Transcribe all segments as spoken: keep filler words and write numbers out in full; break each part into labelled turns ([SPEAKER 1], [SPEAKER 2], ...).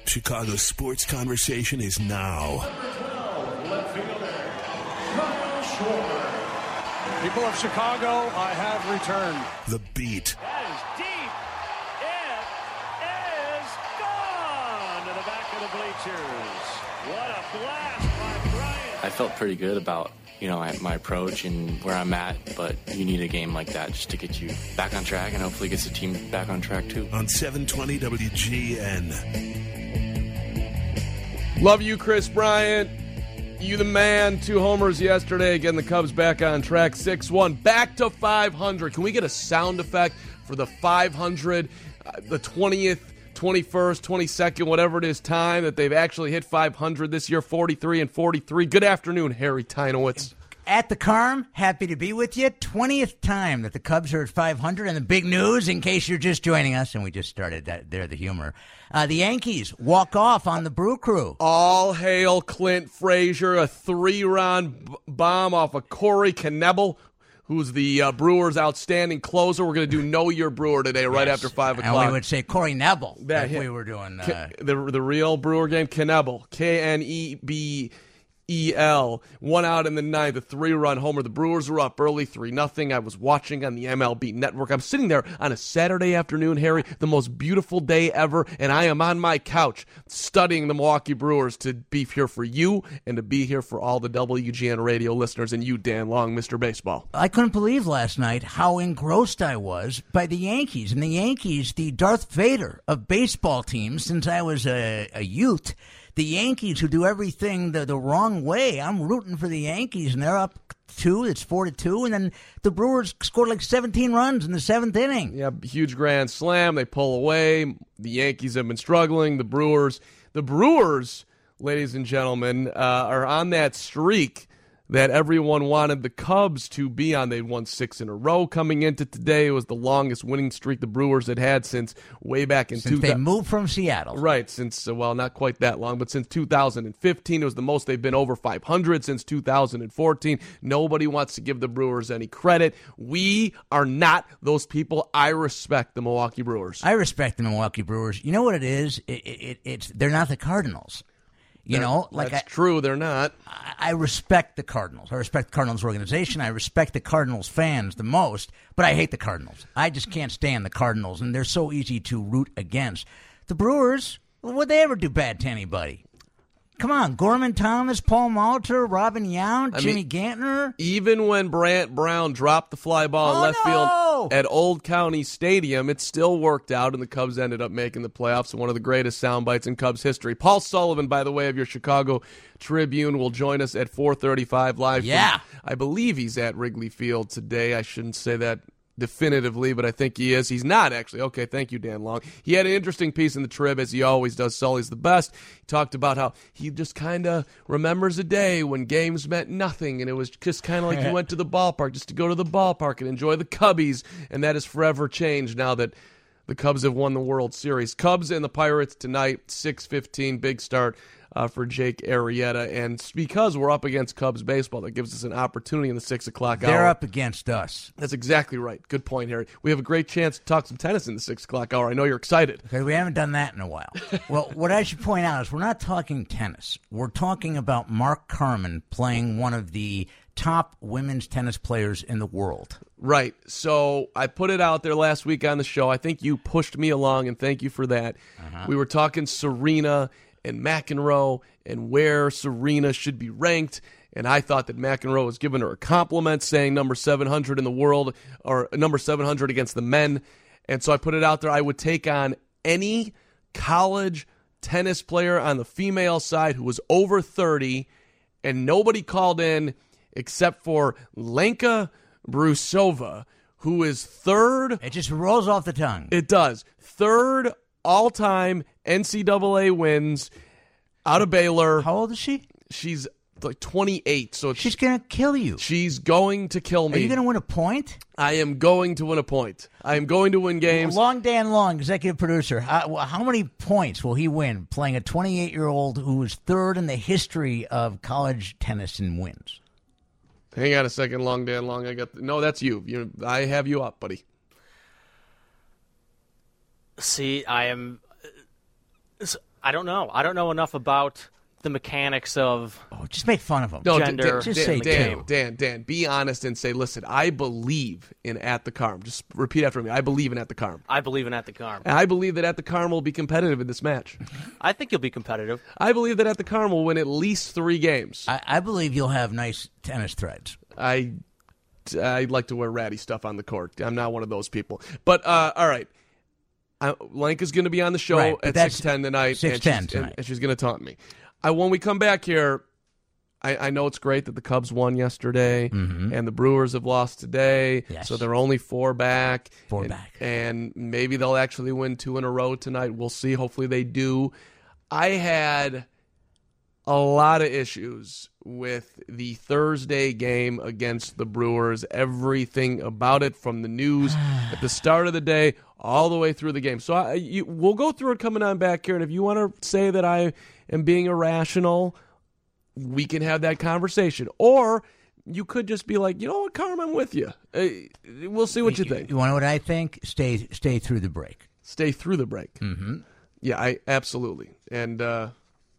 [SPEAKER 1] Chicago's sports conversation is now.
[SPEAKER 2] Left fielder, Kyle Schwarber. People of Chicago, I have returned.
[SPEAKER 1] The Beat.
[SPEAKER 3] That is deep. It is gone to the back of the bleachers. What a blast by Bryant.
[SPEAKER 4] I felt pretty good about, you know, my, my approach and where I'm at, but you need a game like that just to get you back on track and hopefully gets the team back on track too.
[SPEAKER 1] On seven twenty W G N.
[SPEAKER 5] Love you, Chris Bryant. You the man. Two homers yesterday. Getting the Cubs back on track. six one. Back to five hundred. Can we get a sound effect for the five hundred, uh, the twentieth, twenty-first, twenty-second, whatever it is, time that they've actually hit five hundred this year, forty-three and forty-three. Good afternoon, Harry Teinowitz.
[SPEAKER 6] At the Carm, happy to be with you. twentieth time that the Cubs are at five hundred. And the big news, in case you're just joining us, and we just started that there, the humor, uh, the Yankees walk off on the Brew Crew.
[SPEAKER 5] All hail Clint Frazier, a three-run b- bomb off of Corey Knebel, who's the uh, Brewers' outstanding closer. We're going to do Know Your Brewer today, right
[SPEAKER 6] Yes.
[SPEAKER 5] after five o'clock.
[SPEAKER 6] And we would say Corey Knebel
[SPEAKER 5] That
[SPEAKER 6] if
[SPEAKER 5] hit.
[SPEAKER 6] we were doing... Uh,
[SPEAKER 5] K- the the real Brewer game, Knebel, K N E B E L, one out in the ninth, a three-run homer. The Brewers were up early, three nothing. I was watching on the M L B Network. I'm sitting there on a Saturday afternoon, Harry, the most beautiful day ever, and I am on my couch studying the Milwaukee Brewers to be here for you and to be here for all the W G N radio listeners and you, Dan Long, Mister Baseball.
[SPEAKER 6] I couldn't believe last night how engrossed I was by the Yankees. And the Yankees, the Darth Vader of baseball teams since I was a, a youth. The Yankees, who do everything the, the wrong way. I'm rooting for the Yankees, and they're up two. It's four to two, and then the Brewers scored like seventeen runs in the seventh inning.
[SPEAKER 5] Yeah, huge grand slam. They pull away. The Yankees have been struggling. The Brewers, the Brewers, ladies and gentlemen, uh, are on that streak that everyone wanted the Cubs to be on. They won six in a row coming into today. It was the longest winning streak the Brewers had had since way back in
[SPEAKER 6] Since
[SPEAKER 5] two
[SPEAKER 6] they
[SPEAKER 5] thousand.
[SPEAKER 6] moved from Seattle.
[SPEAKER 5] Right, since, uh, well, not quite that long, but since two thousand fifteen. It was the most they've been over five hundred since two thousand fourteen. Nobody wants to give the Brewers any credit. We are not those people. I respect the Milwaukee Brewers.
[SPEAKER 6] I respect the Milwaukee Brewers. You know what it is? It, it, it, it's they're not the Cardinals. You
[SPEAKER 5] That-
[SPEAKER 6] know, like
[SPEAKER 5] that's
[SPEAKER 6] I,
[SPEAKER 5] true. They're not.
[SPEAKER 6] I, I respect the Cardinals. I respect the Cardinals organization. I respect the Cardinals fans the most, but I hate the Cardinals. I just can't stand the Cardinals, and they're so easy to root against. The Brewers, would they ever do bad to anybody? Come on, Gorman Thomas, Paul Molitor, Robin Yount,
[SPEAKER 5] I
[SPEAKER 6] Jimmy
[SPEAKER 5] mean,
[SPEAKER 6] Gantner.
[SPEAKER 5] Even when Brant Brown dropped the fly ball in
[SPEAKER 6] Oh,
[SPEAKER 5] left
[SPEAKER 6] no!
[SPEAKER 5] field at Old County Stadium, it still worked out, and the Cubs ended up making the playoffs. One of the greatest sound bites in Cubs history. Paul Sullivan, by the way, of your Chicago Tribune, will join us at four thirty-five live. from-
[SPEAKER 6] Yeah.
[SPEAKER 5] I believe he's at Wrigley Field today. I shouldn't say that definitively, but I think he is. He's not, actually. Okay, thank you, Dan Long. He had an interesting piece in the Trib, as he always does. Sully's the best. He talked about how he just kind of remembers a day when games meant nothing, and it was just kind of like he went to the ballpark just to go to the ballpark and enjoy the Cubbies, and that has forever changed now that the Cubs have won the World Series. Cubs and the Pirates tonight, six fifteen, big start uh, for Jake Arrieta. And because we're up against Cubs baseball, that gives us an opportunity in the six o'clock hour.
[SPEAKER 6] They're up against us.
[SPEAKER 5] That's exactly right. Good point, Harry. We have a great chance to talk some tennis in the six o'clock hour. I know you're excited.
[SPEAKER 6] Okay, we haven't done that in a while. Well, what I should point out is we're not talking tennis. We're talking about Mark Carman playing one of the top women's tennis players in the world.
[SPEAKER 5] Right. So I put it out there last week on the show. I think you pushed me along, and thank you for that. Uh-huh. We were talking Serena and McEnroe and where Serena should be ranked. And I thought that McEnroe was giving her a compliment, saying number seven hundred in the world, or number seven hundred against the men. And so I put it out there. I would take on any college tennis player on the female side who was over thirty, and nobody called in except for Lenka Brusova, who is third.
[SPEAKER 6] It just rolls off the tongue.
[SPEAKER 5] It does. Third all-time N C double A wins out of Baylor.
[SPEAKER 6] How old is she?
[SPEAKER 5] She's like twenty-eight. So it's,
[SPEAKER 6] She's going to kill you.
[SPEAKER 5] she's going to kill me.
[SPEAKER 6] Are you going to win a point?
[SPEAKER 5] I am going to win a point. I am going to win games.
[SPEAKER 6] Long Dan Long, executive producer. How, how many points will he win playing a twenty-eight-year-old who is third in the history of college tennis in wins?
[SPEAKER 5] Hang on a second, Long Dan Long. I got the, no. That's you. you. I have you up, buddy.
[SPEAKER 4] See, I am.
[SPEAKER 7] I don't know. I don't know enough about the mechanics of
[SPEAKER 6] oh, just make fun of them.
[SPEAKER 5] No,
[SPEAKER 7] gender.
[SPEAKER 5] Dan,
[SPEAKER 6] Just
[SPEAKER 5] Dan,
[SPEAKER 6] say
[SPEAKER 5] Dan,
[SPEAKER 6] two.
[SPEAKER 5] Dan, Dan, be honest and say, listen, I believe in At the Carm. Just repeat after me. I believe in At the Carm.
[SPEAKER 7] I believe in At the Carm.
[SPEAKER 5] And I believe that At the Carm will be competitive in this match.
[SPEAKER 7] I think you'll be competitive.
[SPEAKER 5] I believe that At the Carm will win at least three games.
[SPEAKER 6] I, I believe you'll have nice tennis threads.
[SPEAKER 5] I, I like to wear ratty stuff on the court. I'm not one of those people. But, uh, all right. I, Lenka's going to be on the show
[SPEAKER 6] Right, but
[SPEAKER 5] at
[SPEAKER 6] that's
[SPEAKER 5] six ten tonight.
[SPEAKER 6] six ten
[SPEAKER 5] and she's,
[SPEAKER 6] tonight.
[SPEAKER 5] And, and she's going to taunt me. I, when we come back here, I, I know it's great that the Cubs won yesterday and the Brewers have lost today.
[SPEAKER 6] Yes.
[SPEAKER 5] So they're only four back.
[SPEAKER 6] Four
[SPEAKER 5] and,
[SPEAKER 6] back.
[SPEAKER 5] And maybe they'll actually win two in a row tonight. We'll see. Hopefully they do. I had a lot of issues with the Thursday game against the Brewers. Everything about it, from the news at the start of the day all the way through the game. So I, you, we'll go through it coming on back here. And if you want to say that I am being irrational, we can have that conversation. Or you could just be like, you know what, Carm, I'm with you. Uh, we'll see what you think.
[SPEAKER 6] You want to know what I think? Stay, stay through the break.
[SPEAKER 5] Stay through the break.
[SPEAKER 6] Mm-hmm.
[SPEAKER 5] Yeah, I absolutely. And uh,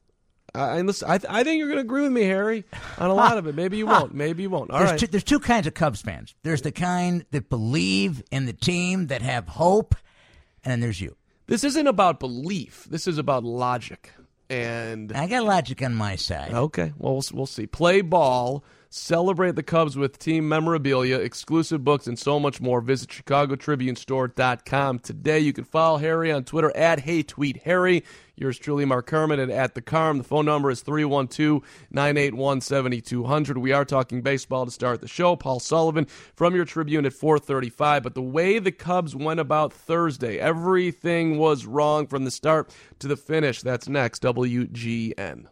[SPEAKER 5] I, and listen, I, th- I think you're going to agree with me, Harry, on a lot of it. Maybe you won't. Maybe you won't. All
[SPEAKER 6] there's
[SPEAKER 5] right.
[SPEAKER 6] Two, there's two kinds of Cubs fans. There's the kind that believe in the team, that have hope, and then there's you.
[SPEAKER 5] This isn't about belief. This is about logic. And
[SPEAKER 6] I got logic on my side.
[SPEAKER 5] okay, well, we'll we'll see. Play ball. Celebrate the Cubs with team memorabilia, exclusive books, and so much more. Visit Chicago Tribune Store dot com today. You can follow Harry on Twitter at HeyTweetHarry. Yours truly, Mark Kermit, and at the Carm. The phone number is three one two, nine eight one, seven two zero zero. We are talking baseball to start the show. Paul Sullivan from your Tribune at four thirty-five. But the way the Cubs went about Thursday, everything was wrong from the start to the finish. That's next, W G N.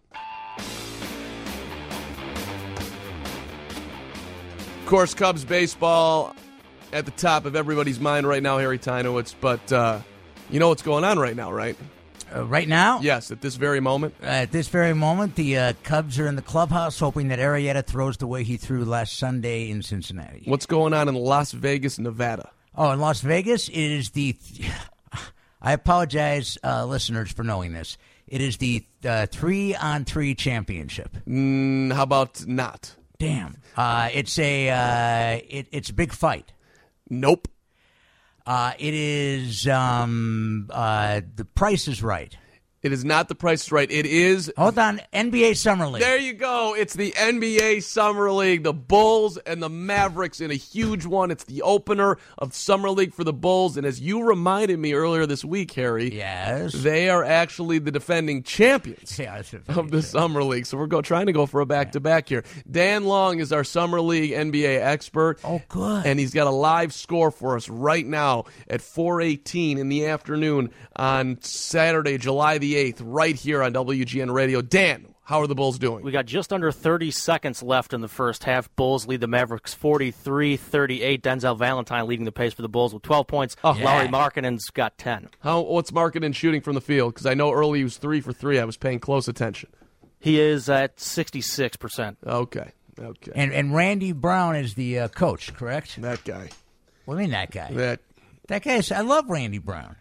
[SPEAKER 5] Of course, Cubs baseball at the top of everybody's mind right now, Harry Tynowitz. But uh, you know what's going on right now, right?
[SPEAKER 6] Uh, right now?
[SPEAKER 5] Yes, at this very moment.
[SPEAKER 6] Uh, at this very moment, the uh, Cubs are in the clubhouse hoping that Arrieta throws the way he threw last Sunday in Cincinnati.
[SPEAKER 5] What's going on in Las Vegas, Nevada?
[SPEAKER 6] Oh, in Las Vegas, it is the... I apologize, uh, listeners, for knowing this. It is the uh, three-on-three championship.
[SPEAKER 5] Mm, how about not?
[SPEAKER 6] Damn. Uh, it's a uh, it, it's a big fight.
[SPEAKER 5] Nope.
[SPEAKER 6] Uh, it is um, uh, the Price is Right.
[SPEAKER 5] It is not The Price is Right. It is...
[SPEAKER 6] Hold on, N B A Summer League.
[SPEAKER 5] There you go. It's the N B A Summer League. The Bulls and the Mavericks in a huge one. It's the opener of Summer League for the Bulls. And as you reminded me earlier this week, Harry,
[SPEAKER 6] Yes.
[SPEAKER 5] they are actually the defending champions
[SPEAKER 6] Yeah, that's a
[SPEAKER 5] of the
[SPEAKER 6] very
[SPEAKER 5] Summer League. So we're go, trying to go for a back-to-back here. Dan Long is our Summer League N B A expert.
[SPEAKER 6] Oh, good.
[SPEAKER 5] And he's got a live score for us right now at four eighteen in the afternoon on Saturday, July the eighth, right here on W G N Radio. Dan, how are the Bulls doing?
[SPEAKER 7] We got just under thirty seconds left in the first half. Bulls lead the Mavericks forty-three thirty-eight. Denzel Valentine leading the pace for the Bulls with twelve points.
[SPEAKER 5] Oh,
[SPEAKER 7] Lauri
[SPEAKER 6] yeah.
[SPEAKER 7] Markkanen's got ten.
[SPEAKER 5] How? What's Markkanen shooting from the field? Because I know early he was three for three. I was paying close attention.
[SPEAKER 7] He is at sixty-six percent.
[SPEAKER 5] Okay, okay.
[SPEAKER 6] And and Randy Brown is the uh, coach, correct?
[SPEAKER 5] that guy.
[SPEAKER 6] What do you mean that guy?
[SPEAKER 5] That
[SPEAKER 6] That guy is, I love Randy Brown.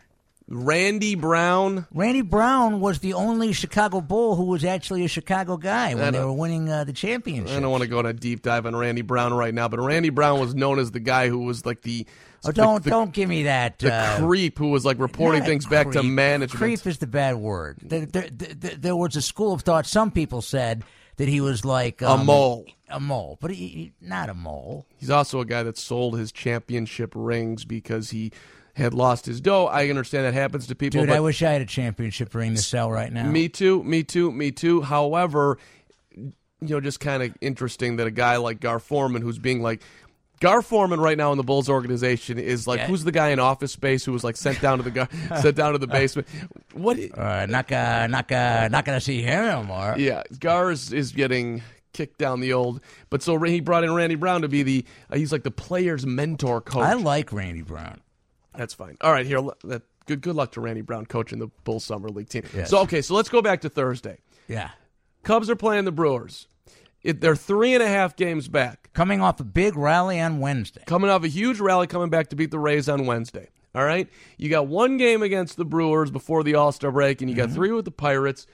[SPEAKER 5] Randy Brown.
[SPEAKER 6] Randy Brown was the only Chicago Bull who was actually a Chicago guy when
[SPEAKER 5] I
[SPEAKER 6] they
[SPEAKER 5] don't-
[SPEAKER 6] were winning uh, the championship.
[SPEAKER 5] I don't want to go on a deep dive on Randy Brown right now, but Randy Brown was known as the guy who was like the
[SPEAKER 6] Oh, don't
[SPEAKER 5] the,
[SPEAKER 6] don't give me that.
[SPEAKER 5] the
[SPEAKER 6] uh,
[SPEAKER 5] creep who was like reporting
[SPEAKER 6] not a
[SPEAKER 5] things back to
[SPEAKER 6] creep.
[SPEAKER 5] management.
[SPEAKER 6] Creep is the bad word. There, there, there, there was a school of thought. Some people said that he was like
[SPEAKER 5] A
[SPEAKER 6] um,
[SPEAKER 5] mole.
[SPEAKER 6] A mole, but he, he, not a mole.
[SPEAKER 5] He's also a guy that sold his championship rings because he had lost his dough. I understand that happens to people.
[SPEAKER 6] Dude,
[SPEAKER 5] but
[SPEAKER 6] I wish I had a championship ring to sell right now.
[SPEAKER 5] Me too, me too, me too. However, you know, just kind of interesting that a guy like Gar Forman, who's being like, Gar Forman right now in the Bulls organization is like,
[SPEAKER 6] Yeah.
[SPEAKER 5] who's the guy in Office Space who was like sent down to the gar- sent down to the basement? What?
[SPEAKER 6] Uh, not gonna, not gonna, not gonna see him no more.
[SPEAKER 5] Yeah, Gar is, is getting kicked down the old. But so he brought in Randy Brown to be the. Uh, he's like the player's mentor coach.
[SPEAKER 6] I like Randy Brown.
[SPEAKER 5] That's fine. All right, here. That, good good luck to Randy Brown coaching the Bulls Summer League team.
[SPEAKER 6] Yes.
[SPEAKER 5] So okay, so let's go back to Thursday.
[SPEAKER 6] Yeah,
[SPEAKER 5] Cubs are playing the Brewers. It, they're three and a half games back.
[SPEAKER 6] coming off a big rally on Wednesday.
[SPEAKER 5] Coming off a huge rally, coming back to beat the Rays on Wednesday. all right? You got one game against the Brewers before the All-Star break, and you got mm-hmm. three with the Pirates,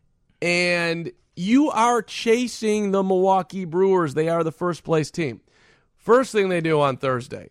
[SPEAKER 5] and you are chasing the Milwaukee Brewers. They are the first-place team. First thing they do on Thursday,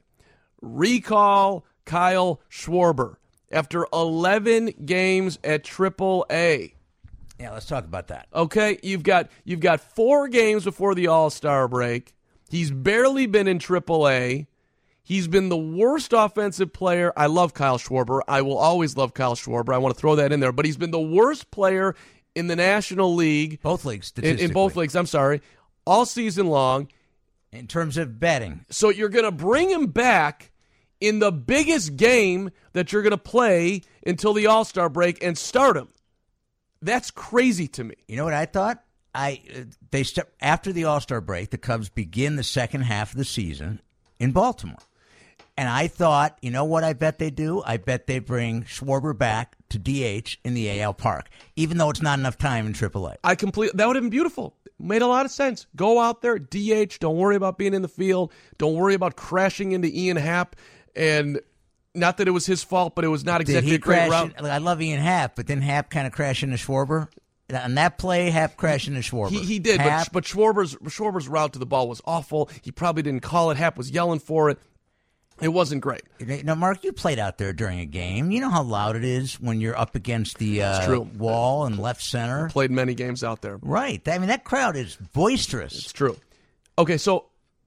[SPEAKER 5] recall Kyle Schwarber after eleven games at triple A.
[SPEAKER 6] Yeah, let's talk about that.
[SPEAKER 5] Okay, you've got you've got four games before the All-Star break. He's barely been in triple A. He's been the worst offensive player. I love Kyle Schwarber. I will always love Kyle Schwarber. I want to throw that in there. But he's been the worst player in the National League.
[SPEAKER 6] Both leagues,
[SPEAKER 5] In,
[SPEAKER 6] statistically.
[SPEAKER 5] in both leagues, I'm sorry. All season long.
[SPEAKER 6] In terms of betting.
[SPEAKER 5] So you're going to bring him back in the biggest game that you're going to play until the All-Star break and start him. That's crazy to me.
[SPEAKER 6] You know what I thought? I uh, they step after the All-Star break, the Cubs begin the second half of the season in Baltimore. And I thought, you know what I bet they do? I bet they bring Schwarber back to D H in the A L Park, even though it's not enough time in triple A.
[SPEAKER 5] I completely that would have been beautiful. Made a lot of sense. Go out there, D H, don't worry about being in the field. Don't worry about crashing into Ian Happ. And not that it was his fault, but it was not exactly
[SPEAKER 6] Did he
[SPEAKER 5] a great
[SPEAKER 6] crash
[SPEAKER 5] route.
[SPEAKER 6] In, I love Ian Happ, but then Happ kind of crashed into Schwarber. On that play, Happ crashed into Schwarber.
[SPEAKER 5] He, he did,
[SPEAKER 6] Happ,
[SPEAKER 5] but, but Schwarber's, Schwarber's route to the ball was awful. He probably didn't call it. Happ was yelling for it. It wasn't great.
[SPEAKER 6] Now, Mark, you played out there during a game. You know how loud it is when you're up against the uh,
[SPEAKER 5] true.
[SPEAKER 6] wall and left center?
[SPEAKER 5] Played many games out there.
[SPEAKER 6] Right. I mean, that crowd is boisterous.
[SPEAKER 5] It's true. Okay, so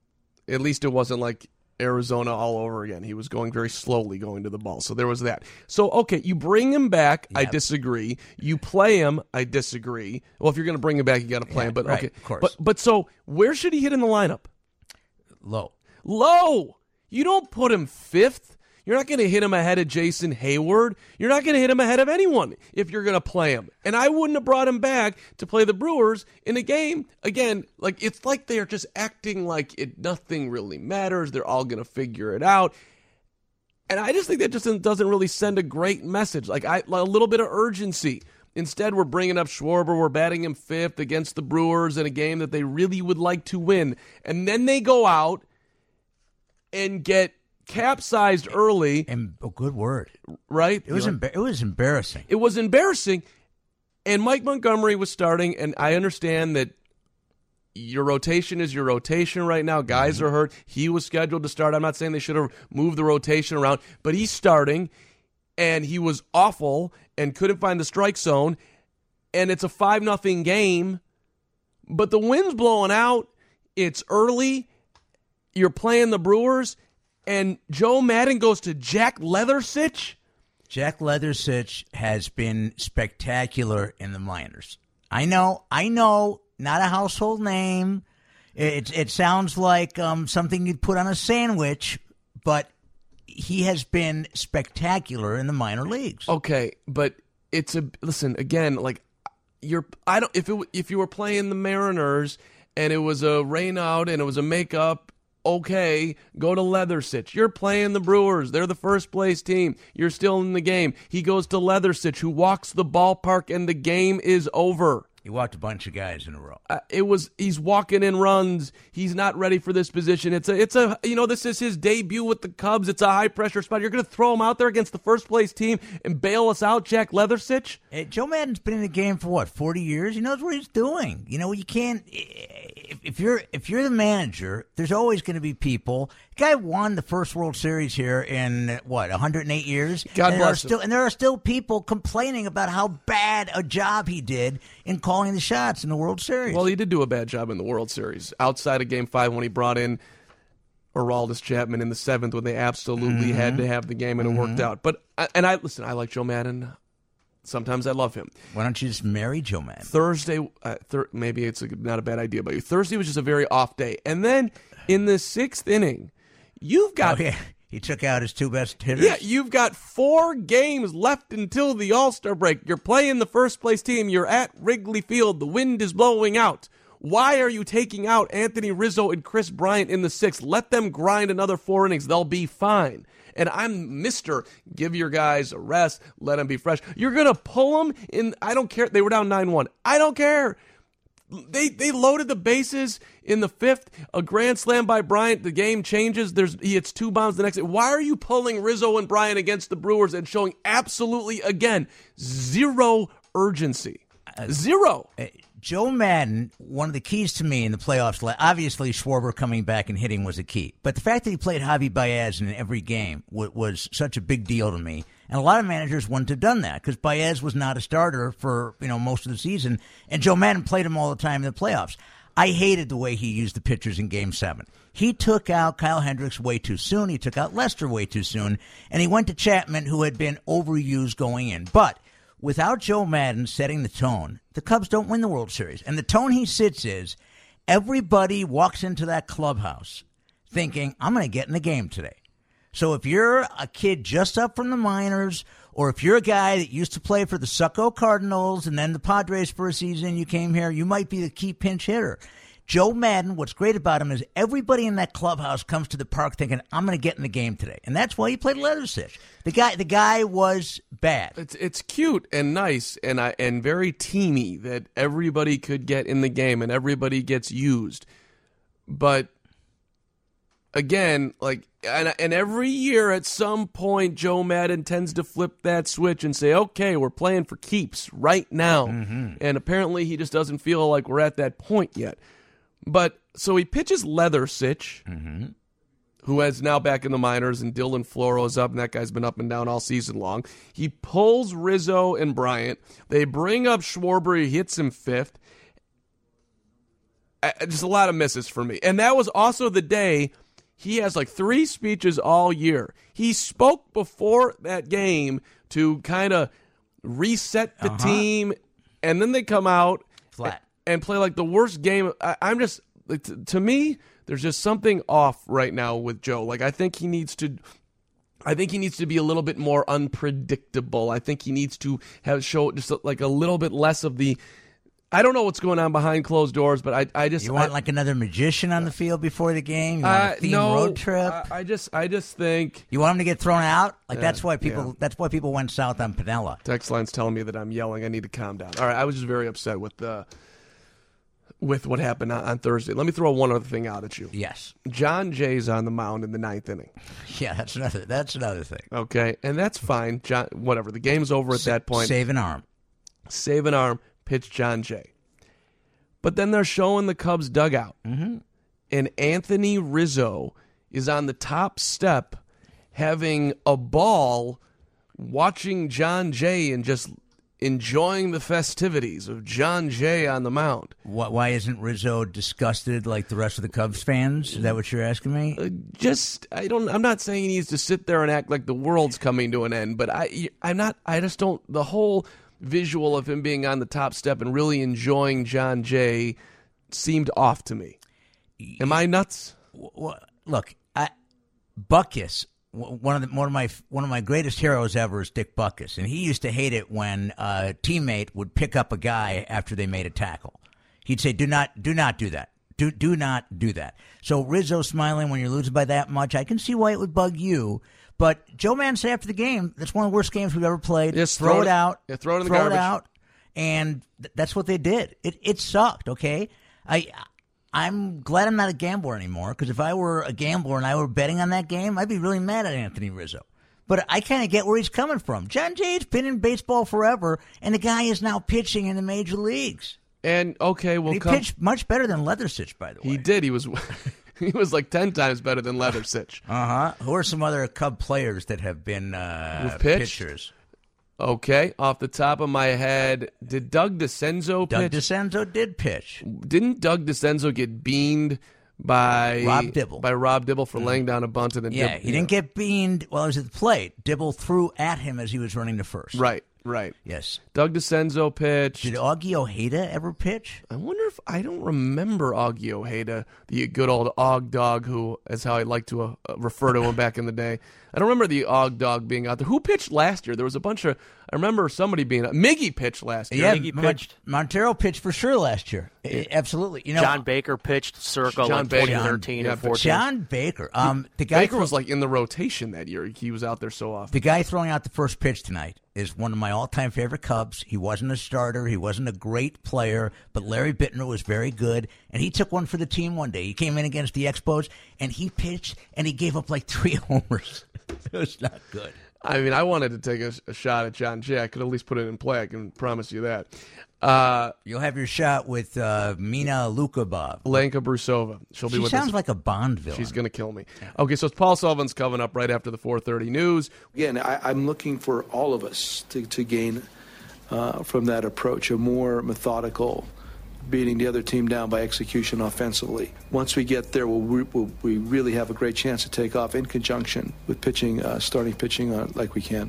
[SPEAKER 5] at least it wasn't like Arizona all over again. He was going very slowly going to the ball. So there was that. So, okay, you bring him back. Yep. I disagree. You play him. I disagree. Well, if you're going to bring him back, you got to play
[SPEAKER 6] yeah,
[SPEAKER 5] him. But
[SPEAKER 6] right,
[SPEAKER 5] okay.
[SPEAKER 6] Of course.
[SPEAKER 5] But, but so where should he hit in the lineup?
[SPEAKER 6] Low.
[SPEAKER 5] Low. You don't put him fifth. You're not going to hit him ahead of Jason Hayward. You're not going to hit him ahead of anyone if you're going to play him. And I wouldn't have brought him back to play the Brewers in a game. Again, like it's like they're just acting like it nothing really matters. They're all going to figure it out. And I just think that just doesn't really send a great message. Like I, a little bit of urgency. Instead, we're bringing up Schwarber. We're batting him fifth against the Brewers in a game that they really would like to win. And then they go out and get capsized early.
[SPEAKER 6] And a good word.
[SPEAKER 5] Right?
[SPEAKER 6] It was, emba- it was embarrassing.
[SPEAKER 5] It was embarrassing. And Mike Montgomery was starting, and I understand that your rotation is your rotation right now. Guys mm-hmm. are hurt. He was scheduled to start. I'm not saying they should have moved the rotation around, but he's starting, and he was awful and couldn't find the strike zone, and it's a five nothing game, but the wind's blowing out. It's early. You're playing the Brewers, and Joe Maddon goes to Jack Leathersich.
[SPEAKER 6] Jack Leathersich has been spectacular in the minors. I know, I know, not a household name. It, it sounds like um, something you'd put on a sandwich, but he has been spectacular in the minor leagues.
[SPEAKER 5] Okay, but it's a listen again. Like you're, I don't. If it if you were playing the Mariners and it was a rain out and it was a makeup. Okay, go to Leathersich. You're playing the Brewers. They're the first place team. You're still in the game. He goes to Leathersich, who walks the ballpark, and the game is over.
[SPEAKER 6] He walked a bunch of guys in a row.
[SPEAKER 5] Uh, it was he's walking in runs. He's not ready for this position. It's a it's a you know this is his debut with the Cubs. It's a high pressure spot. You're going to throw him out there against the first place team and bail us out, Jack Leathersich?
[SPEAKER 6] Hey, Joe Maddon's been in the game for what, forty years? He knows what he's doing. You know, you can't if, if you're if you're the manager, there's always going to be people. The guy won the first World Series here in what, one hundred eight years?
[SPEAKER 5] God
[SPEAKER 6] and
[SPEAKER 5] bless
[SPEAKER 6] there are still, and there are still people complaining about how bad a job he did in calling the shots in the World Series.
[SPEAKER 5] Well, he did do a bad job in the World Series. Outside of Game five when he brought in Aroldis Chapman in the seventh when they absolutely mm-hmm. had to have the game and it mm-hmm. worked out. But and I listen, I like Joe Maddon. Sometimes I love him.
[SPEAKER 6] Why don't you just marry Joe Maddon?
[SPEAKER 5] Thursday, uh, thir- maybe it's a, not a bad idea, but Thursday was just a very off day. And then in the sixth inning, you've got...
[SPEAKER 6] Oh, yeah. He took out his two best hitters?
[SPEAKER 5] Yeah, you've got four games left until the All-Star break. You're playing the first-place team. You're at Wrigley Field. The wind is blowing out. Why are you taking out Anthony Rizzo and Chris Bryant in the sixth? Let them grind another four innings. They'll be fine. And I'm Mister Give your guys a rest. Let them be fresh. You're going to pull them in. I don't care. They were down nine one. I don't care. They they loaded the bases in the fifth. A grand slam by Bryant. The game changes. There's he hits two bombs the next day. Why are you pulling Rizzo and Bryant against the Brewers and showing absolutely, again, zero urgency? Zero.
[SPEAKER 6] Uh, Joe Madden, one of the keys to me in the playoffs, obviously Schwarber coming back and hitting was a key. But the fact that he played Javi Baez in every game was, was such a big deal to me. And a lot of managers wouldn't have done that because Baez was not a starter for you know most of the season, and Joe Madden played him all the time in the playoffs. I hated the way he used the pitchers in Game seven. He took out Kyle Hendricks way too soon. He took out Lester way too soon. And he went to Chapman, who had been overused going in. But without Joe Madden setting the tone, the Cubs don't win the World Series. And the tone he sits is everybody walks into that clubhouse thinking, I'm going to get in the game today. So if you're a kid just up from the minors, or if you're a guy that used to play for the Succo Cardinals and then the Padres for a season, you came here, you might be the key pinch hitter. Joe Madden, what's great about him is everybody in that clubhouse comes to the park thinking, I'm going to get in the game today. And that's why he played Leatherstitch. The guy the guy was bad.
[SPEAKER 5] It's it's cute and nice and I, and very teamy that everybody could get in the game and everybody gets used. But again, like, and, and every year at some point, Joe Madden tends to flip that switch and say, okay, we're playing for keeps right now. Mm-hmm. And apparently he just doesn't feel like we're at that point yet. But so he pitches Leatherstitch, mm-hmm. who is now back in the minors, and Dylan Floro is up, and that guy's been up and down all season long. He pulls Rizzo and Bryant. They bring up Schwarber. He hits him fifth. Just a lot of misses for me. And that was also the day he has like three speeches all year. He spoke before that game to kind of reset the uh-huh. team, and then they come out
[SPEAKER 6] flat
[SPEAKER 5] and play like the worst game. I, I'm just, like, to, to me, there's just something off right now with Joe. Like, I think he needs to, I think he needs to be a little bit more unpredictable. I think he needs to have show just like a little bit less of the, I don't know what's going on behind closed doors, but I, I just
[SPEAKER 6] you want
[SPEAKER 5] I,
[SPEAKER 6] like another magician on the field before the game. You want uh, a themed
[SPEAKER 5] no,
[SPEAKER 6] road trip.
[SPEAKER 5] I, I just, I just think
[SPEAKER 6] you want him to get thrown out. Like
[SPEAKER 5] yeah,
[SPEAKER 6] that's why people,
[SPEAKER 5] yeah.
[SPEAKER 6] that's why people went south on Piniella.
[SPEAKER 5] Text line's telling me that I'm yelling. I need to calm down. All right, I was just very upset with the, with what happened on, on Thursday. Let me throw one other thing out at you.
[SPEAKER 6] Yes,
[SPEAKER 5] John Jay's on the mound in the ninth inning.
[SPEAKER 6] Yeah, that's another. That's another thing.
[SPEAKER 5] Okay, and that's fine. John, whatever. The game's over at
[SPEAKER 6] Sa-
[SPEAKER 5] that point.
[SPEAKER 6] Save an arm.
[SPEAKER 5] Save an arm. Pitch John Jay. But then they're showing the Cubs dugout.
[SPEAKER 6] Mm-hmm.
[SPEAKER 5] And Anthony Rizzo is on the top step having a ball watching John Jay and just enjoying the festivities of John Jay on the mound.
[SPEAKER 6] Why isn't Rizzo disgusted like the rest of the Cubs fans? Is that what you're asking me?
[SPEAKER 5] Uh, just, I don't, I'm not saying he needs to sit there and act like the world's coming to an end, but I, I'm not, I just don't, the whole visual of him being on the top step and really enjoying John Jay seemed off to me. Am I nuts?
[SPEAKER 6] Well, look, I, Butkus, one of the, one of my one of my greatest heroes ever is Dick Butkus, and he used to hate it when a teammate would pick up a guy after they made a tackle. He'd say, "Do not, do not do that. Do do not do that." So Rizzo smiling when you're losing by that much, I can see why it would bug you. But Joe Madden said after the game, that's one of the worst games we've ever played.
[SPEAKER 5] Yes,
[SPEAKER 6] throw,
[SPEAKER 5] throw
[SPEAKER 6] it
[SPEAKER 5] it
[SPEAKER 6] out.
[SPEAKER 5] Yeah, throw it in the
[SPEAKER 6] throw
[SPEAKER 5] garbage.
[SPEAKER 6] it out. And th- that's what they did. It it sucked, okay? I, I'm glad I'm not a gambler anymore, because if I were a gambler and I were betting on that game, I'd be really mad at Anthony Rizzo. But I kind of get where he's coming from. John Jay's been in baseball forever, and the guy is now pitching in the major leagues.
[SPEAKER 5] And, okay, well,
[SPEAKER 6] and he
[SPEAKER 5] come...
[SPEAKER 6] pitched much better than Leatherstitch, by the way.
[SPEAKER 5] He did. He was... He was like ten times better than Leatherstitch.
[SPEAKER 6] Uh-huh. Who are some other Cub players that have been uh, pitchers?
[SPEAKER 5] Okay, off the top of my head, did Doug DeCenzo pitch?
[SPEAKER 6] Doug DeCenzo did pitch.
[SPEAKER 5] Didn't Doug DeCenzo get beaned by
[SPEAKER 6] Rob Dibble?
[SPEAKER 5] By Rob Dibble for mm. laying down a bunt and then
[SPEAKER 6] yeah,
[SPEAKER 5] Dibble,
[SPEAKER 6] he didn't know. get beaned while he was at the plate. Dibble threw at him as he was running to first.
[SPEAKER 5] Right. Right.
[SPEAKER 6] Yes.
[SPEAKER 5] Doug DeCenzo pitched.
[SPEAKER 6] Did Augie Ojeda ever pitch?
[SPEAKER 5] I wonder if I don't remember Augie Ojeda, the good old Og Dog, who is how I like to uh, refer to him back in the day. I don't remember the Og Dog being out there. Who pitched last year? There was a bunch of. I remember somebody being Miggy pitched last year.
[SPEAKER 6] Yeah,
[SPEAKER 7] Miggy
[SPEAKER 6] Mon-
[SPEAKER 7] pitched.
[SPEAKER 6] Montero pitched for sure last year. Yeah. Absolutely. You know,
[SPEAKER 7] John Baker pitched circa
[SPEAKER 5] John
[SPEAKER 7] like
[SPEAKER 5] Baker.
[SPEAKER 7] twenty thirteen
[SPEAKER 5] Yeah,
[SPEAKER 7] or fourteen.
[SPEAKER 6] John Baker. Um, the guy
[SPEAKER 5] Baker
[SPEAKER 6] throw-
[SPEAKER 5] was like in the rotation that year. He was out there so often.
[SPEAKER 6] The guy throwing out the first pitch tonight is one of my all-time favorite Cubs. He wasn't a starter. He wasn't a great player, but Larry Bittner was very good, and he took one for the team one day. He came in against the Expos, and he pitched, and he gave up like three homers. It was not good.
[SPEAKER 5] I mean, I wanted to take a, a shot at John Jay. I could at least put it in play. I can promise you that. Uh,
[SPEAKER 6] You'll have your shot with uh, Mina Lukabov.
[SPEAKER 5] Lenka Brusova. She'll be
[SPEAKER 6] She
[SPEAKER 5] with
[SPEAKER 6] sounds
[SPEAKER 5] us.
[SPEAKER 6] like a Bond villain.
[SPEAKER 5] She's going to kill me. Okay, so it's Paul Sullivan's coming up right after the four thirty news.
[SPEAKER 8] Again, I, I'm looking for all of us to, to gain uh, from that approach, a more methodical, beating the other team down by execution offensively. Once we get there, we'll, re- we'll, we really have a great chance to take off in conjunction with pitching, uh, starting pitching uh, like we can.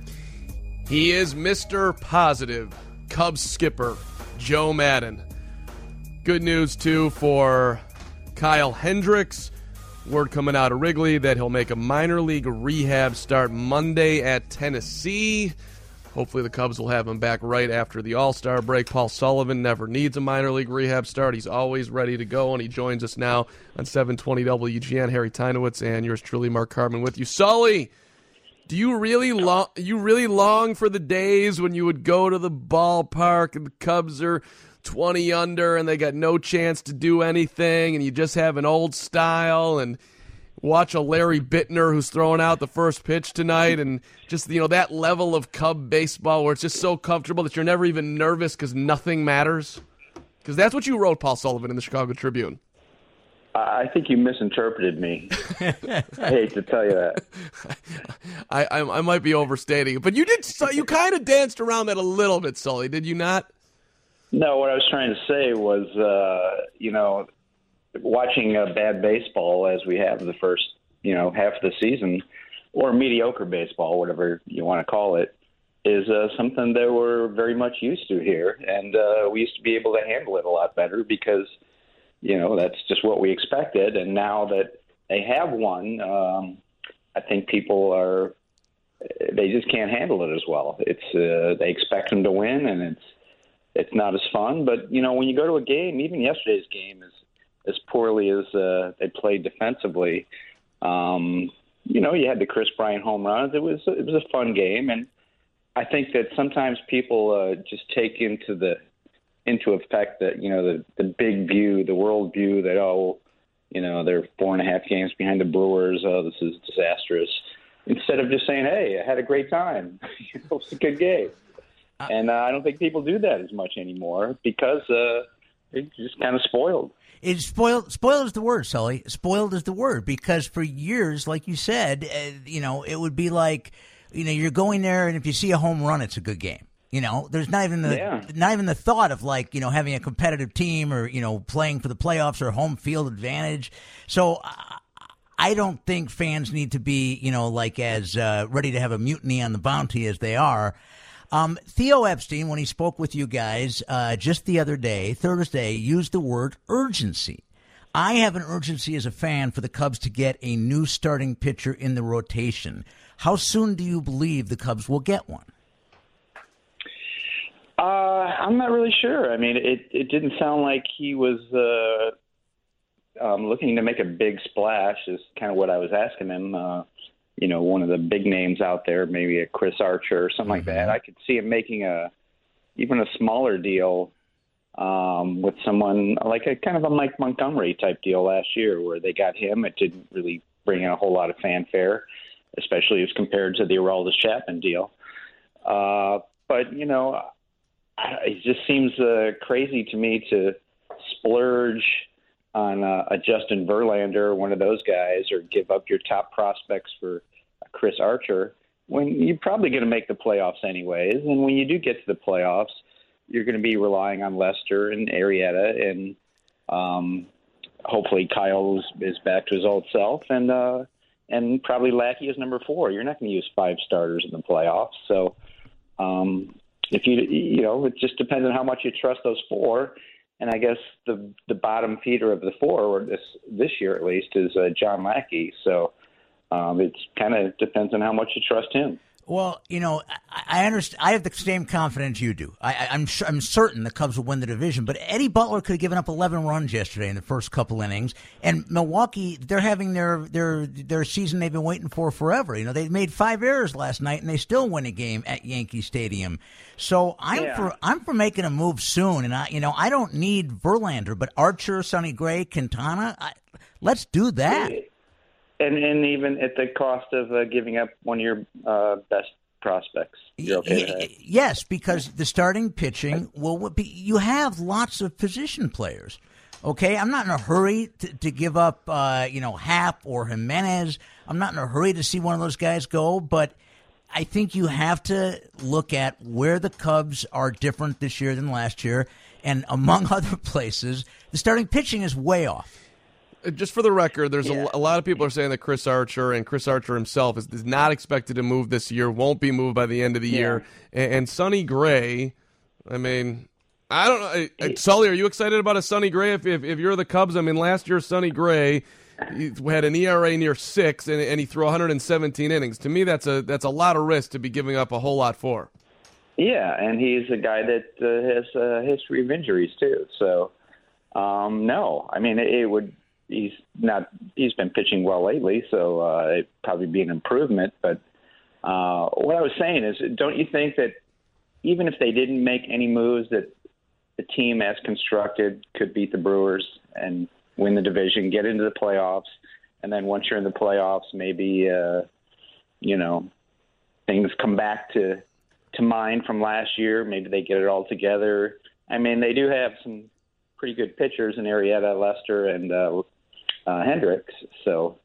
[SPEAKER 5] He is Mister Positive, Cubs skipper, Joe Maddon. Good news, too, for Kyle Hendricks. Word coming out of Wrigley that he'll make a minor league rehab start Monday at Tennessee. Hopefully the Cubs will have him back right after the All-Star break. Paul Sullivan never needs a minor league rehab start. He's always ready to go, and he joins us now on seven twenty W G N. Harry Teinowitz and yours truly, Mark Carman, with you. Sully, do you really long? You really long for the days when you would go to the ballpark and the Cubs are twenty under and they got no chance to do anything, and you just have an old style and watch a Larry Bittner who's throwing out the first pitch tonight, and just, you know, that level of Cub baseball where it's just so comfortable that you're never even nervous because nothing matters? Because that's what you wrote, Paul Sullivan, in the Chicago Tribune.
[SPEAKER 9] I think you misinterpreted me. I hate to tell you that.
[SPEAKER 5] I, I I might be overstating it, but you did. You kind of danced around that a little bit, Sully, did you not?
[SPEAKER 9] No, what I was trying to say was, uh, you know, watching uh, bad baseball as we have the first, you know, half of the season, or mediocre baseball, whatever you want to call it, is uh, something that we're very much used to here. And uh, we used to be able to handle it a lot better because, you know, that's just what we expected. And now that they have won, um, I think people are, they just can't handle it as well. It's uh, they expect them to win, and it's it's not as fun. But, you know, when you go to a game, even yesterday's game, is as poorly as uh, they played defensively, um, you know, you had the Chris Bryant home runs. It was it was a fun game, and I think that sometimes people uh, just take into the into effect that, you know, the the big view, the world view that, oh, you know, they're four and a half games behind the Brewers. Oh, this is disastrous. Instead of just saying, hey, I had a great time. It was a good game. And uh, I don't think people do that as much anymore because uh, they're just kind of spoiled.
[SPEAKER 6] It's spoiled. Spoiled is the word, Sully. Spoiled is the word, because for years, like you said, uh, you know, it would be like, you know, you're going there, and if you see a home run, it's a good game. You know, there's not even the
[SPEAKER 9] yeah.
[SPEAKER 6] not even the thought of, like, you know, having a competitive team or, you know, playing for the playoffs or home field advantage. So uh, I don't think fans need to be, you know, like as uh, ready to have a mutiny on the bounty as they are. Um, Theo Epstein, when he spoke with you guys uh, just the other day, Thursday, used the word urgency. I have an urgency as a fan for the Cubs to get a new starting pitcher in the rotation. How soon do you believe the Cubs will get one?
[SPEAKER 9] Uh, I'm not really sure. I mean, it, it didn't sound like he was uh, um, looking to make a big splash is kind of what I was asking him. Uh, you know, one of the big names out there, maybe a Chris Archer or something like that. I could see him making a even a smaller deal um, with someone like a kind of a Mike Montgomery type deal last year where they got him. It didn't really bring in a whole lot of fanfare, especially as compared to the Aroldis Chapman deal. Uh, but, you know, it just seems uh, crazy to me to splurge on uh, a Justin Verlander, one of those guys, or give up your top prospects for a Chris Archer when you're probably going to make the playoffs anyways. And when you do get to the playoffs, you're going to be relying on Lester and Arrieta, and um, hopefully Kyle is, is back to his old self, and uh, and probably Lackey is number four. You're not going to use five starters in the playoffs. So um, if you, you know, it just depends on how much you trust those four. And I guess the the bottom feeder of the four, or this this year at least, is uh, John Lackey. So um, it kind of depends on how much you trust him.
[SPEAKER 6] Well, you know, I, I understand. I have the same confidence you do. I, I, I'm sure, I'm certain the Cubs will win the division. But Eddie Butler could have given up eleven runs yesterday in the first couple innings, and Milwaukee, they're having their their their season they've been waiting for forever. You know, they made five errors last night, and they still win a game at Yankee Stadium. So I'm
[SPEAKER 9] yeah.
[SPEAKER 6] for I'm for making a move soon. And I, you know, I don't need Verlander, but Archer, Sonny Gray, Quintana, I, let's do that.
[SPEAKER 9] And and even at the cost of uh, giving up one of your uh, best prospects. You're okay with that?
[SPEAKER 6] Yes, because the starting pitching will be. You have lots of position players. Okay, I'm not in a hurry to, to give up, uh, you know, Happ or Jimenez. I'm not in a hurry to see one of those guys go, but I think you have to look at where the Cubs are different this year than last year, and among other places, the starting pitching is way off.
[SPEAKER 5] Just for the record, there's
[SPEAKER 6] Yeah.
[SPEAKER 5] a, a lot of people are saying that Chris Archer and Chris Archer himself is, is not expected to move this year, won't be moved by the end of the
[SPEAKER 9] Yeah.
[SPEAKER 5] year. And, and Sonny Gray, I mean, I don't know. I, Sully, are you excited about a Sonny Gray if, if if you're the Cubs? I mean, last year Sonny Gray he had an E R A near six, and, and he threw one hundred seventeen innings. To me, that's a that's a lot of risk to be giving up a whole lot for.
[SPEAKER 9] Yeah, and he's a guy that uh, has a history of injuries too. So, um, no, I mean, it, it would. He's not. He's been pitching well lately, so uh, it'd probably be an improvement. But uh, what I was saying is, don't you think that even if they didn't make any moves, that the team as constructed could beat the Brewers and win the division, get into the playoffs, and then once you're in the playoffs, maybe uh, you know things come back to to mind from last year. Maybe they get it all together. I mean, they do have some pretty good pitchers in Arrieta, Lester, and uh, uh, Hendricks. So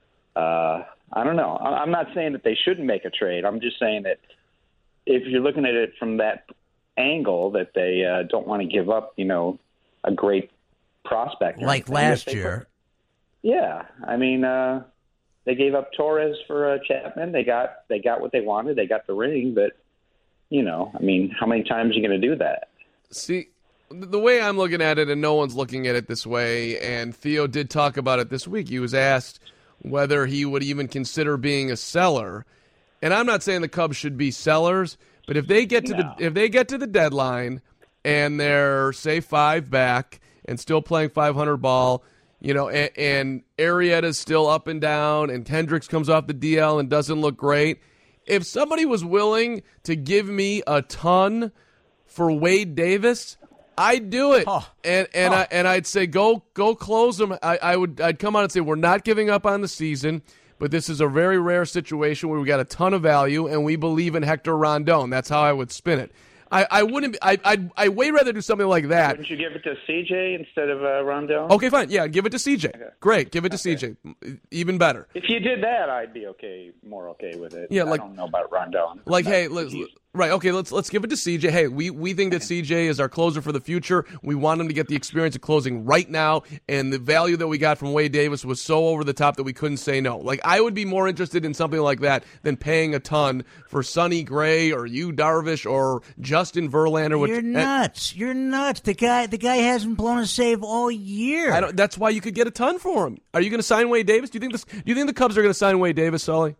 [SPEAKER 9] uh, I don't know. I'm not saying that they shouldn't make a trade. I'm just saying that if you're looking at it from that angle, that they uh, don't want to give up, you know, a great prospect.
[SPEAKER 6] Like last year.
[SPEAKER 9] Put, yeah. I mean, uh, they gave up Torres for uh, Chapman. They got they got what they wanted. They got the ring. But, you know, I mean, how many times are you going to do that?
[SPEAKER 5] See, the way I'm looking at it, and no one's looking at it this way, and Theo did talk about it this week. He was asked whether he would even consider being a seller. And I'm not saying the Cubs should be sellers, but if they get to
[SPEAKER 9] No.
[SPEAKER 5] the if they get to the deadline and they're, say, five back and still playing five hundred ball, you know, and, and Arrieta's still up and down, and Hendricks comes off the D L and doesn't look great, if somebody was willing to give me a ton for Wade Davis, I'd do it,
[SPEAKER 6] oh.
[SPEAKER 5] and and
[SPEAKER 6] oh.
[SPEAKER 5] I and I'd say go go close them. I, I would I'd come out and say we're not giving up on the season, but this is a very rare situation where we got a ton of value, and we believe in Hector Rondon. That's how I would spin it. I, I wouldn't. I I'd, I'd way rather do something like that.
[SPEAKER 9] Wouldn't you give it to C J instead of uh, Rondon?
[SPEAKER 5] Okay, fine. Yeah, give it to C J.
[SPEAKER 9] Okay.
[SPEAKER 5] Great, give it to
[SPEAKER 9] Okay.
[SPEAKER 5] C J. Even better.
[SPEAKER 9] If you did that, I'd be okay, more okay with it.
[SPEAKER 5] Yeah, like-
[SPEAKER 9] I don't know about Rondon.
[SPEAKER 5] Like,
[SPEAKER 9] Not
[SPEAKER 5] hey, let's, right, okay, let's let's give it to C J. Hey, we, we think that C J is our closer for the future. We want him to get the experience of closing right now, and the value that we got from Wade Davis was so over the top that we couldn't say no. Like, I would be more interested in something like that than paying a ton for Sonny Gray or Yu Darvish or Justin Verlander. Which,
[SPEAKER 6] You're nuts. You're nuts. The guy the guy hasn't blown a save all year.
[SPEAKER 5] I don't, that's why you could get a ton for him. Are you going to sign Wade Davis? Do you think this? Do you think the Cubs are going to sign Wade Davis, Sully?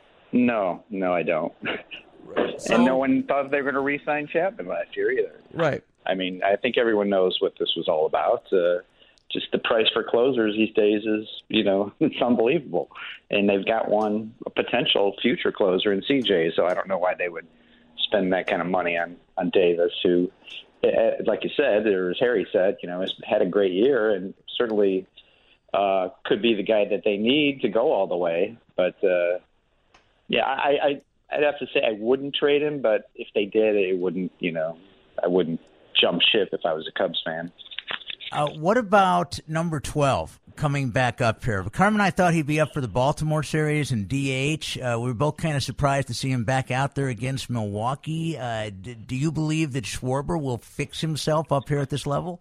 [SPEAKER 9] No, no, I don't.
[SPEAKER 5] So-
[SPEAKER 9] and no one thought they were going to re-sign Chapman last year either.
[SPEAKER 5] Right.
[SPEAKER 9] I mean, I think everyone knows what this was all about. Uh, just the price for closers these days is, you know, it's unbelievable. And they've got one, a potential future closer in C J, so I don't know why they would spend that kind of money on, on Davis, who, uh, like you said, or as Harry said, you know, has had a great year and certainly uh, could be the guy that they need to go all the way. But, uh, yeah, I, I, I'd have to say I wouldn't trade him, but if they did, it wouldn't, you know, I wouldn't jump ship if I was a Cubs fan.
[SPEAKER 6] Uh, what about number twelve coming back up here? Carmen and I thought he'd be up for the Baltimore series and D H. Uh, we were both kind of surprised to see him back out there against Milwaukee. Uh, d- do you believe that Schwarber will fix himself up here at this level?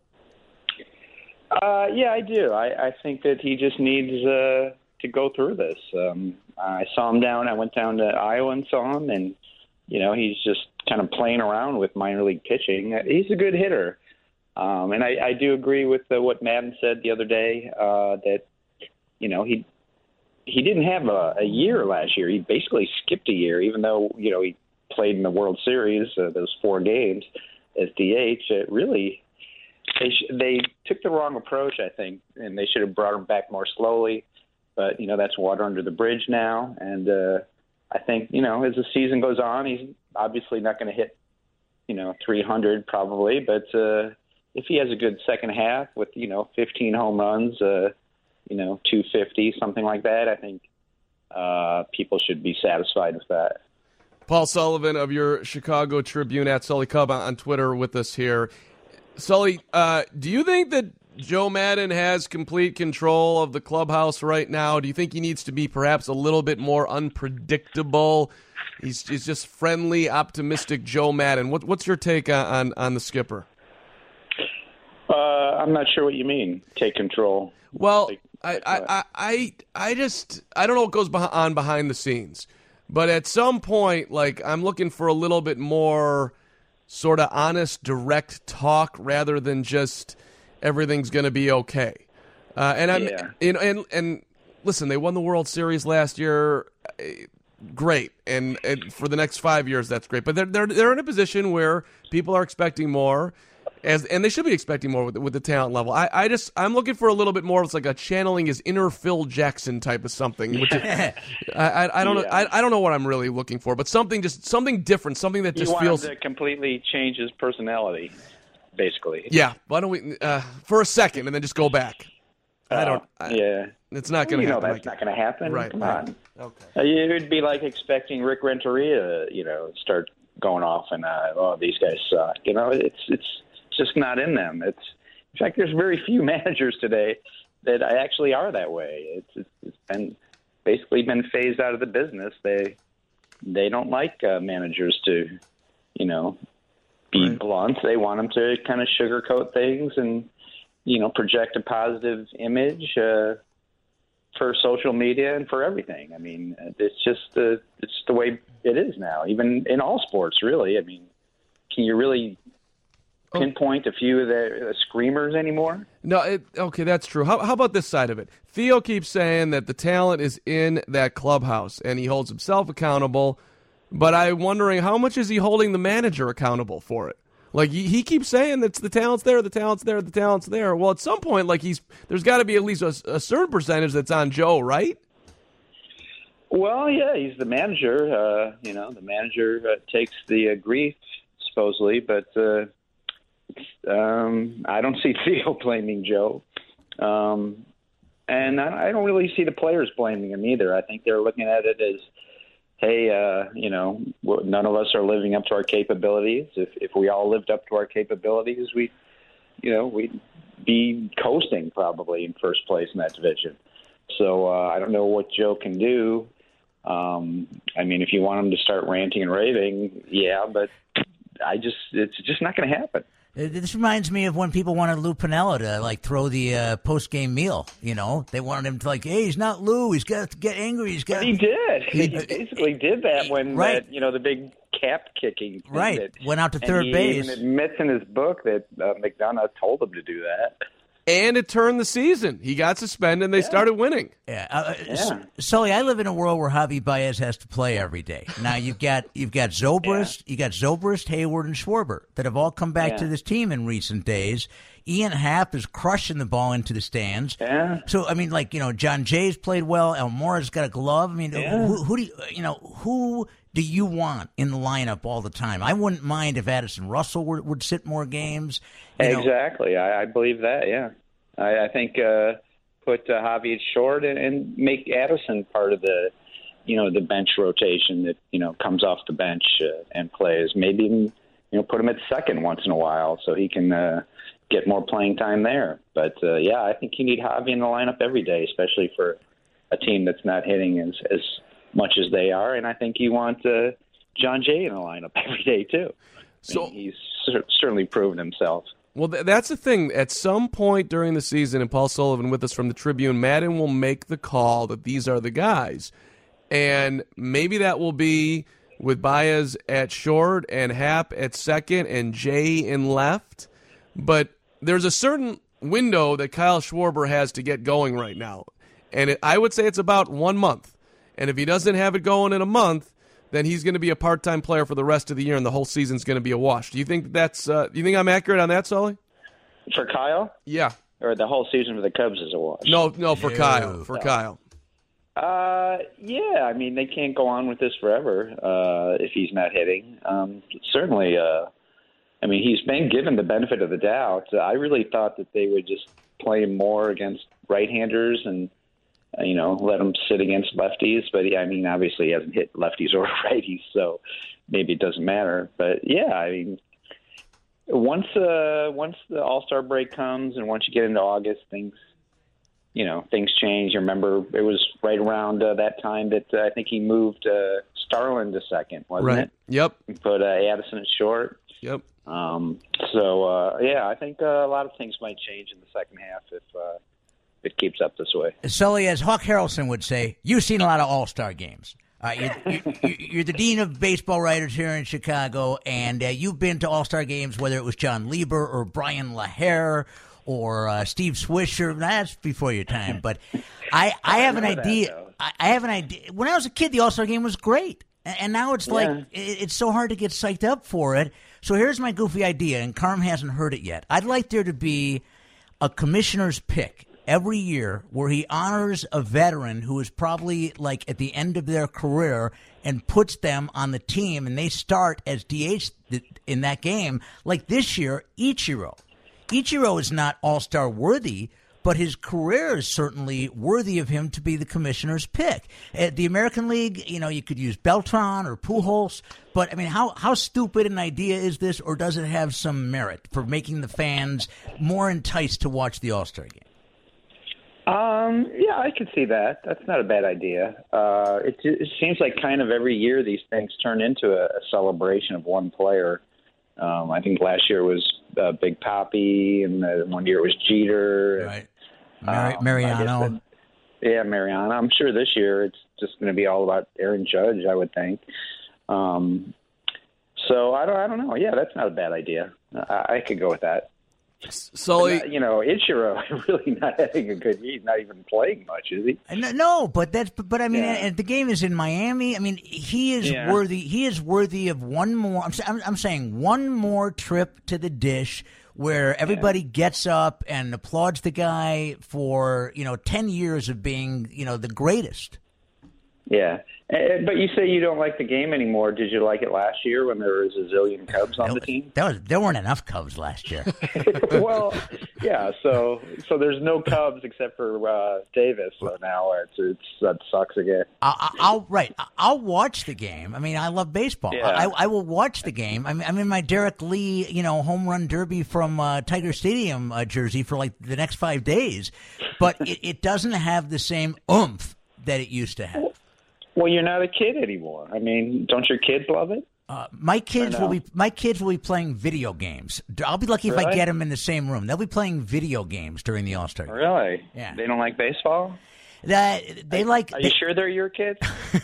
[SPEAKER 9] Uh, yeah, I do. I, I think that he just needs uh, to go through this. Um, I saw him down. I went down to Iowa and saw him, and, you know, he's just kind of playing around with minor league pitching. He's a good hitter. Um, and I, I do agree with uh, what Madden said the other day, uh, that, you know, he he didn't have a, a year last year. He basically skipped a year, even though, you know, he played in the World Series, uh, those four games as D H. It really, they, sh- they took the wrong approach, I think, and they should have brought him back more slowly. But, you know, that's water under the bridge now. And uh, I think, you know, as the season goes on, he's obviously not going to hit, you know, three hundred probably. But uh, if he has a good second half with, you know, fifteen home runs, uh, you know, two fifty, something like that, I think uh, people should be satisfied with that.
[SPEAKER 5] Paul Sullivan of your Chicago Tribune at Sully Cub on Twitter with us here. Sully, uh, do you think that Joe Maddon has complete control of the clubhouse right now? Do you think he needs to be perhaps a little bit more unpredictable? He's, he's just friendly, optimistic Joe Maddon. What, what's your take on, on, on the skipper?
[SPEAKER 9] Uh, I'm not sure what you mean, take control.
[SPEAKER 5] Well, I, I, I, I just I don't know what goes on behind the scenes. But at some point, like, I'm looking for a little bit more sort of honest, direct talk rather than just everything's going to be okay. Uh, and I'm
[SPEAKER 9] yeah.
[SPEAKER 5] and, and and listen, they won the World Series last year. Great, and, and for the next five years, that's great. But they're they're they're in a position where people are expecting more, as and they should be expecting more with, with the talent level. I, I just I'm looking for a little bit more. It's like a channeling his inner Phil Jackson type of something. Which is, I, I I don't yeah. know I, I don't know what I'm really looking for, but something just something different, something that
[SPEAKER 9] you
[SPEAKER 5] just
[SPEAKER 9] want
[SPEAKER 5] feels
[SPEAKER 9] him to completely change his personality, basically.
[SPEAKER 5] Yeah, why don't we uh, for a second and then just go back?
[SPEAKER 9] Uh,
[SPEAKER 5] I don't. I,
[SPEAKER 9] yeah,
[SPEAKER 5] it's not going to
[SPEAKER 9] you
[SPEAKER 5] happen.
[SPEAKER 9] know that's not going to happen.
[SPEAKER 5] Right.
[SPEAKER 9] Come
[SPEAKER 5] right.
[SPEAKER 9] on.
[SPEAKER 5] Okay.
[SPEAKER 9] Uh, it would be like expecting Rick Renteria, you know, start going off and uh, oh, these guys suck. You know, it's it's just not in them. It's in fact, there's very few managers today that actually are that way. It's it's, it's been basically been phased out of the business. They they don't like uh, managers to, you know, be
[SPEAKER 5] right.
[SPEAKER 9] blunt. They want them to kind of sugarcoat things and, you know, project a positive image uh, for social media and for everything. I mean, it's just the it's the way it is now, even in all sports, really. I mean, can you really pinpoint a few of the uh, screamers anymore?
[SPEAKER 5] No, it, okay, that's true. How, how about this side of it? Theo keeps saying that the talent is in that clubhouse, and he holds himself accountable, but I'm wondering how much is he holding the manager accountable for it? Like, he, he keeps saying that the talent's there, the talent's there, the talent's there. Well, at some point, like, he's there's got to be at least a, a certain percentage that's on Joe, right?
[SPEAKER 9] Well, yeah, he's the manager. Uh, you know, the manager uh, takes the uh, grief, supposedly, but uh, um, I don't see Theo blaming Joe. Um, and I, I don't really see the players blaming him either. I think they're looking at it as, hey, uh, you know, none of us are living up to our capabilities. If if we all lived up to our capabilities, we, you know, we'd be coasting probably in first place in that division. So uh, I don't know what Joe can do. Um, I mean, if you want him to start ranting and raving, yeah, but I just it's just not going to happen.
[SPEAKER 6] This reminds me of when people wanted Lou Piniella to, like, throw the uh, post-game meal, you know? They wanted him to, like, hey, he's not Lou. He's got to get angry. He's got.
[SPEAKER 9] But he did. He, he basically did that when,
[SPEAKER 6] right.
[SPEAKER 9] that, you know, the big cap-kicking thing.
[SPEAKER 6] Right.
[SPEAKER 9] That,
[SPEAKER 6] went out to third
[SPEAKER 9] and he
[SPEAKER 6] base.
[SPEAKER 9] He even admits in his book that uh, McDonough told him to do that.
[SPEAKER 5] And it turned the season. He got suspended, and they
[SPEAKER 9] yeah.
[SPEAKER 5] started winning.
[SPEAKER 6] Yeah, uh,
[SPEAKER 9] yeah.
[SPEAKER 6] Sully, I live in a world where Javi Baez has to play every day. Now you've got you've got Zobrist, yeah. you got Zobrist, Hayward, and Schwarber that have all come back
[SPEAKER 9] yeah.
[SPEAKER 6] to this team in recent days. Ian Happ is crushing the ball into the stands.
[SPEAKER 9] Yeah.
[SPEAKER 6] So I mean, like you know, John Jay's played well. Almora's got a glove. I mean,
[SPEAKER 9] yeah.
[SPEAKER 6] who, who do you you know who do you want in the lineup all the time? I wouldn't mind if Addison Russell would, would sit more games. You
[SPEAKER 9] exactly, I, I believe that. Yeah. I, I think uh, put uh, Javi short and, and make Addison part of the, you know, the bench rotation that, you know, comes off the bench uh, and plays. Maybe even, you know, put him at second once in a while so he can uh, get more playing time there. But, uh, yeah, I think you need Javi in the lineup every day, especially for a team that's not hitting as, as much as they are. And I think you want uh, John Jay in the lineup every day, too.
[SPEAKER 5] So
[SPEAKER 9] I mean, he's cer- certainly proven himself.
[SPEAKER 5] Well, th- that's the thing. At some point during the season, and Paul Sullivan with us from the Tribune, Maddon will make the call that these are the guys. And maybe that will be with Baez at short and Happ at second and Jay in left. But there's a certain window that Kyle Schwarber has to get going right now. And it, I would say it's about one month. And if he doesn't have it going in a month, then he's going to be a part-time player for the rest of the year, and the whole season's going to be a wash. Do you think that's? Uh, do you think I'm accurate on that, Sully?
[SPEAKER 9] For Kyle?
[SPEAKER 5] Yeah.
[SPEAKER 9] Or the whole season for the Cubs is a wash?
[SPEAKER 5] No, no, for
[SPEAKER 6] No.
[SPEAKER 5] Kyle. For
[SPEAKER 9] No.
[SPEAKER 5] Kyle.
[SPEAKER 9] Uh, yeah. I mean, they can't go on with this forever uh, if he's not hitting. Um, certainly. Uh, I mean, he's been given the benefit of the doubt. I really thought that they would just play him more against right-handers and. You know, let him sit against lefties. But, yeah, I mean, obviously he hasn't hit lefties or righties, so maybe it doesn't matter. But, yeah, I mean, once uh, once the All-Star break comes and once you get into August, things, you know, things change. You remember it was right around uh, that time that uh, I think he moved uh, Starlin to second, wasn't
[SPEAKER 5] Right.
[SPEAKER 9] it?
[SPEAKER 5] Yep.
[SPEAKER 9] He put uh, Addison at short.
[SPEAKER 5] Yep.
[SPEAKER 9] Um, so, uh, yeah, I think uh, a lot of things might change in the second half if uh, – it keeps up this way.
[SPEAKER 6] Sully, as Hawk Harrelson would say, you've seen a lot of All-Star games. Uh, you're, you're, you're the dean of baseball writers here in Chicago, and uh, you've been to All-Star games, whether it was John Lieber or Brian LaHare or uh, Steve Swisher. That's before your time. But I, I have an idea.
[SPEAKER 9] That,
[SPEAKER 6] I, I have an idea. When I was a kid, the All-Star game was great. And, and now it's like,
[SPEAKER 9] Yeah.
[SPEAKER 6] it, it's so hard to get psyched up for it. So here's my goofy idea, and Carm hasn't heard it yet. I'd like there to be a commissioner's pick every year where he honors a veteran who is probably like at the end of their career and puts them on the team, and they start as D H in that game. Like this year, Ichiro. Ichiro is not all-star worthy, but his career is certainly worthy of him to be the commissioner's pick. At the American League, you know, you could use Beltran or Pujols, but I mean, how, how stupid an idea is this, or does it have some merit for making the fans more enticed to watch the All-Star game?
[SPEAKER 9] Um, yeah, I could see that. That's not a bad idea. Uh, it, it seems like kind of every year these things turn into a, a celebration of one player. Um, I think last year was uh, Big Papi, and uh, one year it was Jeter.
[SPEAKER 6] Right. Mar-
[SPEAKER 9] Um,
[SPEAKER 6] Mariano.
[SPEAKER 9] I guess that- yeah, Mariano. I'm sure this year it's just going to be all about Aaron Judge, I would think. Um, so I don't, I don't know. Yeah, that's not a bad idea. I, I could go with that.
[SPEAKER 5] Sully,
[SPEAKER 9] But, uh, you know, Ichiro really not having a good. He's not even playing much, is he?
[SPEAKER 6] No, no, but that's but, but I mean,
[SPEAKER 9] Yeah.
[SPEAKER 6] and the game is in Miami. I mean, he is
[SPEAKER 9] Yeah.
[SPEAKER 6] worthy. He is worthy of one more. I'm, I'm, I'm saying one more trip to the dish where everybody gets up and applauds the guy for you know ten years of being you know the greatest.
[SPEAKER 9] Yeah, Uh, but you say you don't like the game anymore. Did you like it last year when there was a zillion Cubs on the team?
[SPEAKER 6] That was there weren't enough Cubs last year.
[SPEAKER 9] Well, yeah. So so there's no Cubs except for uh, Davis. So now it's, it's that sucks again.
[SPEAKER 6] I, I'll right. I'll watch the game. I mean, I love baseball.
[SPEAKER 9] Yeah.
[SPEAKER 6] I, I will watch the game. I'm, I'm in my Derek Lee, you know, home run derby from uh, Tiger Stadium uh, jersey for like the next five days, but it, it doesn't have the same oomph that it used to have.
[SPEAKER 9] Well, you're not a kid anymore. I mean, don't your kids love it?
[SPEAKER 6] Uh, my kids will be my kids will be playing video games. I'll be lucky if I
[SPEAKER 9] Really?
[SPEAKER 6] get them in the same room. They'll be playing video games during the All-Star game.
[SPEAKER 9] Really?
[SPEAKER 6] Yeah.
[SPEAKER 9] They don't like baseball?
[SPEAKER 6] That they like.
[SPEAKER 9] Are
[SPEAKER 6] they-
[SPEAKER 9] you sure they're your kids?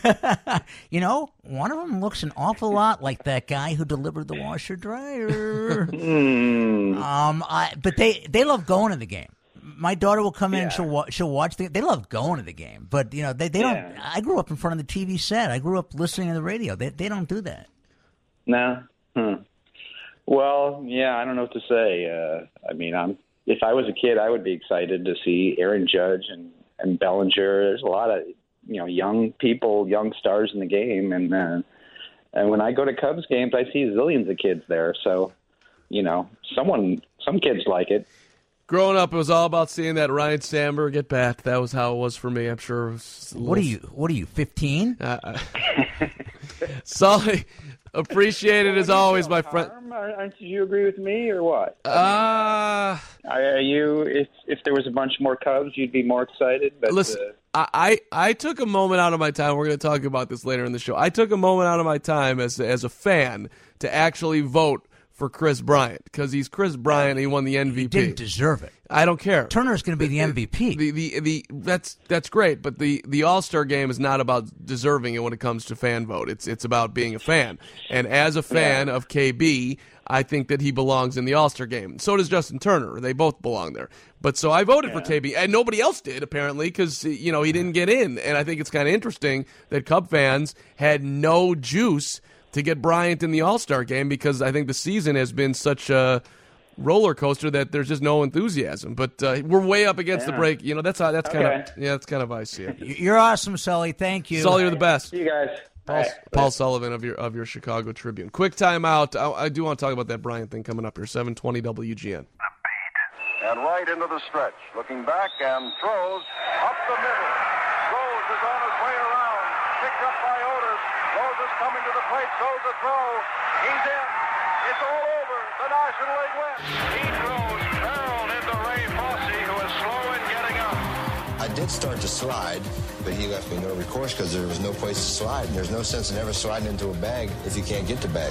[SPEAKER 6] You know, one of them looks an awful lot like that guy who delivered the washer dryer.
[SPEAKER 9] Hmm.
[SPEAKER 6] um, I, but they they love going to the game. My daughter will come in and she'll wa- she'll watch the. They love going to the game, but you know they, they don't.
[SPEAKER 9] Yeah.
[SPEAKER 6] I grew up in front of the T V set. I grew up listening to the radio. They they don't do that.
[SPEAKER 9] No. Hmm. Well, yeah, I don't know what to say. Uh, I mean, I'm if I was a kid, I would be excited to see Aaron Judge and, and Bellinger. There's a lot of you know young people, young stars in the game, and uh, and when I go to Cubs games, I see zillions of kids there. So, you know, someone, some kids like it.
[SPEAKER 5] growing up, it was all about seeing that Ryan Sandberg get bat. That was how it was for me. I'm sure. It was a
[SPEAKER 6] What are
[SPEAKER 5] little-
[SPEAKER 6] you? What are you? Fifteen?
[SPEAKER 5] Uh, Sully, appreciate it as always, my friend.
[SPEAKER 9] Harm? Aren't you agree with me or what?
[SPEAKER 5] Uh,
[SPEAKER 9] Are you? If if there was a bunch more Cubs, you'd be more excited. But,
[SPEAKER 5] listen,
[SPEAKER 9] uh,
[SPEAKER 5] I, I I took a moment out of my time. We're going to talk about this later in the show. I took a moment out of my time as as a fan to actually vote for Chris Bryant because he's Chris Bryant. And he won the M V P.
[SPEAKER 6] He didn't deserve it.
[SPEAKER 5] I don't care.
[SPEAKER 6] Turner's going to be the M V P.
[SPEAKER 5] The, the the that's that's great, but the, the All-Star game is not about deserving it when it comes to fan vote. It's it's about being a fan. And as a fan yeah. of K B, I think that he belongs in the All-Star game. So does Justin Turner. They both belong there. But so I voted yeah. for K B, and nobody else did apparently because you know he didn't get in. And I think it's kind of interesting that Cub fans had no juice to get Bryant in the All-Star game because I think the season has been such a roller coaster that there's just no enthusiasm. But uh, we're way up against yeah. the break. You know, that's how, that's okay. kind of yeah, that's kind of how I see it.
[SPEAKER 6] You're awesome, Sully. Thank you.
[SPEAKER 5] Sully, you're the best.
[SPEAKER 9] See you guys.
[SPEAKER 5] Paul, right. Paul Sullivan of your of your Chicago Tribune. Quick timeout. I, I do want to talk about that Bryant thing coming up here. seven twenty W G N.
[SPEAKER 10] And right into the stretch. Looking back and throws up the middle. Rose is on his way around. Picked up by Otis. Rose is coming to the plate. Throws a throw. He's in. It's all over. The National League wins. He throws barreled into Ray Fosse, who is slow in getting up.
[SPEAKER 11] I did start to slide, but he left me no recourse because there was no place to slide. And there's no sense in ever sliding into a bag if you can't get the bag.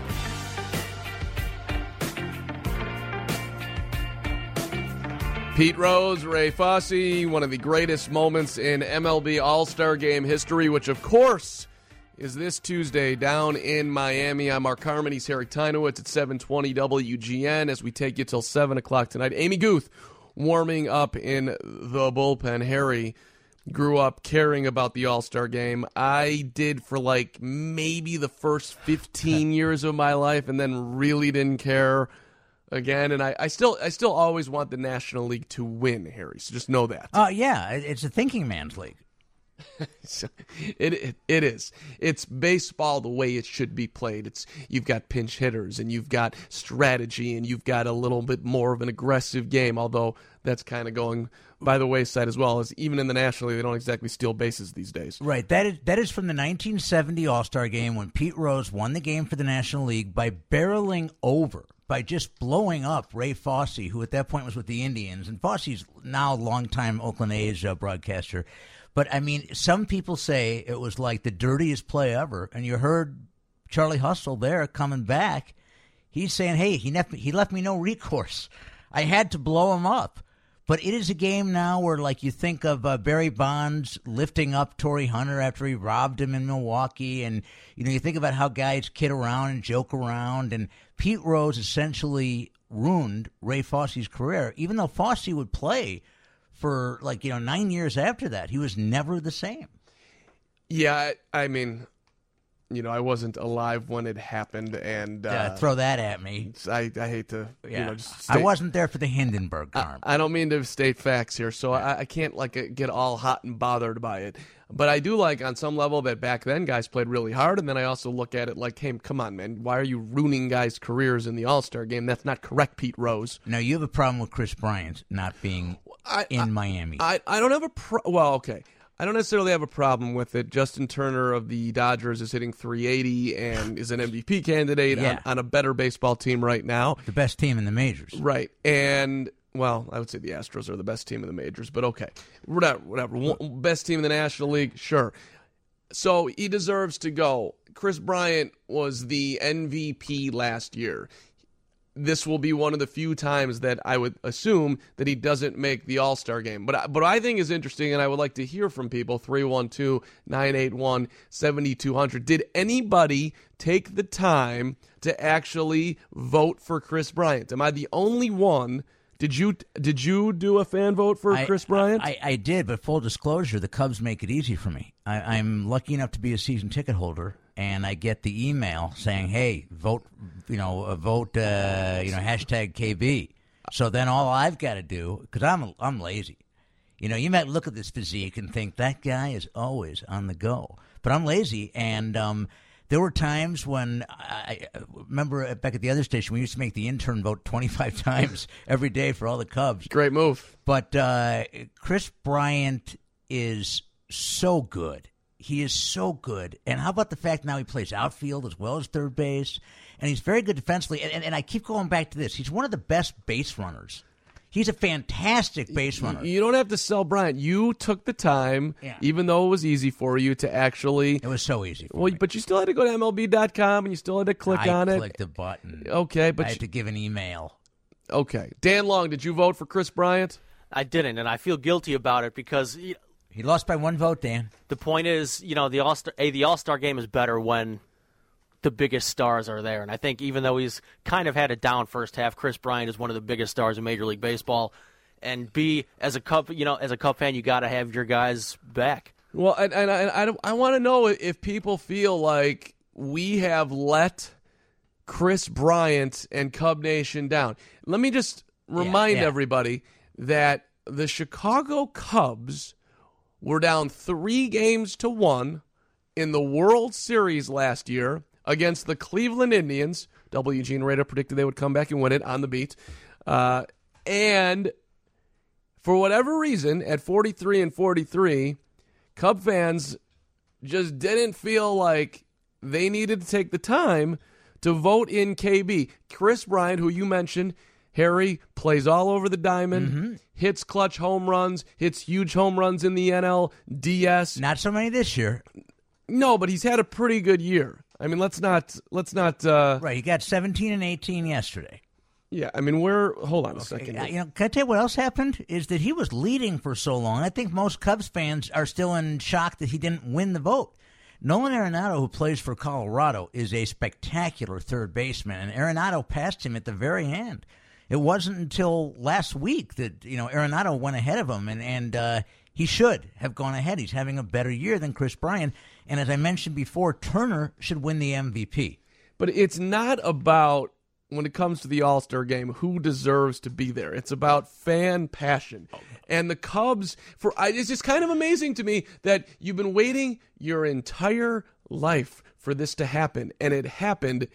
[SPEAKER 5] Pete Rose, Ray Fosse, one of the greatest moments in M L B All-Star Game history, which, of course, is this Tuesday down in Miami. I'm Mark Harmon. He's Eric Tynowitz at seven twenty W G N as we take you till seven o'clock tonight. Amy Guth warming up in the bullpen. Harry grew up caring about the All-Star Game. I did for like maybe the first fifteen years of my life and then really didn't care again, and I, I still I still always want the National League to win, Harry, so just know that.
[SPEAKER 6] Oh, uh, yeah, it's a thinking man's league.
[SPEAKER 5] it, it it is. It's baseball the way it should be played. It's you've got pinch hitters, and you've got strategy, and you've got a little bit more of an aggressive game, although that's kind of going by the wayside as well, as even in the National League, they don't exactly steal bases these days.
[SPEAKER 6] Right. That is, that is from the nineteen seventy All-Star Game when Pete Rose won the game for the National League by barreling over, by just blowing up Ray Fosse, who at that point was with the Indians. And Fosse's now a longtime Oakland A's uh, broadcaster. But, I mean, some people say it was like the dirtiest play ever. And you heard Charlie Hustle there coming back. He's saying, hey, he left me, he left me no recourse. I had to blow him up. But it is a game now where, like, you think of uh, Barry Bonds lifting up Torrey Hunter after he robbed him in Milwaukee. And, you know, you think about how guys kid around and joke around. And Pete Rose essentially ruined Ray Fosse's career, even though Fosse would play for, like, you know, nine years after that. He was never the same.
[SPEAKER 5] Yeah, I, I mean, you know, I wasn't alive when it happened, and uh,
[SPEAKER 6] yeah, throw that at me.
[SPEAKER 5] I, I hate to,
[SPEAKER 6] yeah.
[SPEAKER 5] you know, just state,
[SPEAKER 6] I wasn't there for the Hindenburg harm.
[SPEAKER 5] I, I don't mean to state facts here, so I, I can't like get all hot and bothered by it. But I do like, on some level, that back then guys played really hard, and then I also look at it like, hey, come on, man, why are you ruining guys' careers in the All-Star Game? That's not correct, Pete Rose.
[SPEAKER 6] No, you have a problem with Chris Bryant not being
[SPEAKER 5] I,
[SPEAKER 6] in
[SPEAKER 5] I,
[SPEAKER 6] Miami.
[SPEAKER 5] I, I don't have a pro- well, okay. I don't necessarily have a problem with it. Justin Turner of the Dodgers is hitting three eighty and is an M V P candidate
[SPEAKER 6] yeah.
[SPEAKER 5] on, on a better baseball team right now.
[SPEAKER 6] The best team in the majors.
[SPEAKER 5] Right. And, well, I would say the Astros are the best team in the majors, but okay. Whatever. whatever. Best team in the National League, sure. So he deserves to go. Chris Bryant was the M V P last year. This will be one of the few times that I would assume that he doesn't make the All-Star game. But but I think is interesting, and I would like to hear from people, three one two, nine eight one, seven two zero zero. Did anybody take the time to actually vote for Chris Bryant? Am I the only one? Did you did you do a fan vote for
[SPEAKER 6] I,
[SPEAKER 5] Chris Bryant?
[SPEAKER 6] I, I did, but full disclosure, the Cubs make it easy for me. I, I'm lucky enough to be a season ticket holder, and I get the email saying, "Hey, vote, you know, uh, vote, uh, you know, hashtag K B." So then all I've got to do, because I'm I'm lazy. You know, you might look at this physique and think that guy is always on the go, but I'm lazy, and um, there were times when I, I remember back at the other station, we used to make the intern vote twenty-five times every day for all the Cubs.
[SPEAKER 5] Great move.
[SPEAKER 6] But uh, Chris Bryant is so good. He is so good. And how about the fact now he plays outfield as well as third base? And he's very good defensively. And, and, and I keep going back to this. He's one of the best base runners. He's a fantastic base runner.
[SPEAKER 5] You don't have to sell Bryant. You took the time,
[SPEAKER 6] Yeah.
[SPEAKER 5] even though it was easy for you to actually.
[SPEAKER 6] It was so easy. For
[SPEAKER 5] well,
[SPEAKER 6] me.
[SPEAKER 5] but you still had to go to M L B dot com and you still had to click
[SPEAKER 6] I
[SPEAKER 5] on it.
[SPEAKER 6] I clicked the button.
[SPEAKER 5] Okay, but
[SPEAKER 6] I had
[SPEAKER 5] you-
[SPEAKER 6] to give an email.
[SPEAKER 5] Okay, Dan Long, did you vote for Chris Bryant?
[SPEAKER 7] I didn't, and I feel guilty about it because you know,
[SPEAKER 6] He lost by one vote, Dan.
[SPEAKER 7] the point is, you know, the All Star, a the All Star game is better when the biggest stars are there, and I think even though he's kind of had a down first half, Chris Bryant is one of the biggest stars in Major League Baseball, and B, as a Cub, you know, as a Cub fan, you got to have your guys back.
[SPEAKER 5] Well, and, and I, I, I want to know if people feel like we have let Chris Bryant and Cub Nation down. Let me just remind
[SPEAKER 6] Yeah, yeah.
[SPEAKER 5] everybody that the Chicago Cubs were down three games to one in the World Series last year against the Cleveland Indians. W. Gene Rader predicted they would come back and win it on the beat. Uh, and for whatever reason, at forty-three and forty-three, Cub fans just didn't feel like they needed to take the time to vote in K B. Chris Bryant, who you mentioned, Harry, plays all over the diamond,
[SPEAKER 6] Mm-hmm.
[SPEAKER 5] hits clutch home runs, hits huge home runs in the N L D S.
[SPEAKER 6] Not so many this year.
[SPEAKER 5] No, but he's had a pretty good year. I mean, let's not let's not. Uh,
[SPEAKER 6] Right, he got seventeen and eighteen yesterday.
[SPEAKER 5] yeah, I mean, we're hold on a second.
[SPEAKER 6] Uh, You know, can I tell you what else happened? Is that he was leading for so long. I think most Cubs fans are still in shock that he didn't win the vote. Nolan Arenado, who plays for Colorado, is a spectacular third baseman, and Arenado passed him at the very end. It wasn't until last week that you know Arenado went ahead of him, and and uh, he should have gone ahead. He's having a better year than Chris Bryant, and as I mentioned before, Turner should win the M V P.
[SPEAKER 5] But it's not about, when it comes to the All-Star game, who deserves to be there. It's about fan passion. And the Cubs, for I, it's just kind of amazing to me that you've been waiting your entire life for this to happen, and it happened.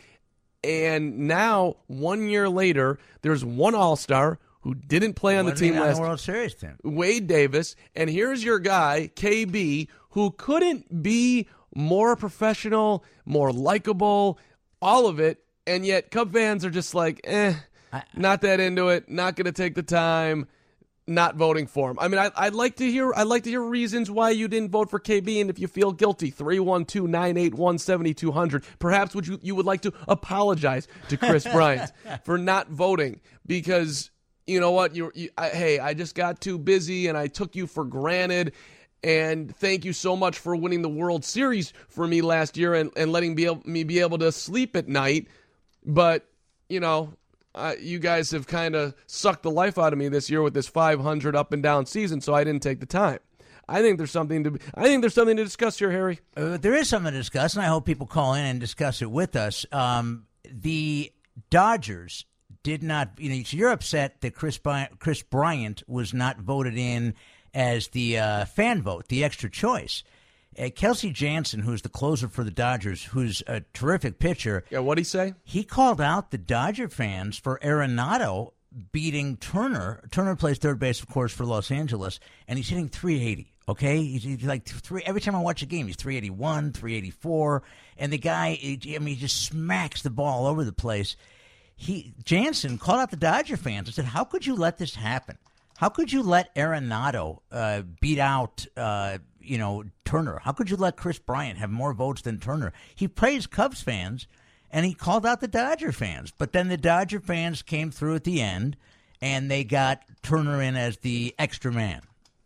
[SPEAKER 5] And now, one year later, there's one All-Star who didn't play on the
[SPEAKER 6] Wasn't
[SPEAKER 5] team
[SPEAKER 6] even on
[SPEAKER 5] last
[SPEAKER 6] the World Series team.
[SPEAKER 5] Wade Davis, and here's your guy, K B, who couldn't be more professional, more likable, all of it, and yet Cub fans are just like, eh, not that into it, not going to take the time, not voting for him. I mean, I, I'd like to hear I'd like to hear reasons why you didn't vote for K B, and if you feel guilty, three one two, nine eight one, seven two zero zero. Perhaps would you, you would like to apologize to Chris Bryant for not voting, because you know what? You, you I, hey, I just got too busy and I took you for granted. And thank you so much for winning the World Series for me last year and, and letting be able, me be able to sleep at night. But, you know, uh, you guys have kind of sucked the life out of me this year with this five hundred up and down season, so I didn't take the time. I think there's something to I think there's something to discuss here, Harry.
[SPEAKER 6] Uh, there is something to discuss, and I hope people call in and discuss it with us. Um, the Dodgers did not, you know, so you're upset that Chris Bryant, Chris Bryant was not voted in as the uh, fan vote, the extra choice. Uh, Kelsey Jansen, who's the closer for the Dodgers, who's a terrific pitcher.
[SPEAKER 5] Yeah, what'd he say?
[SPEAKER 6] He called out the Dodger fans for Arenado beating Turner. Turner plays third base, of course, for Los Angeles, and he's hitting three eighty. Okay, he's, he's like three. Every time I watch a game, he's three eighty-one, three eighty-four, and the guy, I mean, he just smacks the ball all over the place. He Jansen called out the Dodger fans and said, "How could you let this happen? How could you let Arenado uh, beat out, uh, you know, Turner? How could you let Chris Bryant have more votes than Turner?" He praised Cubs fans, and he called out the Dodger fans. But then the Dodger fans came through at the end, and they got Turner in as the extra man.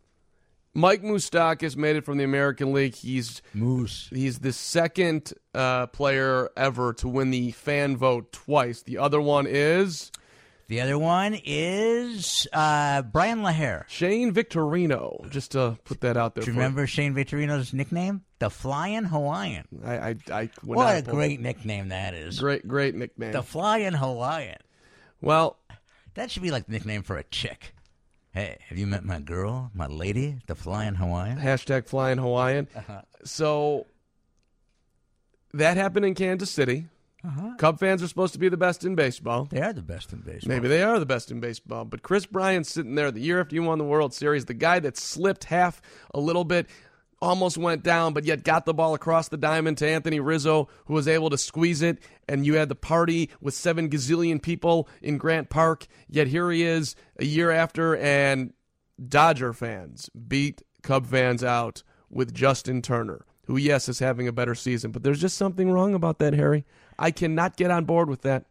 [SPEAKER 5] Mike Moustakas made it from the American League. He's
[SPEAKER 6] Moose.
[SPEAKER 5] He's the second uh, player ever to win the fan vote twice. The other one is...
[SPEAKER 6] The other one is uh, Brian LaHair.
[SPEAKER 5] Shane Victorino, just to put that out there.
[SPEAKER 6] Do you
[SPEAKER 5] for
[SPEAKER 6] remember Shane Victorino's nickname? The Flying Hawaiian.
[SPEAKER 5] I, I, I would
[SPEAKER 6] What
[SPEAKER 5] not
[SPEAKER 6] a
[SPEAKER 5] pull
[SPEAKER 6] great
[SPEAKER 5] it.
[SPEAKER 6] nickname that is.
[SPEAKER 5] Great, great nickname.
[SPEAKER 6] The Flying Hawaiian.
[SPEAKER 5] Well,
[SPEAKER 6] that should be like the nickname for a chick. Hey, have you met my girl, my lady, the Flying Hawaiian?
[SPEAKER 5] Hashtag Flying Hawaiian.
[SPEAKER 6] Uh-huh.
[SPEAKER 5] So that happened in Kansas City.
[SPEAKER 6] Uh-huh.
[SPEAKER 5] Cub fans are supposed to be the best in baseball.
[SPEAKER 6] They are the best in baseball.
[SPEAKER 5] Maybe they are the best in baseball. But Chris Bryant's sitting there the year after you won the World Series, the guy that slipped half a little bit. almost went down, but yet got the ball across the diamond to Anthony Rizzo, who was able to squeeze it, and you had the party with seven gazillion people in Grant Park, yet here he is a year after, and Dodger fans beat Cub fans out with Justin Turner, who, yes, is having a better season, but there's just something wrong about that, Harry. I cannot get on board with that.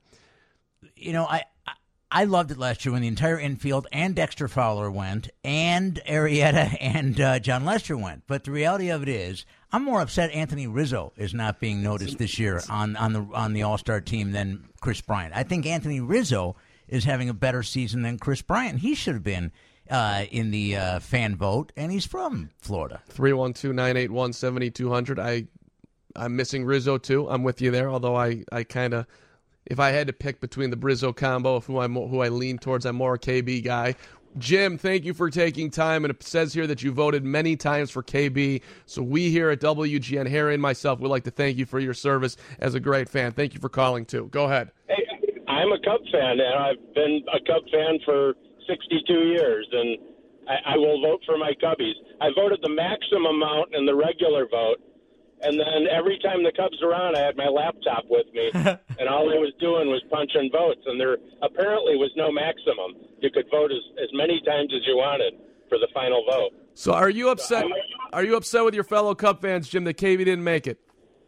[SPEAKER 6] You know, I I loved it last year when the entire infield and Dexter Fowler went, and Arrieta and uh, John Lester went. But the reality of it is, I'm more upset Anthony Rizzo is not being noticed this year on, on the on the All-Star team than Chris Bryant. I think Anthony Rizzo is having a better season than Chris Bryant. He should have been uh, in the uh, fan vote, and he's from Florida.
[SPEAKER 5] three one two, nine eight one, seven two zero zero. I, I'm missing Rizzo, too. I'm with you there, although I, I kind of... If I had to pick between the Brizzo combo of who I who I lean towards, I'm more a K B guy. Jim, thank you for taking time, and it says here that you voted many times for K B. So we here at W G N, Harry and myself, would like to thank you for your service as a great fan. Thank you for calling, too. Go ahead.
[SPEAKER 12] Hey, I'm a Cub fan, and I've been a Cub fan for sixty-two years, and I, I will vote for my Cubbies. I voted the maximum amount in the regular vote. And then every time the Cubs were on, I had my laptop with me, and all I was doing was punching votes. And there apparently was no maximum. You could vote as, as many times as you wanted for the final vote.
[SPEAKER 5] So are you upset? Are you upset with your fellow Cub fans, Jim, that K B didn't make it?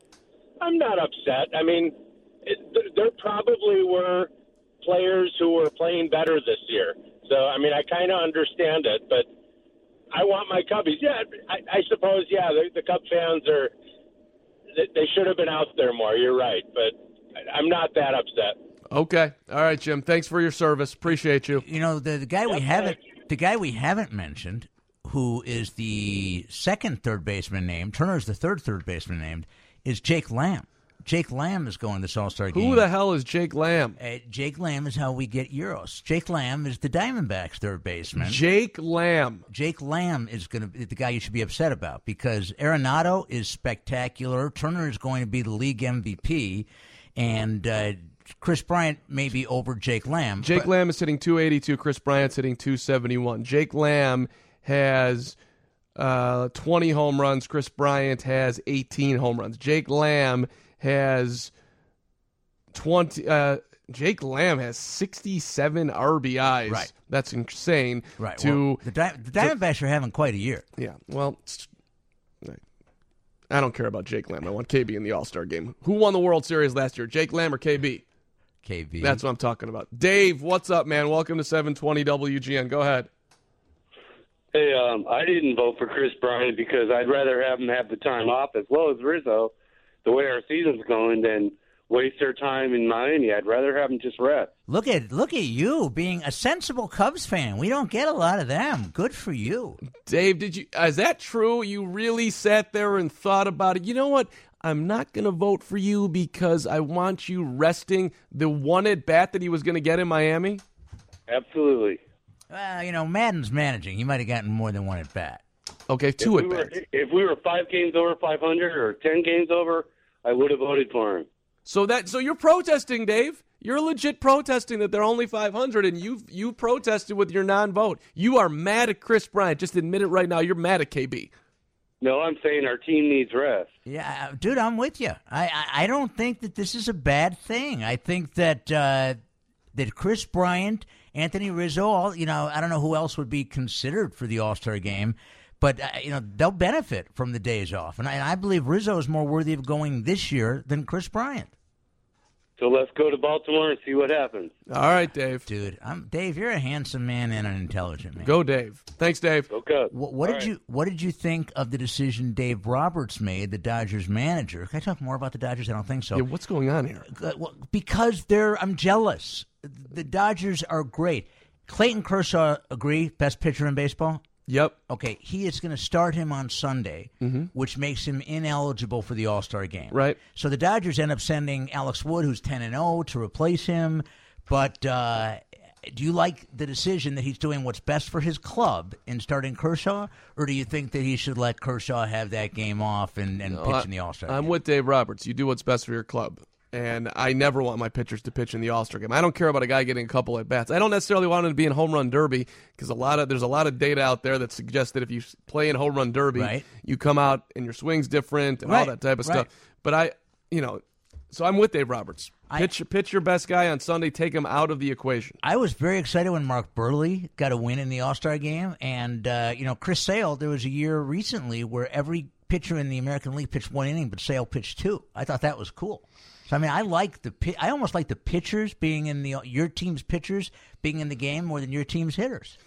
[SPEAKER 12] I'm not upset. I mean, it, there probably were players who were playing better this year. So, I mean, I kind of understand it, but I want my Cubbies. Yeah, I, I suppose, yeah, the, the Cub fans are – they should have been out there more. You're right, but I'm not that upset.
[SPEAKER 5] Okay, all right, Jim. Thanks for your service. Appreciate you.
[SPEAKER 6] You know, the, the guy we haven't the guy we haven't mentioned, who is the second third baseman named, Turner's the third third baseman named, is Jake Lamb. Jake Lamb is going to this All-Star game.
[SPEAKER 5] Who the hell is Jake Lamb?
[SPEAKER 6] Uh, Jake Lamb is how we get Euros. Jake Lamb is the Diamondbacks' third baseman.
[SPEAKER 5] Jake Lamb.
[SPEAKER 6] Jake Lamb is going to be the guy you should be upset about because Arenado is spectacular. Turner is going to be the league M V P, and uh, Chris Bryant may be over Jake Lamb.
[SPEAKER 5] Jake
[SPEAKER 6] but-
[SPEAKER 5] Lamb is hitting two eighty-two. Chris Bryant's hitting two seventy-one. Jake Lamb has uh, twenty home runs. Chris Bryant has eighteen home runs. Jake Lamb has twenty. Uh, Jake Lamb has sixty-seven R B Is.
[SPEAKER 6] Right,
[SPEAKER 5] that's insane.
[SPEAKER 6] Right.
[SPEAKER 5] To
[SPEAKER 6] well, the, Di- the Diamondbacks to, are having quite a year.
[SPEAKER 5] Yeah. Well, I don't care about Jake Lamb. I want K B in the All-Star game. Who won the World Series last year? Jake Lamb or K B?
[SPEAKER 6] K B.
[SPEAKER 5] That's what I'm talking about. Dave, what's up, man? Welcome to seven twenty W G N. Go ahead.
[SPEAKER 13] Hey, um, I didn't vote for Chris Bryant because I'd rather have him have the time off as well as Rizzo. The way our season's going, than waste their time in Miami. I'd rather have them just rest.
[SPEAKER 6] Look at look at you being a sensible Cubs fan. We don't get a lot of them. Good for you,
[SPEAKER 5] Dave. Did you? Is that true? You really sat there and thought about it. You know what? I'm not going to vote for you because I want you resting the one at bat that he was going to get in Miami.
[SPEAKER 13] Absolutely.
[SPEAKER 6] Well, you know, Madden's managing. He might have gotten more than one at bat.
[SPEAKER 5] Okay, two
[SPEAKER 13] if
[SPEAKER 5] at
[SPEAKER 13] we
[SPEAKER 5] bats.
[SPEAKER 13] Were, if we were five games over five hundred or ten games over, I would have voted for him.
[SPEAKER 5] So that so you're protesting, Dave. You're legit protesting that they're only five hundred, and you you protested with your non-vote. You are mad at Chris Bryant. Just admit it right now. You're mad at K B.
[SPEAKER 13] No, I'm saying our team needs rest.
[SPEAKER 6] Yeah, dude, I'm with you. I, I, I don't think that this is a bad thing. I think that uh, that Chris Bryant, Anthony Rizzo, all you know, I don't know who else would be considered for the All-Star game. But, uh, you know, they'll benefit from the days off. And I, and I believe Rizzo is more worthy of going this year than Chris Bryant.
[SPEAKER 13] So let's go to Baltimore and see what happens.
[SPEAKER 5] All right, Dave.
[SPEAKER 6] Dude, I'm, Dave, you're a handsome man and an intelligent man.
[SPEAKER 5] Go, Dave. Thanks, Dave.
[SPEAKER 13] Okay.
[SPEAKER 6] What, what did
[SPEAKER 13] right.
[SPEAKER 6] you What did you think of the decision Dave Roberts made, the Dodgers manager? Can I talk more about the Dodgers? I don't think so.
[SPEAKER 5] Yeah, what's going on here?
[SPEAKER 6] Uh, well, because they're, I'm jealous. The Dodgers are great. Clayton Kershaw, agree, best pitcher in baseball?
[SPEAKER 5] Yep.
[SPEAKER 6] Okay, he is going to start him on Sunday,
[SPEAKER 5] mm-hmm.
[SPEAKER 6] which makes him ineligible for the All-Star game.
[SPEAKER 5] Right.
[SPEAKER 6] So the Dodgers end up sending Alex Wood, who's ten and oh, to replace him. But uh, do you like the decision that he's doing what's best for his club in starting Kershaw, or do you think that he should let Kershaw have that game off and, and
[SPEAKER 5] no,
[SPEAKER 6] pitch
[SPEAKER 5] I,
[SPEAKER 6] in the All-Star
[SPEAKER 5] I'm
[SPEAKER 6] game?
[SPEAKER 5] with Dave Roberts. You do what's best for your club. And I never want my pitchers to pitch in the All-Star game. I don't care about a guy getting a couple at bats. I don't necessarily want him to be in home run derby because a lot of there's a lot of data out there that suggests that if you play in home run derby,
[SPEAKER 6] right.
[SPEAKER 5] you come out and your swing's different and
[SPEAKER 6] right.
[SPEAKER 5] all that type of
[SPEAKER 6] right.
[SPEAKER 5] stuff. But I, you know, so I'm with Dave Roberts. Pitch, I, pitch your best guy on Sunday. Take him out of the equation.
[SPEAKER 6] I was very excited when Mark Burley got a win in the All-Star game, and uh, you know, Chris Sale. There was a year recently where every pitcher in the American League pitched one inning, but Sale pitched two. I thought that was cool. So I mean, I like the I almost like the pitchers being in the your team's pitchers being in the game more than your team's hitters.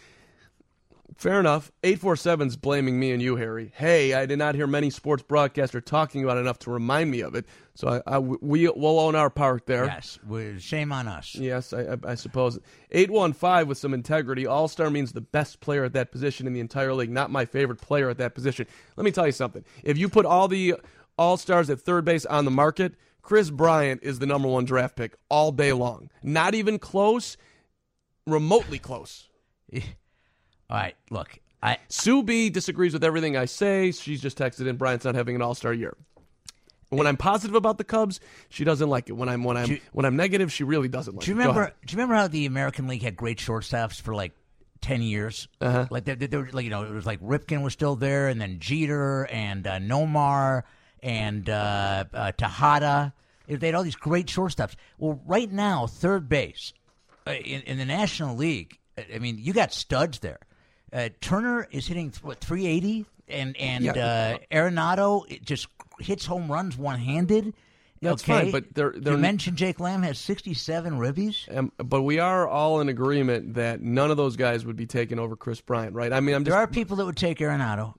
[SPEAKER 5] Fair enough. eight four seven's blaming me and you, Harry. Hey, I did not hear many sports broadcasters talking about it enough to remind me of it. So I, I, we, we'll own our part there.
[SPEAKER 6] Yes, shame on us.
[SPEAKER 5] Yes, I, I, I suppose. eight one five with some integrity. All-star means the best player at that position in the entire league, not my favorite player at that position. Let me tell you something. If you put all the all-stars at third base on the market, Chris Bryant is the number one draft pick all day long. Not even close, remotely close.
[SPEAKER 6] All right, look. I,
[SPEAKER 5] Sue B disagrees with everything I say. She's just texted in Bryant's not having an all-star year. When I'm positive about the Cubs, she doesn't like it. When I'm when I'm
[SPEAKER 6] you,
[SPEAKER 5] when I'm negative, she really doesn't like
[SPEAKER 6] do you
[SPEAKER 5] it.
[SPEAKER 6] Remember, do you remember how the American League had great shortstops for like ten years?
[SPEAKER 5] Uh-huh.
[SPEAKER 6] Like they, they, they were like you know it was like Ripken was still there, and then Jeter and uh, Nomar and uh, uh, Tejada. They had all these great shortstops. Well, right now, third base uh, in, in the National League. I mean, you got studs there. Uh, Turner is hitting what three eighty, and and
[SPEAKER 5] yeah.
[SPEAKER 6] uh, Arenado just hits home runs one handed.
[SPEAKER 5] That's
[SPEAKER 6] okay.
[SPEAKER 5] fine, but they're, they're
[SPEAKER 6] you mentioned Jake Lamb has sixty-seven ribbies.
[SPEAKER 5] Um, but we are all in agreement that none of those guys would be taken over Chris Bryant, right? I mean, I'm just,
[SPEAKER 6] there are people that would take Arenado.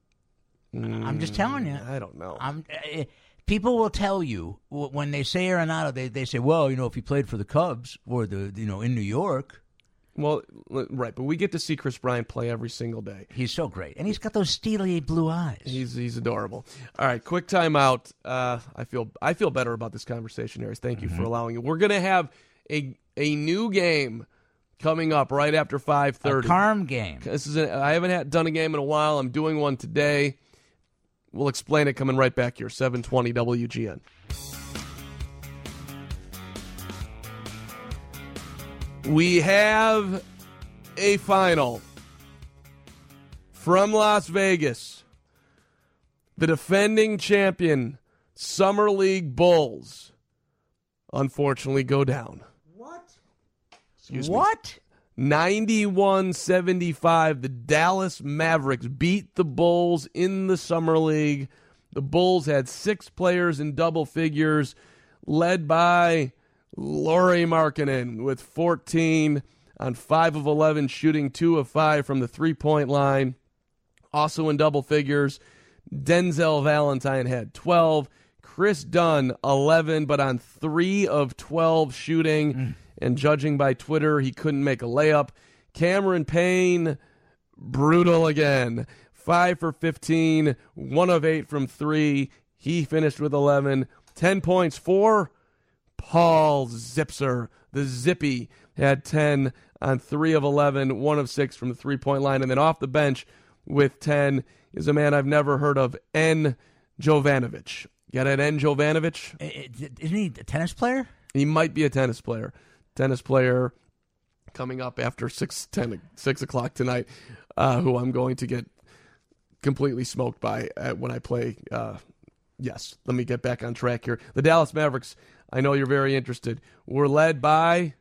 [SPEAKER 5] Mm,
[SPEAKER 6] I'm just telling you.
[SPEAKER 5] I don't know.
[SPEAKER 6] I'm. Uh, people will tell you when they say Arenado, they they say, well, you know, if he played for the Cubs or the you know in New York.
[SPEAKER 5] Well, right, but we get to see Chris Bryant play every single day.
[SPEAKER 6] He's so great, and he's got those steely blue eyes.
[SPEAKER 5] He's he's adorable. All right, quick timeout. Uh, I feel I feel better about this conversation, Harris. Thank you mm-hmm. for allowing it. We're gonna have a a new game coming up right after five thirty.
[SPEAKER 6] A Carm game.
[SPEAKER 5] This is a, I haven't had, done a game in a while. I'm doing one today. We'll explain it coming right back here. seven twenty W G N. We have a final from Las Vegas. The defending champion, Summer League Bulls, unfortunately go down.
[SPEAKER 6] What?
[SPEAKER 5] Excuse
[SPEAKER 6] what?
[SPEAKER 5] me. ninety-one seventy-five. The Dallas Mavericks beat the Bulls in the Summer League. The Bulls had six players in double figures, led by Lauri Markkanen with fourteen on five of eleven, shooting two of five from the three-point line. Also in double figures, Denzel Valentine had twelve. Chris Dunn, eleven, but on three of twelve shooting. Mm. And judging by Twitter, he couldn't make a layup. Cameron Payne, brutal again. five for fifteen, one of eight from three. He finished with eleven. ten points for Paul Zipser. The Zippy had ten on three of eleven, one of six from the three-point line. And then off the bench with ten is a man I've never heard of, N. Jovanovic. Got it, N. Jovanovic?
[SPEAKER 6] Isn't he a tennis player?
[SPEAKER 5] He might be a tennis player. Tennis player coming up after six, ten, six o'clock tonight, uh, who I'm going to get completely smoked by uh, when I play. Uh, yes, let me get back on track here. The Dallas Mavericks, I know you're very interested, were led by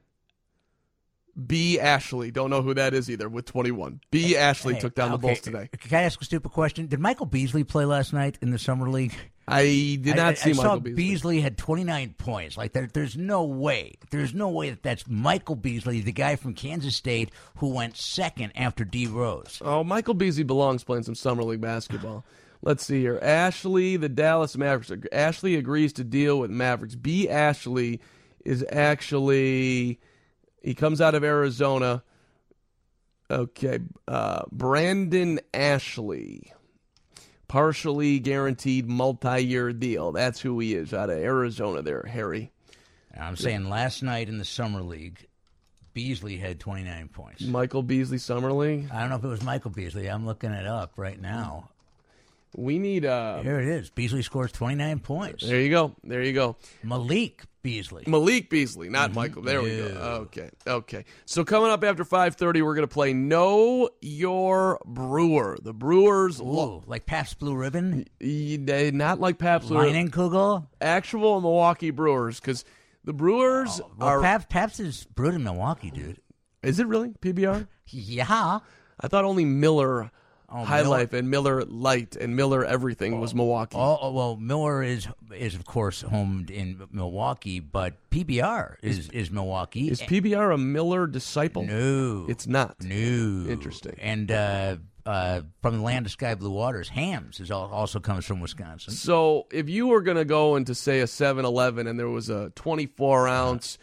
[SPEAKER 5] B. Ashley. Don't know who that is either with twenty-one. B. Ashley
[SPEAKER 6] hey,
[SPEAKER 5] took down
[SPEAKER 6] okay.
[SPEAKER 5] the Bulls today.
[SPEAKER 6] Can I ask a stupid question? Did Michael Beasley play last night in the Summer League?
[SPEAKER 5] I did not
[SPEAKER 6] I,
[SPEAKER 5] see
[SPEAKER 6] I
[SPEAKER 5] Michael
[SPEAKER 6] saw
[SPEAKER 5] Beasley.
[SPEAKER 6] Beasley had twenty-nine points. Like there, there's no way. There's no way that that's Michael Beasley, the guy from Kansas State who went second after D. Rose.
[SPEAKER 5] Oh, Michael Beasley belongs playing some Summer League basketball. Let's see here. Ashley, the Dallas Mavericks. Ashley agrees to deal with Mavericks. B. Ashley is actually, he comes out of Arizona. Okay. Uh, Brandon Ashley. Partially guaranteed multi-year deal. That's who he is out of Arizona there, Harry.
[SPEAKER 6] I'm saying last night in the Summer League, Beasley had twenty-nine points.
[SPEAKER 5] Michael Beasley Summer League?
[SPEAKER 6] I don't know if it was Michael Beasley. I'm looking it up right now.
[SPEAKER 5] We need... Uh,
[SPEAKER 6] Here it is. Beasley scores twenty-nine points.
[SPEAKER 5] There you go. There you go.
[SPEAKER 6] Malik Beasley.
[SPEAKER 5] Malik Beasley, not
[SPEAKER 6] Mhm.
[SPEAKER 5] Michael. There we go.
[SPEAKER 6] Yeah.
[SPEAKER 5] Okay, okay. So coming up after five thirty, we're going to play Know Your Brewer. The Brewers...
[SPEAKER 6] Ooh, like Pabst Blue Ribbon?
[SPEAKER 5] Y- y- not like Pabst Blue Ribbon.
[SPEAKER 6] Leinenkugel?
[SPEAKER 5] Actual Milwaukee Brewers, because the Brewers
[SPEAKER 6] Oh, well,
[SPEAKER 5] are...
[SPEAKER 6] Pabst, Pabst is brewed in Milwaukee, dude.
[SPEAKER 5] Is it really? P B R?
[SPEAKER 6] Yeah.
[SPEAKER 5] I thought only Miller...
[SPEAKER 6] Oh,
[SPEAKER 5] High
[SPEAKER 6] Miller-
[SPEAKER 5] Life and Miller Light and Miller Everything was Milwaukee.
[SPEAKER 6] Oh, oh, well, Miller is is of course homed in Milwaukee, but P B R is is Milwaukee.
[SPEAKER 5] Is P B R a Miller disciple?
[SPEAKER 6] No,
[SPEAKER 5] it's not.
[SPEAKER 6] No,
[SPEAKER 5] Interesting.
[SPEAKER 6] And uh, uh, from the land of sky blue waters, Hams is al- also comes from Wisconsin.
[SPEAKER 5] So if you were going to go into, say, a seven eleven and there was a twenty-four ounce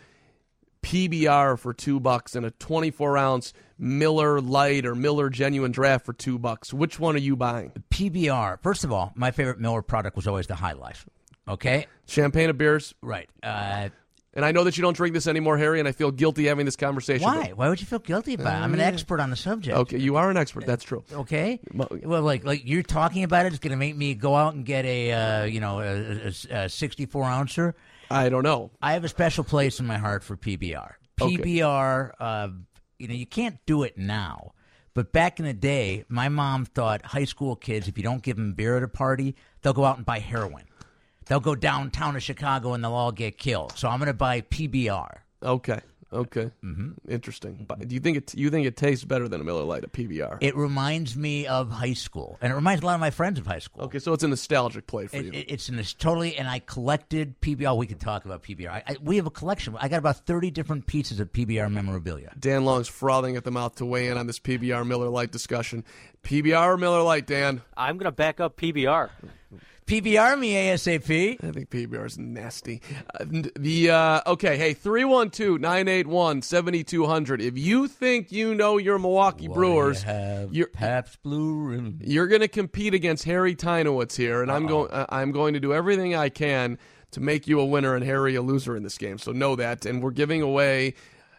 [SPEAKER 5] P B R for two bucks and a twenty-four ounce Miller Light or Miller Genuine Draft for two bucks, which one are you buying?
[SPEAKER 6] P B R. First of all, my favorite Miller product was always the High Life. Okay,
[SPEAKER 5] Champagne of beers,
[SPEAKER 6] right? Uh,
[SPEAKER 5] and I know that you don't drink this anymore, Harry, and I feel guilty having this conversation.
[SPEAKER 6] Why?
[SPEAKER 5] but-
[SPEAKER 6] Why would you feel guilty about it? I'm an
[SPEAKER 5] Uh,
[SPEAKER 6] expert on the subject.
[SPEAKER 5] Okay, you are an expert. That's true.
[SPEAKER 6] Okay. Well, like like you're talking about it, it's going to make me go out and get a uh, you know a, a, a sixty-four ouncer.
[SPEAKER 5] I don't know.
[SPEAKER 6] I have a special place in my heart for P B R.
[SPEAKER 5] Okay.
[SPEAKER 6] P B R. Uh, you know, you can't do it now, but back in the day, my mom thought high school kids, if you don't give them beer at a party, they'll go out and buy heroin. They'll go downtown to Chicago and they'll all get killed. So I'm going to buy P B R.
[SPEAKER 5] Okay. Okay. Mm-hmm. Interesting. But do you think it? You think it tastes better than a Miller Lite, a P B R?
[SPEAKER 6] It reminds me of high school, and it reminds a lot of my friends of high school.
[SPEAKER 5] Okay, so it's a nostalgic play for
[SPEAKER 6] It,
[SPEAKER 5] you.
[SPEAKER 6] it- it's in this totally, and I collected P B R. We could talk about P B R. I, I, we have a collection. I got about thirty different pieces of P B R memorabilia.
[SPEAKER 5] Dan Long's frothing at the mouth to weigh in on this P B R Miller Lite discussion. P B R or Miller Lite, Dan?
[SPEAKER 7] I'm going to back up P B R.
[SPEAKER 6] P B R me ASAP.
[SPEAKER 5] I think P B R is nasty. Uh, the uh, okay, hey, three one two, nine eight one, seven two zero zero. If you think you know your Milwaukee
[SPEAKER 6] What
[SPEAKER 5] Brewers,
[SPEAKER 6] do you have?
[SPEAKER 5] you're
[SPEAKER 6] Pabst Blue Ribbon.
[SPEAKER 5] You're going to compete against Harry Tynowitz here, and I'm going. Uh, I'm going to do everything I can to make you a winner and Harry a loser in this game. So know that, and we're giving away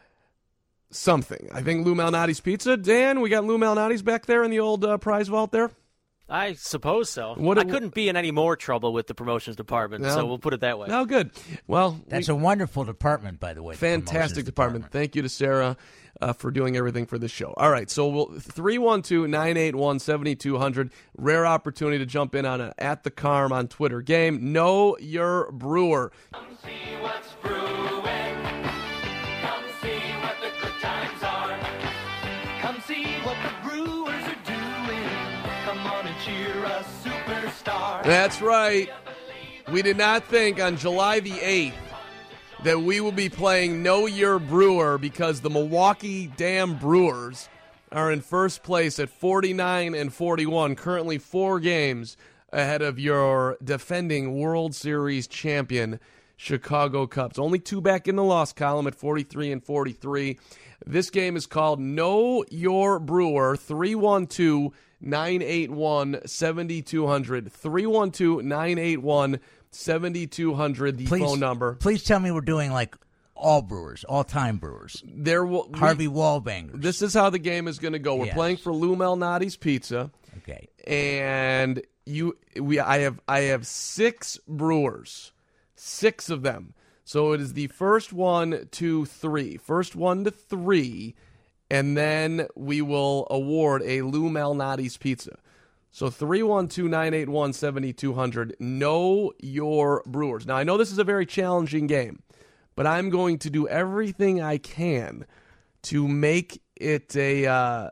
[SPEAKER 5] something. I think Lou Malnati's Pizza. Dan, we got Lou Malnati's back there in the old uh, prize vault there.
[SPEAKER 7] I suppose so.
[SPEAKER 5] What-
[SPEAKER 7] I couldn't be in any more trouble with the promotions department,
[SPEAKER 5] No.
[SPEAKER 7] so we'll put it that way.
[SPEAKER 5] Oh, good. Well,
[SPEAKER 6] That's
[SPEAKER 5] we-
[SPEAKER 6] a wonderful department, by the way. the promotions
[SPEAKER 5] fantastic department. Thank you to Sarah uh, for doing everything for this show. All right, so we'll three one two, nine eight one, seven two zero zero. Rare opportunity to jump in on an At the Carm on Twitter game. Know Your Brewer.
[SPEAKER 14] Come see what's brewing. Come see what the good times are. Come see what the brewers are doing. Come on and cheer us, superstar.
[SPEAKER 5] That's right. We did not think on July the eighth that we will be playing Know Your Brewer because the Milwaukee Dam Brewers are in first place at forty-nine and forty-one, currently four games ahead of your defending World Series champion Chicago Cubs. Only two back in the loss column at forty-three and forty-three. This game is called Know Your Brewer. three one two, nine eight one, seven two zero zero. three one two, nine eight one, seven two zero zero, the
[SPEAKER 6] Please,
[SPEAKER 5] phone number.
[SPEAKER 6] Please tell me we're doing like all brewers, all-time brewers.
[SPEAKER 5] There will
[SPEAKER 6] Harvey Wallbangers.
[SPEAKER 5] This is how the game is going to go. We're
[SPEAKER 6] Yes.
[SPEAKER 5] playing for Lou Malnati's Pizza.
[SPEAKER 6] Okay.
[SPEAKER 5] And you we I have I have six brewers. Six of them. So it is the first one to three. First one to three, and then we will award a Lou Malnati's Pizza. So three one two, nine eight one, seven two zero zero. Know Your Brewers. Now, I know this is a very challenging game, but I'm going to do everything I can to make it a uh,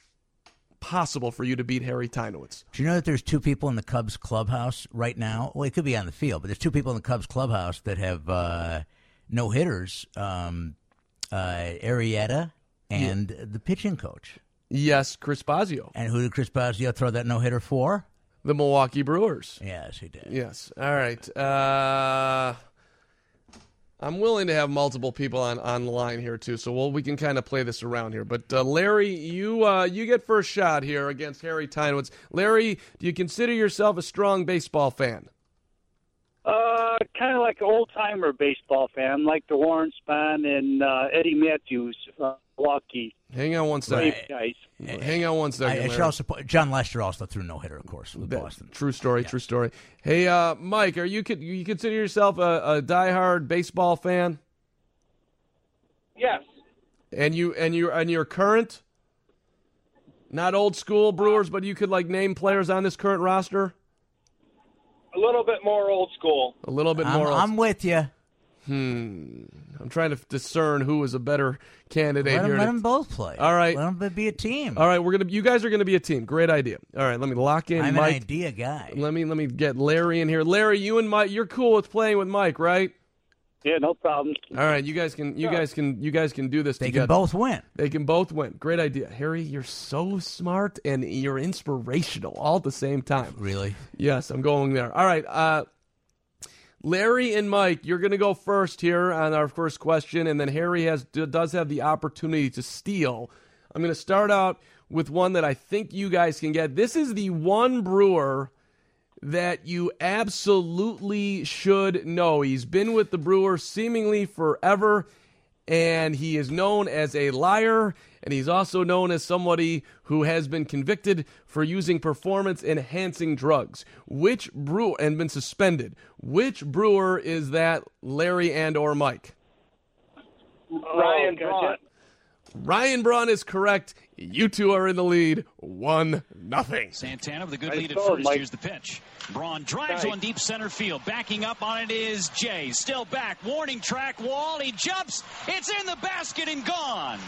[SPEAKER 5] possible for you to beat Harry Tynowitz.
[SPEAKER 6] Do you know that there's two people in the Cubs clubhouse right now? Well, it could be on the field, but there's two people in the Cubs clubhouse that have uh, no hitters, um, uh, Arrieta and the pitching coach.
[SPEAKER 5] Yes, Chris Bosio.
[SPEAKER 6] And who did Chris Bosio throw that no-hitter for?
[SPEAKER 5] The Milwaukee Brewers.
[SPEAKER 6] Yes, he did.
[SPEAKER 5] Yes. All right. Uh, I'm willing to have multiple people on, on the line here, too, so we'll, we can kind of play this around here. But, uh, Larry, you uh, you get first shot here against Harry Tynowitz. Larry, do you consider yourself a strong baseball fan?
[SPEAKER 15] Uh, kind of like an old-timer baseball fan, like the Warren Spahn and uh, Eddie Matthews. Uh, Milwaukee.
[SPEAKER 5] Hang on one second.
[SPEAKER 15] Nice.
[SPEAKER 5] Hang on one second.
[SPEAKER 6] I, I should also put, John Lester also threw no hitter, of course, with
[SPEAKER 5] That-
[SPEAKER 6] Boston.
[SPEAKER 5] True story. True story. Hey, uh, Mike, are you you consider yourself a, a diehard baseball fan?
[SPEAKER 12] Yes.
[SPEAKER 5] And you and you and you're current, not old school Brewers, but you could like name players on this current roster.
[SPEAKER 12] A little bit more old school.
[SPEAKER 5] A little bit
[SPEAKER 6] I'm,
[SPEAKER 5] more. old
[SPEAKER 6] I'm with you.
[SPEAKER 5] Hmm. I'm trying to discern who is a better candidate
[SPEAKER 6] Let
[SPEAKER 5] here.
[SPEAKER 6] them, let
[SPEAKER 5] to-
[SPEAKER 6] them both play.
[SPEAKER 5] All right.
[SPEAKER 6] Let them be a team.
[SPEAKER 5] All right, we're gonna. You guys are gonna be a team. Great idea. All right, let me lock in
[SPEAKER 6] I'm
[SPEAKER 5] Mike.
[SPEAKER 6] an idea guy.
[SPEAKER 5] Let me let me get Larry in here. Larry, you and Mike, you're cool with playing with Mike, right?
[SPEAKER 15] Yeah, no problem.
[SPEAKER 5] All right, you guys can you guys can you guys can do this
[SPEAKER 6] They
[SPEAKER 5] together.
[SPEAKER 6] can both win.
[SPEAKER 5] They can both win. Great idea. Harry, you're so smart and you're inspirational all at the same time.
[SPEAKER 6] Really?
[SPEAKER 5] Yes, I'm going there. All right, uh Larry and Mike, you're going to go first here on our first question, and then Harry has does have the opportunity to steal. I'm going to start out with one that I think you guys can get. This is the one Brewer that you absolutely should know. He's been with the Brewers seemingly forever, and he is known as a liar, and he's also known as somebody who has been convicted for using performance-enhancing drugs. Which Brewer, and been suspended. Which Brewer is that, Larry and or Mike?
[SPEAKER 12] Ryan Braun.
[SPEAKER 5] Ryan Braun is correct. You two are in the lead, one nothing.
[SPEAKER 16] Santana with a good
[SPEAKER 15] Nice
[SPEAKER 16] lead at
[SPEAKER 15] going,
[SPEAKER 16] first.
[SPEAKER 15] Mike.
[SPEAKER 16] Here's the pitch. Braun drives
[SPEAKER 15] Nice.
[SPEAKER 16] one deep center field. Backing up on it is Jay. Still back. Warning track wall. He jumps. It's in the basket and gone.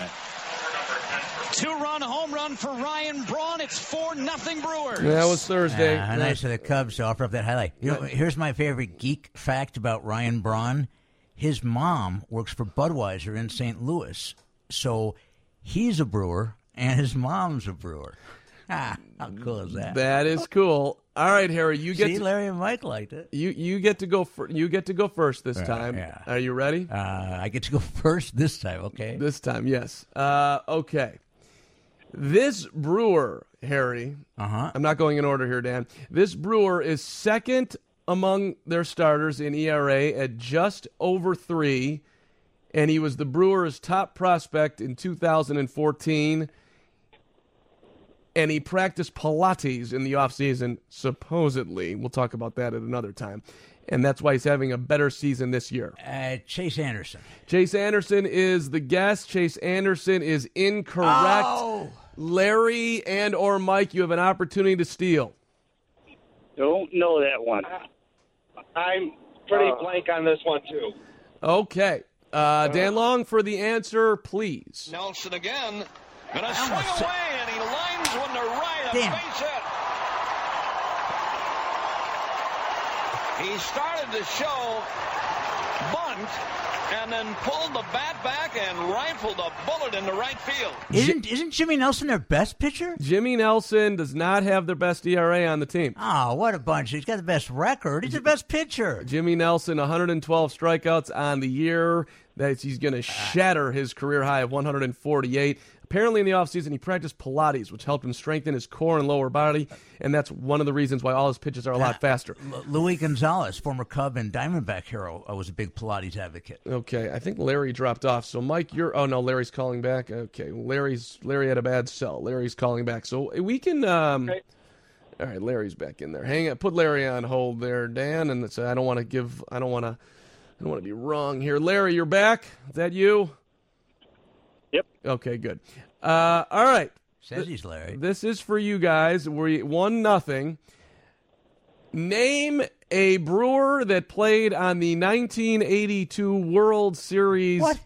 [SPEAKER 16] Two-run home run for Ryan Braun. It's four nothing Brewers.
[SPEAKER 5] That was Thursday.
[SPEAKER 6] Uh, how nice of the Cubs to offer up that highlight. You know, here's my favorite geek fact about Ryan Braun. His mom works for Budweiser in Saint Louis. So he's a brewer, and his mom's a brewer. Ah, how cool is that?
[SPEAKER 5] That is cool. All right, Harry, you get
[SPEAKER 6] See,
[SPEAKER 5] to,
[SPEAKER 6] Larry and Mike liked it.
[SPEAKER 5] you you get to go fir- you get to go first this
[SPEAKER 6] Yeah,
[SPEAKER 5] time.
[SPEAKER 6] yeah.
[SPEAKER 5] Are you ready?
[SPEAKER 6] Uh, I get to go first this time, okay?
[SPEAKER 5] This time, yes. Uh, okay. This Brewer, Harry.
[SPEAKER 6] Uh-huh.
[SPEAKER 5] I'm not going in order here, Dan. This Brewer is second among their starters in E R A at just over three, and he was the Brewers' top prospect in two thousand fourteen. And he practiced Pilates in the offseason, supposedly. We'll talk about that at another time. And that's why he's having a better season this year.
[SPEAKER 6] Uh, Chase Anderson.
[SPEAKER 5] Chase Anderson is the guest. Chase Anderson is incorrect.
[SPEAKER 6] Oh.
[SPEAKER 5] Larry and or Mike, you have an opportunity to steal.
[SPEAKER 15] Don't know that one.
[SPEAKER 12] I'm pretty
[SPEAKER 15] Uh,
[SPEAKER 12] blank on this one, too.
[SPEAKER 5] Okay. Uh, Dan Long for the answer, please.
[SPEAKER 3] Nelson again. Gonna
[SPEAKER 6] I
[SPEAKER 3] swing
[SPEAKER 6] almost said-
[SPEAKER 3] away, and he lines one to right. A
[SPEAKER 6] Damn.
[SPEAKER 3] base hit. He started the show bunt, and then pulled the bat back and rifled a bullet into right field.
[SPEAKER 6] Isn't isn't Jimmy Nelson their best pitcher?
[SPEAKER 5] Jimmy Nelson does not have their best E R A on the team.
[SPEAKER 6] Oh, what a bunch. He's got the best record. He's the best pitcher.
[SPEAKER 5] Jimmy Nelson, one hundred twelve strikeouts on the year. That he's going to shatter his career high of one hundred forty-eight. Apparently in the offseason, he practiced Pilates, which helped him strengthen his core and lower body, and that's one of the reasons why all his pitches are a lot faster.
[SPEAKER 6] L- Luis Gonzalez, former Cub and Diamondback hero, uh, was a big Pilates advocate.
[SPEAKER 5] Okay, I think Larry dropped off. So, Mike, you're... Oh, no, Larry's calling back. Okay, Larry's Larry had a bad sell. Larry's calling back. So we can... Um,
[SPEAKER 12] Okay.
[SPEAKER 5] All right, Larry's back in there. Hang on. Put Larry on hold there, Dan, and it's, I don't want to give... I don't want to... I don't want to be wrong here. Larry, you're back? Is that you?
[SPEAKER 15] Yep.
[SPEAKER 5] Okay, good. Uh, all right.
[SPEAKER 6] Says he's Larry.
[SPEAKER 5] This is for you guys. We one nothing. Name a Brewer that played on the nineteen eighty-two World Series.
[SPEAKER 6] What?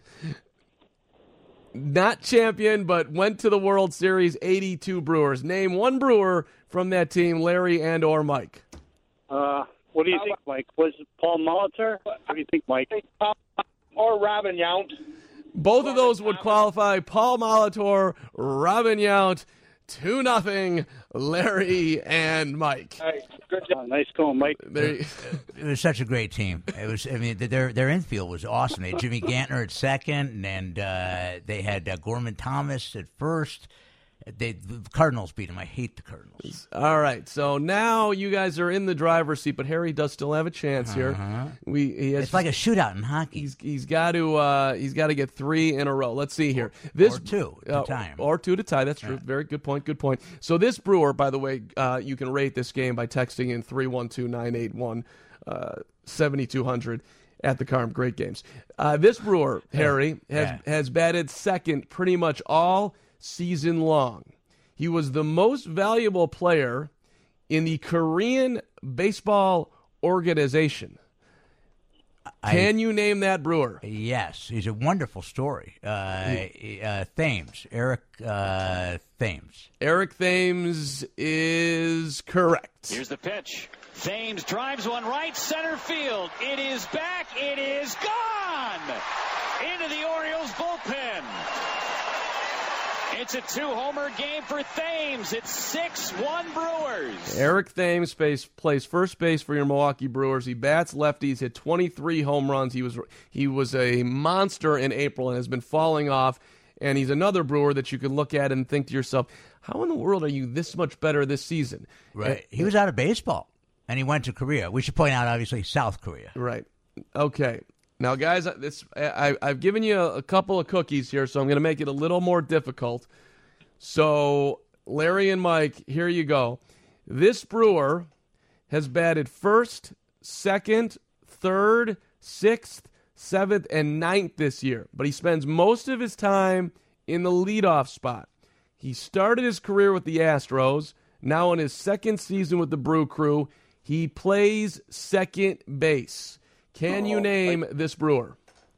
[SPEAKER 5] Not champion, but went to the World Series. eighty-two Brewers. Name one Brewer from that team, Larry and or Mike.
[SPEAKER 15] Uh, what do you think, Mike? Was it Paul Molitor? What do you think, Mike?
[SPEAKER 12] Or Robin Yount.
[SPEAKER 5] Both of those would qualify. Paul Molitor, Robin Yount, two nothing. Larry and Mike.
[SPEAKER 12] All right, good job.
[SPEAKER 15] Uh, nice going, Mike.
[SPEAKER 5] There you-
[SPEAKER 6] It was such a great team. It was. I mean, their their infield was awesome. They had Jimmy Gantner at second, and uh, they had uh, Gorman Thomas at first. They, the Cardinals beat them. I hate the Cardinals.
[SPEAKER 5] All right, so now you guys are in the driver's seat, but Harry does still have a chance here.
[SPEAKER 6] Uh-huh.
[SPEAKER 5] We he has
[SPEAKER 6] It's like a shootout in hockey.
[SPEAKER 5] He's he's got to uh, he's got to get three in a row. Let's see here. This
[SPEAKER 6] or two to
[SPEAKER 5] uh,
[SPEAKER 6] tie 'em.
[SPEAKER 5] or two to tie. That's true.
[SPEAKER 6] Yeah.
[SPEAKER 5] Very good point. Good point. So this Brewer, by the way, uh, you can rate this game by texting in three one two nine eight one seventy two hundred at the Carm. Great games. Uh, this Brewer, Harry, has
[SPEAKER 6] Yeah.
[SPEAKER 5] has batted second pretty much all season long. He was the most valuable player in the Korean Baseball Organization.
[SPEAKER 6] I-
[SPEAKER 5] Can you name that Brewer?
[SPEAKER 6] Yes, he's a wonderful story. Uh, uh, Thames, Eric uh, Thames.
[SPEAKER 5] Eric Thames is correct.
[SPEAKER 16] Here's the pitch. Thames drives one right center field. It is back. It is gone. Into the Orioles bullpen. It's a two-homer game for Thames. It's six one Brewers.
[SPEAKER 5] Eric Thames plays, plays first base for your Milwaukee Brewers. He bats lefties, hit twenty-three home runs. He was he was a monster in April and has been falling off. And he's another Brewer that you can look at and think to yourself, how in the world are you this much better this season?
[SPEAKER 6] Right. He was out of baseball, and he went to Korea. We should point out, obviously, South Korea.
[SPEAKER 5] Right. Okay. Now, guys, this I, I've given you a, a couple of cookies here, so I'm going to make it a little more difficult. So, Larry and Mike, here you go. This Brewer has batted first, second, third, sixth, seventh, and ninth this year, but he spends most of his time in the leadoff spot. He started his career with the Astros. Now in his second season with the Brew Crew, he plays second base. Can you name this Brewer?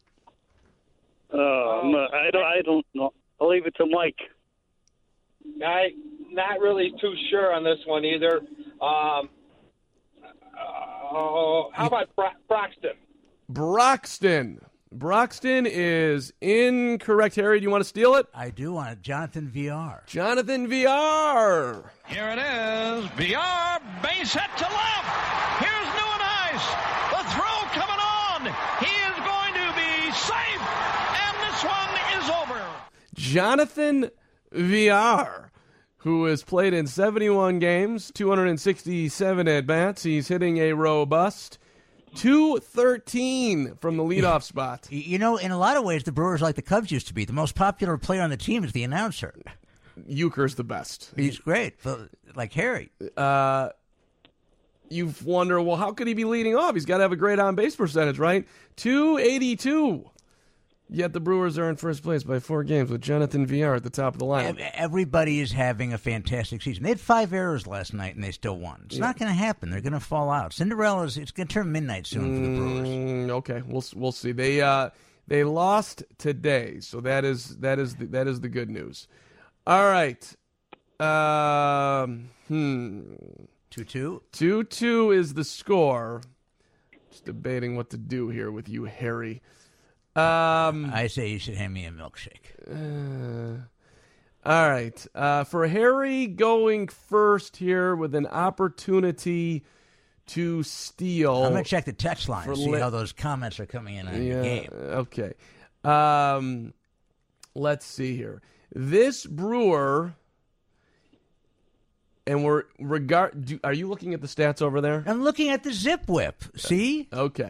[SPEAKER 15] Uh, I don't. I don't know. I'll leave it to Mike.
[SPEAKER 17] I not really too sure on this one either. Um, uh, how about Bro- Broxton?
[SPEAKER 5] Broxton. Broxton is incorrect. Harry, do you want to steal it?
[SPEAKER 6] I do want it. Jonathan V R.
[SPEAKER 5] Jonathan V R.
[SPEAKER 3] Here it is. V R, base hit to left. Here's new and ice. The throw coming on. He is going to be safe, and this one is over.
[SPEAKER 5] Jonathan V R, who has played in seventy-one games, two hundred sixty-seven at-bats. He's hitting a robust two thirteen from the leadoff spot.
[SPEAKER 6] You know, in a lot of ways, the Brewers like the Cubs used to be. The most popular player on the team is the announcer.
[SPEAKER 5] Euchre's the best.
[SPEAKER 6] He's great, but like Harry.
[SPEAKER 5] Uh, you wonder, well, how could he be leading off? He's got to have a great on-base percentage, right? two eighty-two. Yet the Brewers are in first place by four games with Jonathan V R at the top of the lineup.
[SPEAKER 6] Everybody is having a fantastic season. They had five errors last night, and they still won. It's
[SPEAKER 5] Yeah.
[SPEAKER 6] not going to happen. They're going to fall out. Cinderella's, it's going to turn midnight soon for the Brewers.
[SPEAKER 5] Mm, okay, we'll we'll see. They uh they lost today, so that is that is the, that is the good news. All right. Um. Hmm.
[SPEAKER 6] Two two.
[SPEAKER 5] Two two is the score. Just debating what to do here with you, Harry. Um.
[SPEAKER 6] I say you should hand me a milkshake.
[SPEAKER 5] Uh, all right. Uh, for Harry going first here with an opportunity to steal.
[SPEAKER 6] I'm going to check the text line
[SPEAKER 5] for
[SPEAKER 6] and see
[SPEAKER 5] li-
[SPEAKER 6] how those comments are coming in on
[SPEAKER 5] yeah,
[SPEAKER 6] the game.
[SPEAKER 5] Okay. Um, let's see here. This Brewer, and we're regard. Do, are you looking at the stats over there?
[SPEAKER 6] I'm looking at the zip whip. See?
[SPEAKER 5] Okay.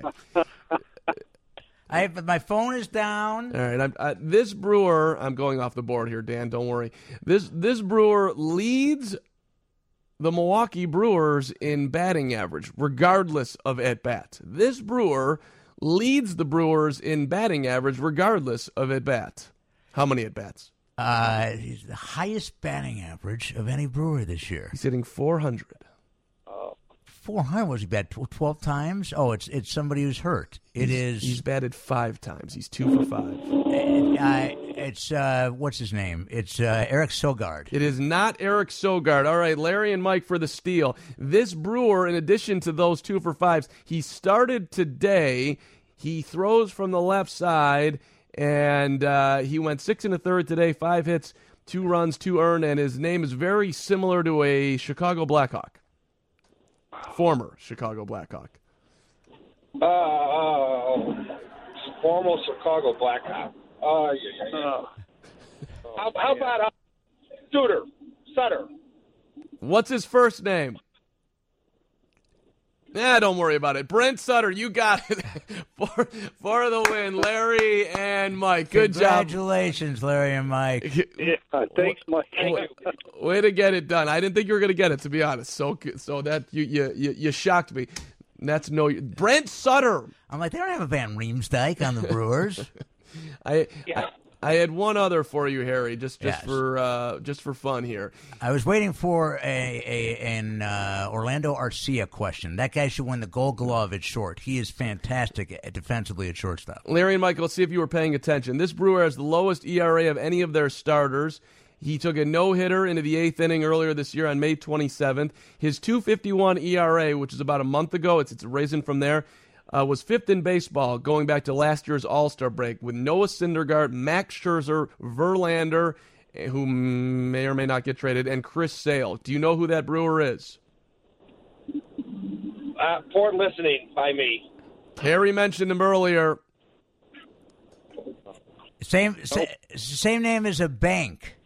[SPEAKER 6] I have, my phone is down.
[SPEAKER 5] All right. I'm, uh, this Brewer, I'm going off the board here, Dan. Don't worry. This this Brewer leads the Milwaukee Brewers in batting average, regardless of at bat. This Brewer leads the Brewers in batting average, regardless of at bat. How many at bats?
[SPEAKER 6] Uh, he's the highest batting average of any Brewer this year.
[SPEAKER 5] He's hitting four hundred.
[SPEAKER 6] four hundred was he bat twelve times? Oh, it's it's somebody who's hurt. It
[SPEAKER 5] he's,
[SPEAKER 6] is.
[SPEAKER 5] He's batted five times. He's two for five.
[SPEAKER 6] Uh, it's uh, what's his name? It's uh, Eric Sogard.
[SPEAKER 5] It is not Eric Sogard. All right, Larry and Mike for the steal. This Brewer, in addition to those two for fives, he started today. He throws from the left side, and uh, he went six and a third today, five hits, two runs, two earned, and his name is very similar to a Chicago Blackhawk. Former Chicago Blackhawk.
[SPEAKER 17] Uh, uh, former Chicago Blackhawk. Uh, yeah, yeah, yeah. How, how about uh, Suter. Sutter.
[SPEAKER 5] What's his first name? Nah, don't worry about it. Brent Sutter, you got it for, for the win. Larry and Mike, good
[SPEAKER 6] Congratulations,
[SPEAKER 5] job.
[SPEAKER 6] Larry and Mike.
[SPEAKER 15] Yeah, thanks, Mike.
[SPEAKER 5] Way, way to get it done. I didn't think you were going to get it, to be honest. So, so that you you you, you shocked me. That's no Brent Sutter.
[SPEAKER 6] I'm like, they don't have a Van Riemsdyk on the Brewers.
[SPEAKER 5] I,
[SPEAKER 6] Yeah.
[SPEAKER 5] I I had one other for you, Harry, just just
[SPEAKER 6] Yes.
[SPEAKER 5] for uh, just for fun here.
[SPEAKER 6] I was waiting for a, a an uh, Orlando Arcia question. That guy should win the Gold Glove at short. He is fantastic at, defensively at shortstop.
[SPEAKER 5] Larry and Michael, let's see if you were paying attention. This Brewer has the lowest E R A of any of their starters. He took a no-hitter into the eighth inning earlier this year on May twenty-seventh. His two fifty-one E R A, which is about a month ago, it's, it's risen from there, uh, was fifth in baseball going back to last year's All-Star break with Noah Syndergaard, Max Scherzer, Verlander, who may or may not get traded, and Chris Sale. Do you know who that Brewer is?
[SPEAKER 17] Uh, poor listening by me.
[SPEAKER 5] Harry mentioned him earlier.
[SPEAKER 6] Same sa- same name as a bank.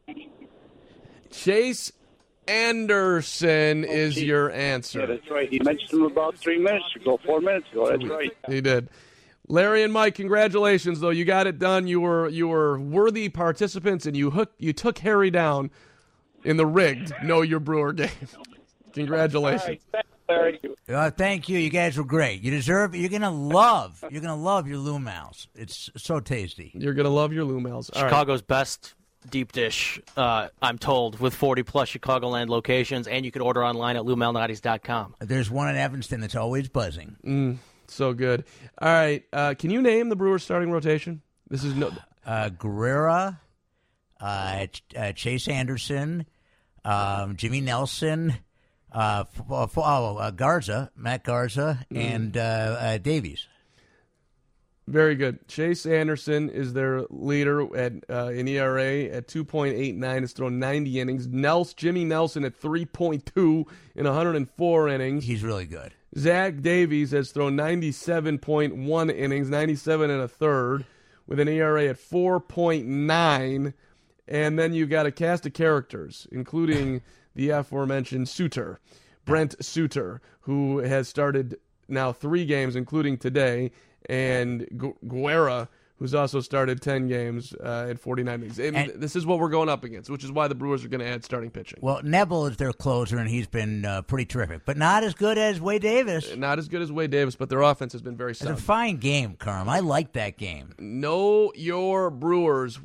[SPEAKER 5] Chase Anderson is your answer.
[SPEAKER 15] Yeah, that's right. He mentioned him about three minutes ago, four minutes ago. That's right.
[SPEAKER 5] He did. Larry and Mike, congratulations! Though you got it done, you were you were worthy participants, and you hook you took Harry down in the rigged Know Your Brewer game. Congratulations!
[SPEAKER 15] Larry.
[SPEAKER 6] Uh, thank you. You guys were great. You deserve. You're gonna love. You're gonna love your Lumals. It's so tasty.
[SPEAKER 5] You're gonna love your Lumals. All right.
[SPEAKER 7] Chicago's best deep dish, uh, I'm told, with forty plus Chicagoland locations, and you can order online at Lou Malnati's dot com.
[SPEAKER 6] There's one in Evanston that's always buzzing.
[SPEAKER 5] Mm, so good. All right, uh, can you name the Brewers' starting rotation? This is no
[SPEAKER 6] uh, Guerrera, uh, Ch- uh, Chase Anderson, um, Jimmy Nelson, uh, f- f- oh, uh, Garza, Matt Garza,
[SPEAKER 5] Mm.
[SPEAKER 6] and uh, uh, Davies.
[SPEAKER 5] Very good. Chase Anderson is their leader at uh, in E R A at two point eight nine. Has thrown ninety innings. Nels, Jimmy Nelson at three point two in one hundred four innings.
[SPEAKER 6] He's really good.
[SPEAKER 5] Zach Davies has thrown ninety-seven point one innings, ninety-seven and a third, with an E R A at four point nine. And then you've got a cast of characters, including the aforementioned Suter, Brent Suter, who has started now three games, including today, and Gu- Guerra, who's also started ten games uh, at forty-nine innings. And,
[SPEAKER 6] And-
[SPEAKER 5] this is what we're going up against, which is why the Brewers are going to add starting pitching.
[SPEAKER 6] Well, Nebel is their closer, and he's been uh, pretty terrific, but not as good as Wade Davis.
[SPEAKER 5] Not as good as Wade Davis, but their offense has been very
[SPEAKER 6] It's
[SPEAKER 5] solid.
[SPEAKER 6] a fine game, Carm. I like that game.
[SPEAKER 5] Know your Brewers.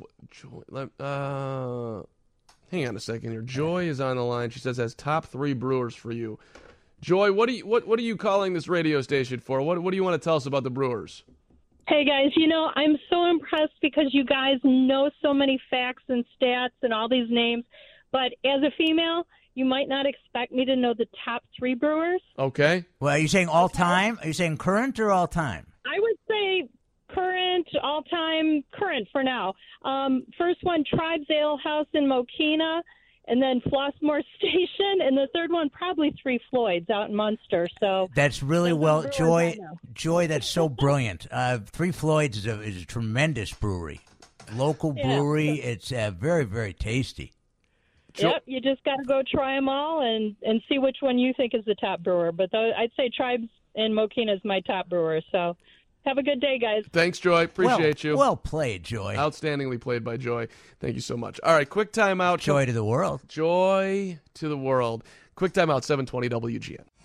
[SPEAKER 5] Uh, hang on a second here. Joy is on the line. She says has top three Brewers for you. Joy, what are you what what are you calling this radio station for? What what do you want to tell us about the Brewers?
[SPEAKER 18] Hey, guys, you know, I'm so impressed because you guys know so many facts and stats and all these names. But as a female, you might not expect me to know the top three Brewers.
[SPEAKER 5] Okay.
[SPEAKER 6] Well, are you saying all time? Are you saying current or all time?
[SPEAKER 18] I would say current, all-time, current for now. Um, first one, Tribes Ale House in Mokina, and then Flossmoor Station, and the third one, probably Three Floyds out in Munster. So
[SPEAKER 6] That's really
[SPEAKER 18] Those are
[SPEAKER 6] well,
[SPEAKER 18] brewers
[SPEAKER 6] Joy.
[SPEAKER 18] I know.
[SPEAKER 6] Joy, that's so brilliant. Uh, Three Floyds is a, is a tremendous brewery, local
[SPEAKER 18] Yeah.
[SPEAKER 6] brewery. It's uh, very, very tasty.
[SPEAKER 18] Yep, you just got to go try them all and, and see which one you think is the top brewer. But tho- I'd say Tribes and Mokina is my top brewer. So have a good day, guys.
[SPEAKER 5] Thanks, Joy. Appreciate
[SPEAKER 6] well,
[SPEAKER 5] you.
[SPEAKER 6] Well played, Joy.
[SPEAKER 5] Outstandingly played by Joy. Thank you so much. All right, quick timeout.
[SPEAKER 6] Joy to the world.
[SPEAKER 5] Joy to the world. Quick timeout, seven twenty W G N.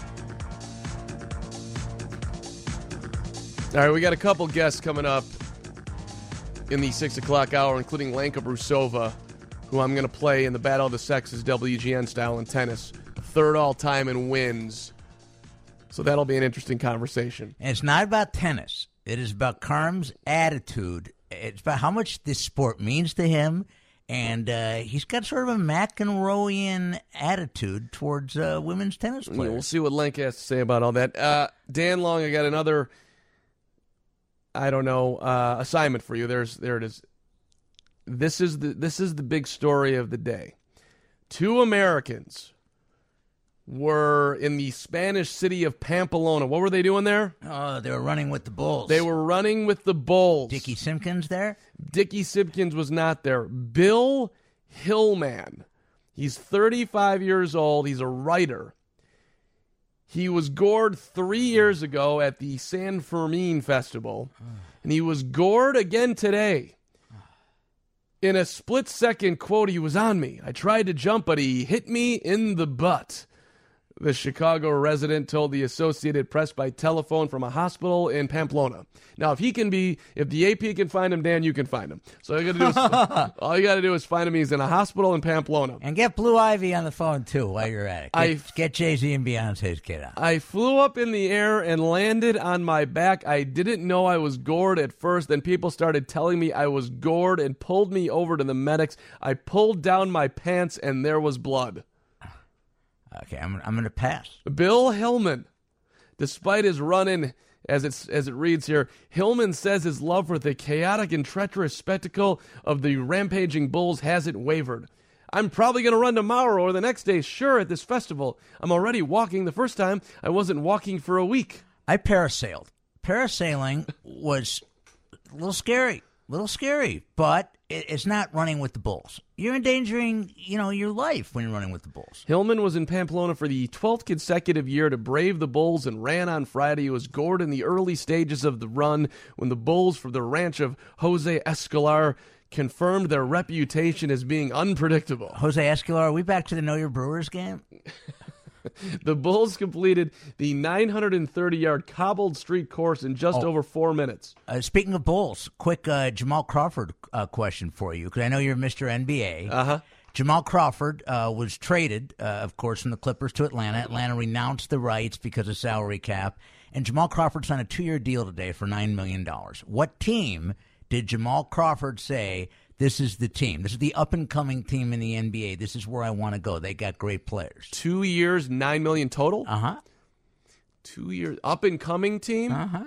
[SPEAKER 5] All right, we got a couple guests coming up in the six o'clock hour, including Lenka Brusova, who I'm going to play in the Battle of the Sexes W G N style in tennis. Third all-time in wins. So that'll be an interesting conversation.
[SPEAKER 6] And it's not about tennis. It is about Carm's attitude. It's about how much this sport means to him. And uh, he's got sort of a McEnroyian attitude towards uh, women's tennis players.
[SPEAKER 5] We'll see what Lenka has to say about all that. Uh, Dan Long, I got another, I don't know, uh, assignment for you. There's, there it is. This is the this is the big story of the day. Two Americans were in the Spanish city of Pamplona. What were they doing there?
[SPEAKER 6] Oh, they were running with the Bulls.
[SPEAKER 5] They were running with the Bulls.
[SPEAKER 6] Dickie Simpkins there?
[SPEAKER 5] Dickie Simpkins was not there. Bill Hillman. He's thirty-five years old. He's a writer. He was gored three years ago at the San Fermin Festival, and he was gored again today. In a split-second quote, he was on me. I tried to jump, but he hit me in the butt. The Chicago resident told the Associated Press by telephone from a hospital in Pamplona. Now, if he can be, if the A P can find him, Dan, you can find him. So all you got to do is, all you got to do is find him. He's in a hospital in Pamplona.
[SPEAKER 6] And get Blue Ivy on the phone, too, while you're at it. Get,
[SPEAKER 5] I,
[SPEAKER 6] get Jay-Z and Beyonce's kid on.
[SPEAKER 5] I flew up in the air and landed on my back. I didn't know I was gored at first. Then people started telling me I was gored and pulled me over to the medics. I pulled down my pants, and there was blood.
[SPEAKER 6] Okay, I'm I'm going to pass.
[SPEAKER 5] Bill Hillman, despite his run-in, as it's as it reads here, Hillman says his love for the chaotic and treacherous spectacle of the rampaging bulls hasn't wavered. I'm probably going to run tomorrow or the next day, sure, at this festival. I'm already walking. The first time, I wasn't walking for a week.
[SPEAKER 6] I parasailed. Parasailing was a little scary, a little scary, but it's not running with the bulls. You're endangering, you know, your life when you're running with the bulls.
[SPEAKER 5] Hillman was in Pamplona for the twelfth consecutive year to brave the bulls and ran on Friday. He was gored in the early stages of the run when the bulls from the ranch of Jose Escolar confirmed their reputation as being unpredictable.
[SPEAKER 6] Jose Escolar, are we back to the Know Your Brewers game?
[SPEAKER 5] The Bulls completed the nine hundred thirty-yard cobbled street course in just
[SPEAKER 6] oh.
[SPEAKER 5] over four minutes.
[SPEAKER 6] Uh, speaking of Bulls, quick uh, Jamal Crawford uh, question for you, because I know you're Mister N B A.
[SPEAKER 5] Uh-huh.
[SPEAKER 6] Jamal Crawford uh, was traded, uh, of course, from the Clippers to Atlanta. Atlanta renounced the rights because of salary cap. And Jamal Crawford signed a two-year deal today for nine million dollars. What team did Jamal Crawford say, this is the team? This is the up-and-coming team in the N B A. This is where I want to go. They got great players.
[SPEAKER 5] Two years, nine million dollars total?
[SPEAKER 6] Uh-huh.
[SPEAKER 5] Two years, up-and-coming team?
[SPEAKER 6] Uh-huh.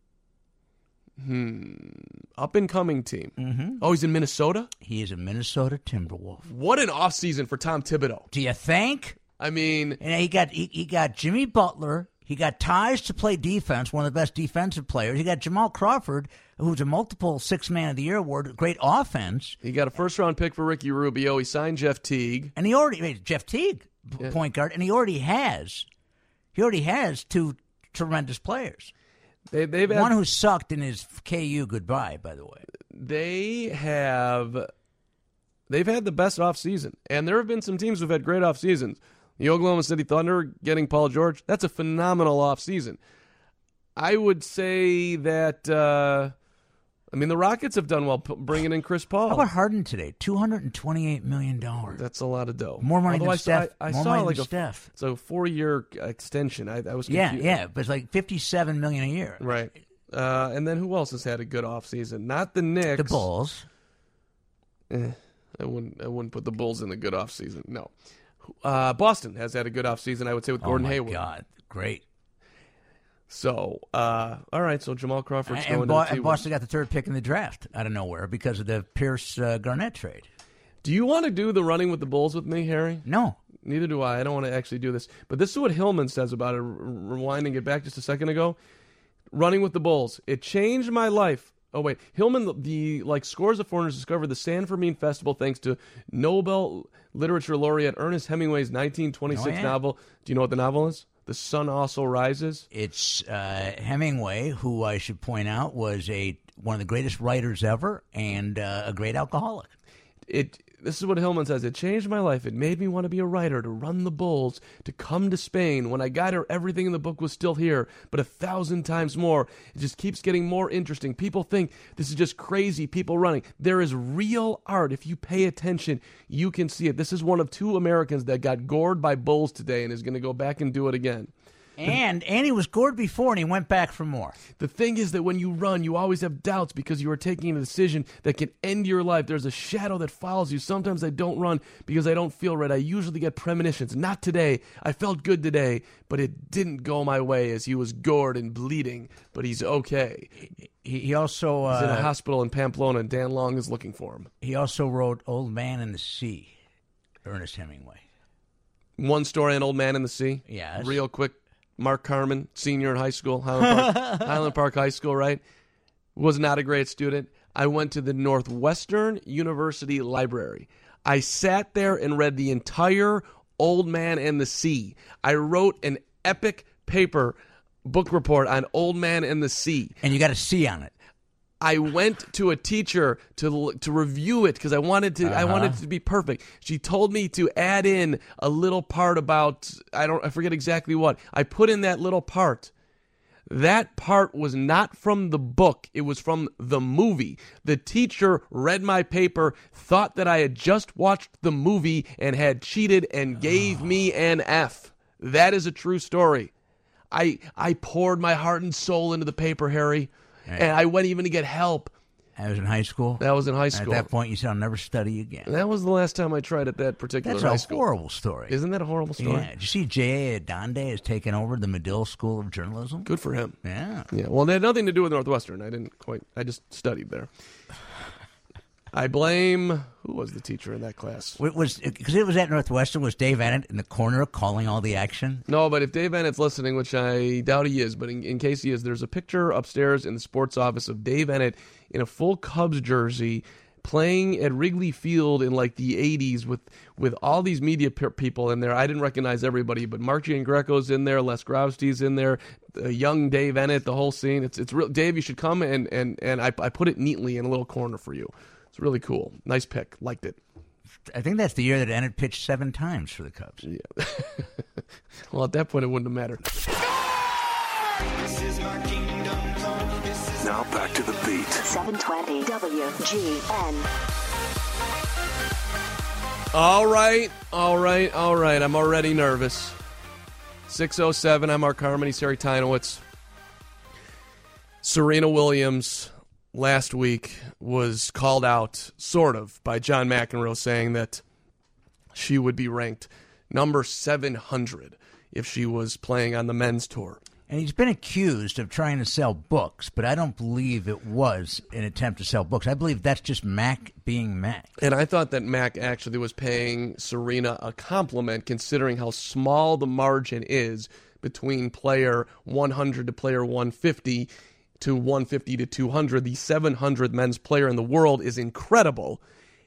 [SPEAKER 5] Hmm. Up-and-coming team.
[SPEAKER 6] Mm-hmm.
[SPEAKER 5] Oh, he's in Minnesota?
[SPEAKER 6] He is a Minnesota Timberwolf.
[SPEAKER 5] What an offseason for Tom Thibodeau.
[SPEAKER 6] Do you think?
[SPEAKER 5] I mean...
[SPEAKER 6] And he got he, he got Jimmy Butler. He got Ties to play defense, one of the best defensive players. He got Jamal Crawford, who's a multiple Six-Man of the Year award, great offense.
[SPEAKER 5] He got a first-round pick for Ricky Rubio. He signed Jeff Teague.
[SPEAKER 6] And he already... Wait, Jeff Teague,
[SPEAKER 5] yeah.
[SPEAKER 6] point guard, and he already has... He already has two tremendous players.
[SPEAKER 5] They, they've had,
[SPEAKER 6] one who sucked in his K U goodbye, by the way.
[SPEAKER 5] They have... They've had the best offseason. And there have been some teams who've had great offseasons. The Oklahoma City Thunder getting Paul George, that's a phenomenal offseason. I would say that, uh, I mean, the Rockets have done well p- bringing in Chris Paul.
[SPEAKER 6] How about Harden today? two hundred twenty-eight million dollars.
[SPEAKER 5] That's a lot of dough.
[SPEAKER 6] More money
[SPEAKER 5] Although
[SPEAKER 6] than
[SPEAKER 5] I
[SPEAKER 6] Steph.
[SPEAKER 5] Saw, I, I
[SPEAKER 6] More
[SPEAKER 5] saw
[SPEAKER 6] money
[SPEAKER 5] like
[SPEAKER 6] than
[SPEAKER 5] a,
[SPEAKER 6] Steph.
[SPEAKER 5] It's a four-year extension. I, I was
[SPEAKER 6] Yeah,
[SPEAKER 5] confused.
[SPEAKER 6] yeah, but it's like fifty-seven million dollars a year.
[SPEAKER 5] Right. Uh, and then who else has had a good offseason? Not the Knicks.
[SPEAKER 6] The Bulls.
[SPEAKER 5] Eh, I wouldn't I wouldn't put the Bulls in the good offseason. No. Uh, Boston has had a good offseason, I would say, with Gordon
[SPEAKER 6] oh my
[SPEAKER 5] Hayward.
[SPEAKER 6] God, great.
[SPEAKER 5] So, uh, all right, so Jamal Crawford's
[SPEAKER 6] and,
[SPEAKER 5] going
[SPEAKER 6] and,
[SPEAKER 5] to
[SPEAKER 6] Bo-
[SPEAKER 5] the
[SPEAKER 6] and Boston got the third pick in the draft out of nowhere because of the Pierce uh, Garnett trade.
[SPEAKER 5] Do you want to do the running with the Bulls with me, Harry?
[SPEAKER 6] No.
[SPEAKER 5] Neither do I. I don't want to actually do this. But this is what Hillman says about it, rewinding it back just a second ago. Running with the Bulls. It changed my life. Oh, wait. Hillman, the like scores of foreigners discovered the San Fermin Festival thanks to Nobel Literature laureate Ernest Hemingway's nineteen twenty-six
[SPEAKER 6] oh, yeah.
[SPEAKER 5] novel. Do you know what the novel is? The Sun Also Rises.
[SPEAKER 6] It's uh, Hemingway, who I should point out was a one of the greatest writers ever and uh, a great alcoholic.
[SPEAKER 5] It. This is what Hillman says. It changed my life. It made me want to be a writer, to run the Bulls, to come to Spain. When I got here, everything in the book was still here, but a thousand times more. It just keeps getting more interesting. People think this is just crazy people running. There is real art. If you pay attention, you can see it. This is one of two Americans that got gored by bulls today and is going to go back and do it again.
[SPEAKER 6] And and he was gored before, and he went back for more.
[SPEAKER 5] The thing is that when you run, you always have doubts because you are taking a decision that can end your life. There's a shadow that follows you. Sometimes I don't run because I don't feel right. I usually get premonitions. Not today. I felt good today, but it didn't go my way as he was gored and bleeding. But he's okay.
[SPEAKER 6] He, he also... Uh,
[SPEAKER 5] he's in a hospital in Pamplona, and Dan Long is looking for him.
[SPEAKER 6] He also wrote Old Man in the Sea, Ernest Hemingway.
[SPEAKER 5] One story on Old Man in the Sea?
[SPEAKER 6] Yes.
[SPEAKER 5] Real quick. Mark Carman, senior in high school, Highland Park, Highland Park High School, right? Was not a great student. I went to the Northwestern University Library. I sat there and read the entire Old Man and the Sea. I wrote an epic paper book report on Old Man and the Sea.
[SPEAKER 6] And you got a C on it.
[SPEAKER 5] I went to a teacher to to review it because I wanted to. Uh-huh. I wanted it to be perfect. She told me to add in a little part about I don't. I forget exactly what. I put in that little part. That part was not from the book. It was from the movie. The teacher read my paper, thought that I had just watched the movie and had cheated and gave oh. me an F. That is a true story. I I poured my heart and soul into the paper, Harry. Right. And I went even to get help.
[SPEAKER 6] That was in high school?
[SPEAKER 5] That was in high school.
[SPEAKER 6] At that point, you said, I'll never study again.
[SPEAKER 5] That was the last time I tried at that particular
[SPEAKER 6] That's
[SPEAKER 5] high school.
[SPEAKER 6] That's a horrible story.
[SPEAKER 5] Isn't that a horrible story?
[SPEAKER 6] Yeah. Did you see J A. Adonde has taken over the Medill School of Journalism?
[SPEAKER 5] Good for him.
[SPEAKER 6] Yeah.
[SPEAKER 5] Yeah. Well, it had nothing to do with Northwestern. I didn't quite, I just studied there. I blame, who was the teacher in that class?
[SPEAKER 6] It was because it was at Northwestern. Was Dave Ennett in the corner calling all the action?
[SPEAKER 5] No, but if Dave Ennett's listening, which I doubt he is, but in, in case he is, there's a picture upstairs in the sports office of Dave Ennett in a full Cubs jersey playing at Wrigley Field in like the eighties with, with all these media pe- people in there. I didn't recognize everybody, but Mark Giangreco's in there, Les Gravsty's in there, uh, young Dave Ennett, the whole scene. It's it's real. Dave, you should come, and, and, and I, I put it neatly in a little corner for you. It's really cool. Nice pick. Liked it.
[SPEAKER 6] I think that's the year that Ennett pitched seven times for the Cubs.
[SPEAKER 5] Yeah. Well, at that point, it wouldn't have mattered.
[SPEAKER 1] Now back to the beat.
[SPEAKER 19] seven twenty W G N.
[SPEAKER 5] All right, all right, all right. I'm already nervous. six oh seven, I'm Mark Harmony, Sarah Tynowitz. Serena Williams last week was called out, sort of, by John McEnroe saying that she would be ranked number seven hundred if she was playing on the men's tour.
[SPEAKER 6] And he's been accused of trying to sell books, but I don't believe it was an attempt to sell books. I believe that's just Mac being Mac.
[SPEAKER 5] And I thought that Mac actually was paying Serena a compliment considering how small the margin is between player one hundred to player one fifty to one fifty to two hundred. The seven hundredth men's player in the world is incredible.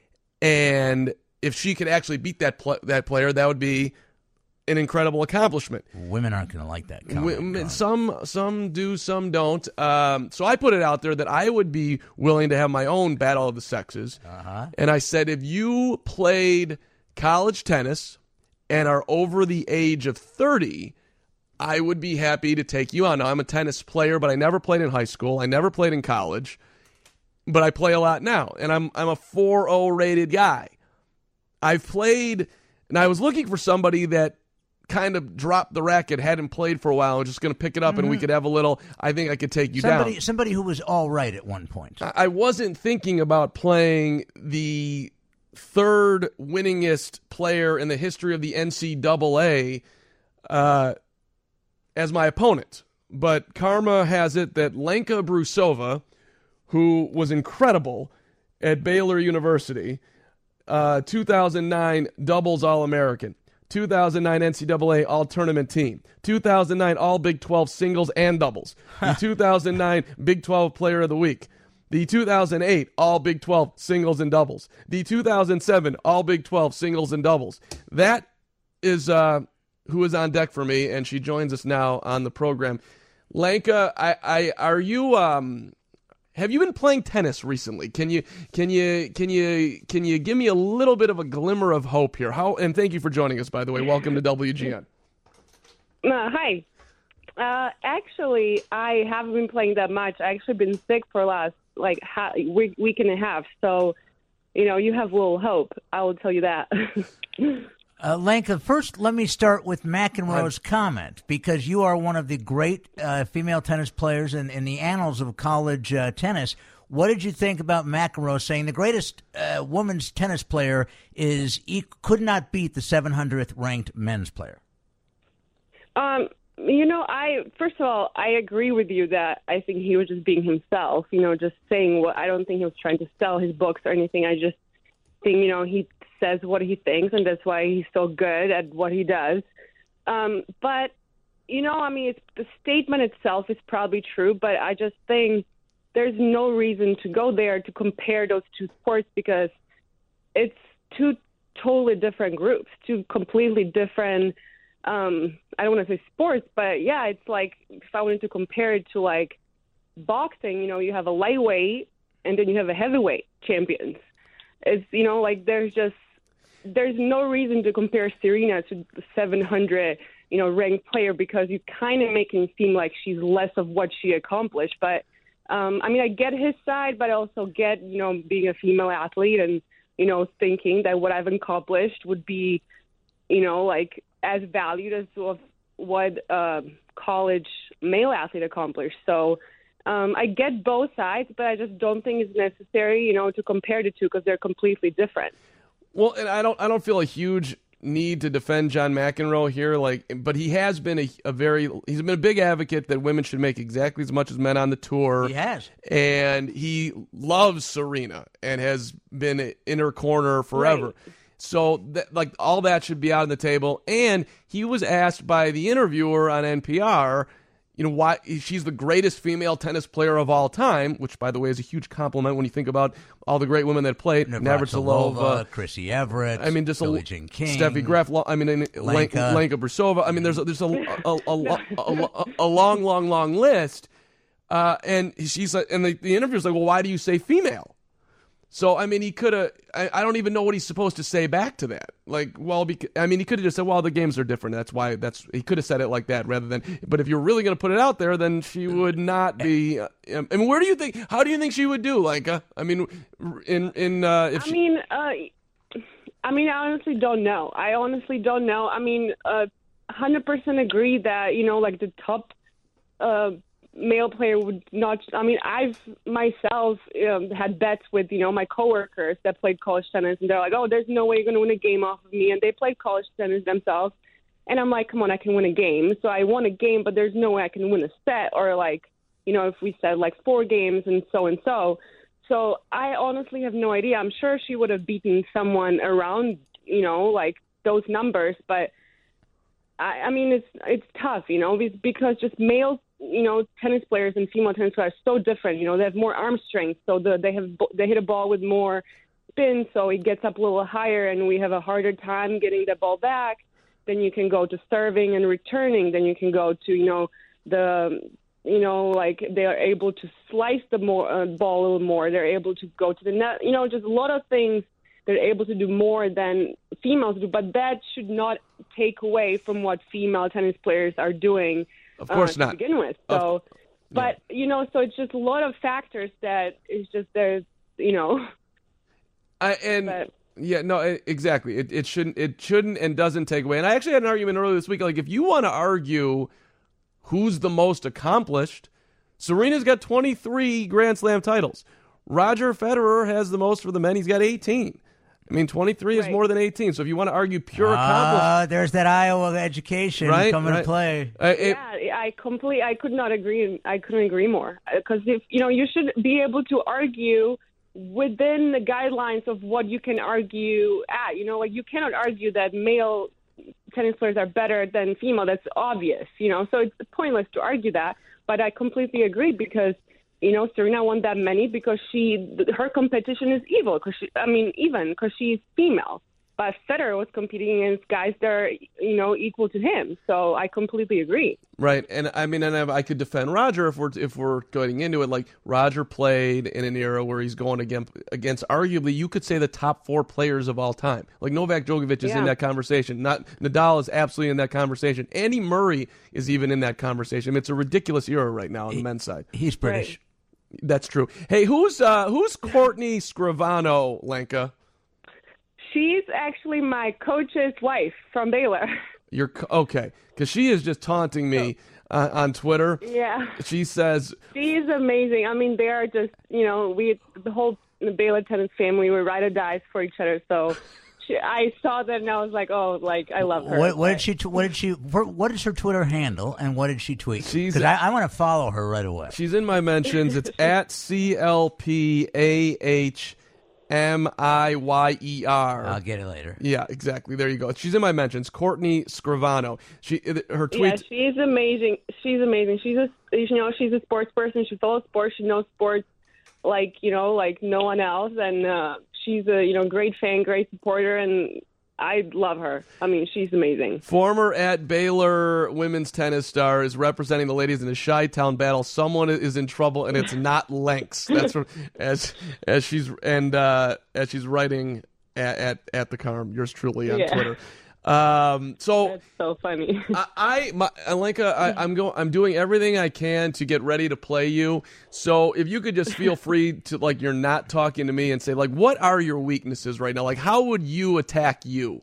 [SPEAKER 5] And if she could actually beat that pl- that player, that would be an incredible accomplishment.
[SPEAKER 6] Women aren't going to like that comment.
[SPEAKER 5] Some some do, some don't. Um, so I put it out there that I would be willing to have my own battle of the sexes.
[SPEAKER 6] Uh-huh.
[SPEAKER 5] And I said, if you played college tennis and are over the age of thirty, I would be happy to take you on. Now, I'm a tennis player, but I never played in high school. I never played in college, but I play a lot now. And I'm I'm a four oh rated guy. I've played, and I was looking for somebody that kind of dropped the racket, hadn't played for a while, and just going to pick it up, mm-hmm. and we could have a little, I think I could take you
[SPEAKER 6] somebody,
[SPEAKER 5] down.
[SPEAKER 6] Somebody who was all right at one point.
[SPEAKER 5] I, I wasn't thinking about playing the third winningest player in the history of the N C double A uh, as my opponent. But karma has it that Lenka Brusova, who was incredible at Baylor University, uh, two thousand nine doubles All-American, two thousand nine N C double A All-Tournament Team, two thousand nine All-Big twelve Singles and Doubles, the two thousand nine Big twelve Player of the Week, the two thousand eight All-Big twelve Singles and Doubles, the two thousand seven All-Big twelve Singles and Doubles. That is uh, who is on deck for me, and she joins us now on the program. Lenka, I, I, are you... Um, Have you been playing tennis recently? Can you can you can you can you give me a little bit of a glimmer of hope here? How and thank you for joining us, by the way. Welcome to W G N.
[SPEAKER 20] Uh, hi. Uh, actually, I haven't been playing that much. I actually been sick for the last like ha- week week and a half. So, you know, you have little hope. I will tell you that.
[SPEAKER 6] Uh, Lenka, first let me start with McEnroe's comment, because you are one of the great uh, female tennis players in, in the annals of college uh, tennis. What did you think about McEnroe saying the greatest uh, women's tennis player is e- could not beat the seven hundredth ranked men's player?
[SPEAKER 20] Um, you know, I first of all, I agree with you that I think he was just being himself, you know, just saying what I don't think he was trying to sell his books or anything. I just think, you know, he says what he thinks, and that's why he's so good at what he does. Um, but, you know, I mean, it's, the statement itself is probably true, but I just think there's no reason to go there to compare those two sports, because it's two totally different groups, two completely different. Um, I don't want to say sports, but yeah, it's like if I wanted to compare it to like boxing, you know, you have a lightweight and then you have a heavyweight champions. It's, you know, like there's just, there's no reason to compare Serena to the seven hundred, you know, ranked player because you kind of make it seem like she's less of what she accomplished. But, um, I mean, I get his side, but I also get, you know, being a female athlete and, you know, thinking that what I've accomplished would be, you know, like as valued as of what a college male athlete accomplished. So um, I get both sides, but I just don't think it's necessary, you know, to compare the two because they're completely different.
[SPEAKER 5] Well, and I don't, I don't feel a huge need to defend John McEnroe here, like, but he has been a, a very, he's been a big advocate that women should make exactly as much as men on the tour.
[SPEAKER 6] He has,
[SPEAKER 5] and he loves Serena and has been in her corner forever. Right. So, that, like, all that should be out on the table. And he was asked by the interviewer on N P R, you know, why she's the greatest female tennis player of all time, which, by the way, is a huge compliment when you think about all the great women that played. Navratilova,
[SPEAKER 6] Chrissy Everett,
[SPEAKER 5] I mean, just
[SPEAKER 6] Billie
[SPEAKER 5] a,
[SPEAKER 6] Jean King,
[SPEAKER 5] Steffi Graf, I mean, Lenka, Lenka Brusova. I mean, there's a, there's a, a, a, a, a, a long, long, long list. Uh, and she's like, and the, the interviewer's like, well, why do you say female? So, I mean, he could have, I, I don't even know what he's supposed to say back to that. Like, well, because, I mean, he could have just said, well, the games are different. That's why, that's, he could have said it like that rather than, but if you're really going to put it out there, then she would not be, uh, I mean, where do you think, how do you think she would do, Lenka? I mean, in, in, uh, if
[SPEAKER 20] I
[SPEAKER 5] she,
[SPEAKER 20] mean, uh, I mean, I honestly don't know. I honestly don't know. I mean, uh, one hundred percent agree that, you know, like the top, uh, male player would not, I mean, I've myself um, had bets with, you know, my coworkers that played college tennis, and they're like, oh, there's no way you're going to win a game off of me. And they played college tennis themselves. And I'm like, come on, I can win a game. So I won a game, but there's no way I can win a set or like, you know, if we said like four games and so and so. So I honestly have no idea. I'm sure she would have beaten someone around, you know, like those numbers. But I, I mean, it's, it's tough, you know, because just males, you know, tennis players and female tennis players are so different. You know, they have more arm strength, so the, they have they hit a ball with more spin, so it gets up a little higher, and we have a harder time getting the ball back. Then you can go to serving and returning. Then you can go to, you know, the, you know, like they are able to slice the more uh, ball a little more. They're able to go to the net. You know, just a lot of things. They're able to do more than females do, but that should not take away from what female tennis players are doing.
[SPEAKER 5] Of course
[SPEAKER 20] uh,
[SPEAKER 5] not.
[SPEAKER 20] To begin with. So,
[SPEAKER 5] of,
[SPEAKER 20] but, yeah. you know, so it's just a lot of factors that is just there's, you know.
[SPEAKER 5] I, and, but, yeah, no, it, exactly. It, it shouldn't it shouldn't and doesn't take away. And I actually had an argument earlier this week. Like, if you want to argue who's the most accomplished, Serena's got twenty-three Grand Slam titles. Roger Federer has the most for the men. He's got eighteen. I mean, twenty-three
[SPEAKER 20] right.
[SPEAKER 5] is more than eighteen. So if you want to argue pure
[SPEAKER 6] ah,
[SPEAKER 5] accomplishment,
[SPEAKER 6] there's that Iowa education
[SPEAKER 5] right,
[SPEAKER 6] coming
[SPEAKER 5] right.
[SPEAKER 6] to play.
[SPEAKER 5] Uh, it,
[SPEAKER 20] yeah, I completely, I could not agree. I couldn't agree more. Because if you know, you should be able to argue within the guidelines of what you can argue at. You know, like you cannot argue that male tennis players are better than female. That's obvious. You know, so it's pointless to argue that. But I completely agree because. You know, Serena won that many because she, her competition is evil. Because she, I mean, even because she's female. But Federer was competing against guys that are, you know, equal to him. So I completely agree.
[SPEAKER 5] Right, and I mean, and I could defend Roger if we're if we're going into it. Like Roger played in an era where he's going against against arguably you could say the top four players of all time. Like Novak Djokovic is
[SPEAKER 20] yeah.
[SPEAKER 5] in that conversation. Not Nadal is absolutely in that conversation. Andy Murray is even in that conversation. I mean, it's a ridiculous era right now on
[SPEAKER 6] he,
[SPEAKER 5] the men's side.
[SPEAKER 6] He's British.
[SPEAKER 20] Right.
[SPEAKER 5] That's true. Hey, who's uh, who's Courtney Scrivano, Lenka?
[SPEAKER 20] She's actually my coach's wife from Baylor.
[SPEAKER 5] You're okay, because she is just taunting me uh, on Twitter.
[SPEAKER 20] Yeah,
[SPEAKER 5] she says
[SPEAKER 20] she's amazing. I mean, they are just you know we the whole the Baylor tennis family we ride or dies for each other. So she, I saw that and I was like, oh, like I love her.
[SPEAKER 6] What, what did she? What did she? What is her Twitter handle and what did she tweet? Because I, I want to follow her right away.
[SPEAKER 5] She's in my mentions. It's at C L P A H M I Y E R.
[SPEAKER 6] I'll get it later.
[SPEAKER 5] Yeah, exactly. There you go. She's in my mentions. Courtney Scrivano. She her tweet.
[SPEAKER 20] Yeah, she's amazing. She's amazing. She's a you know she's a sports person. She follows sports. She knows sports like you know like no one else, and uh, she's a you know great fan, great supporter, and I love her. I mean, she's amazing.
[SPEAKER 5] Former at Baylor women's tennis star is representing the ladies in the Chi-Town battle. Someone is in trouble, and it's not Lynx. That's what, as as she's and uh, as she's writing at, at at the Carm. Yours truly on
[SPEAKER 20] Yeah.
[SPEAKER 5] Twitter. Um, so
[SPEAKER 20] That's so funny.
[SPEAKER 5] I, I my, Alenka, I, I'm going. I'm doing everything I can to get ready to play you. So if you could just feel free to, like, you're not talking to me, and say, like, what are your weaknesses right now? Like, how would you attack you?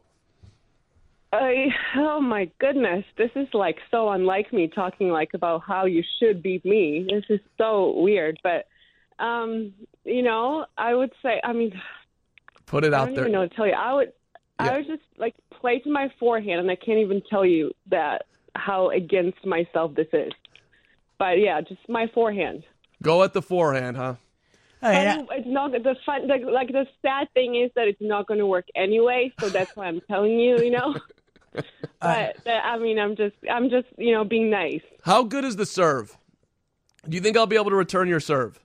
[SPEAKER 20] I, oh my goodness, this is like so unlike me talking like about how you should beat me. This is so weird, but um, you know, I would say, I mean,
[SPEAKER 5] Put it
[SPEAKER 20] I
[SPEAKER 5] out
[SPEAKER 20] don't
[SPEAKER 5] there.
[SPEAKER 20] even know what to tell you. I would,
[SPEAKER 5] Yeah.
[SPEAKER 20] I would just like play to my forehand, and I can't even tell you that how against myself this is. But yeah, just my forehand.
[SPEAKER 5] Go at the forehand, huh?
[SPEAKER 20] But it's not the fun. The, like the sad thing is that it's not going to work anyway. So that's why I'm telling you. You know. But that, I mean, I'm just, I'm just, you know, being nice.
[SPEAKER 5] How good is the serve? Do you think I'll be able to return your serve?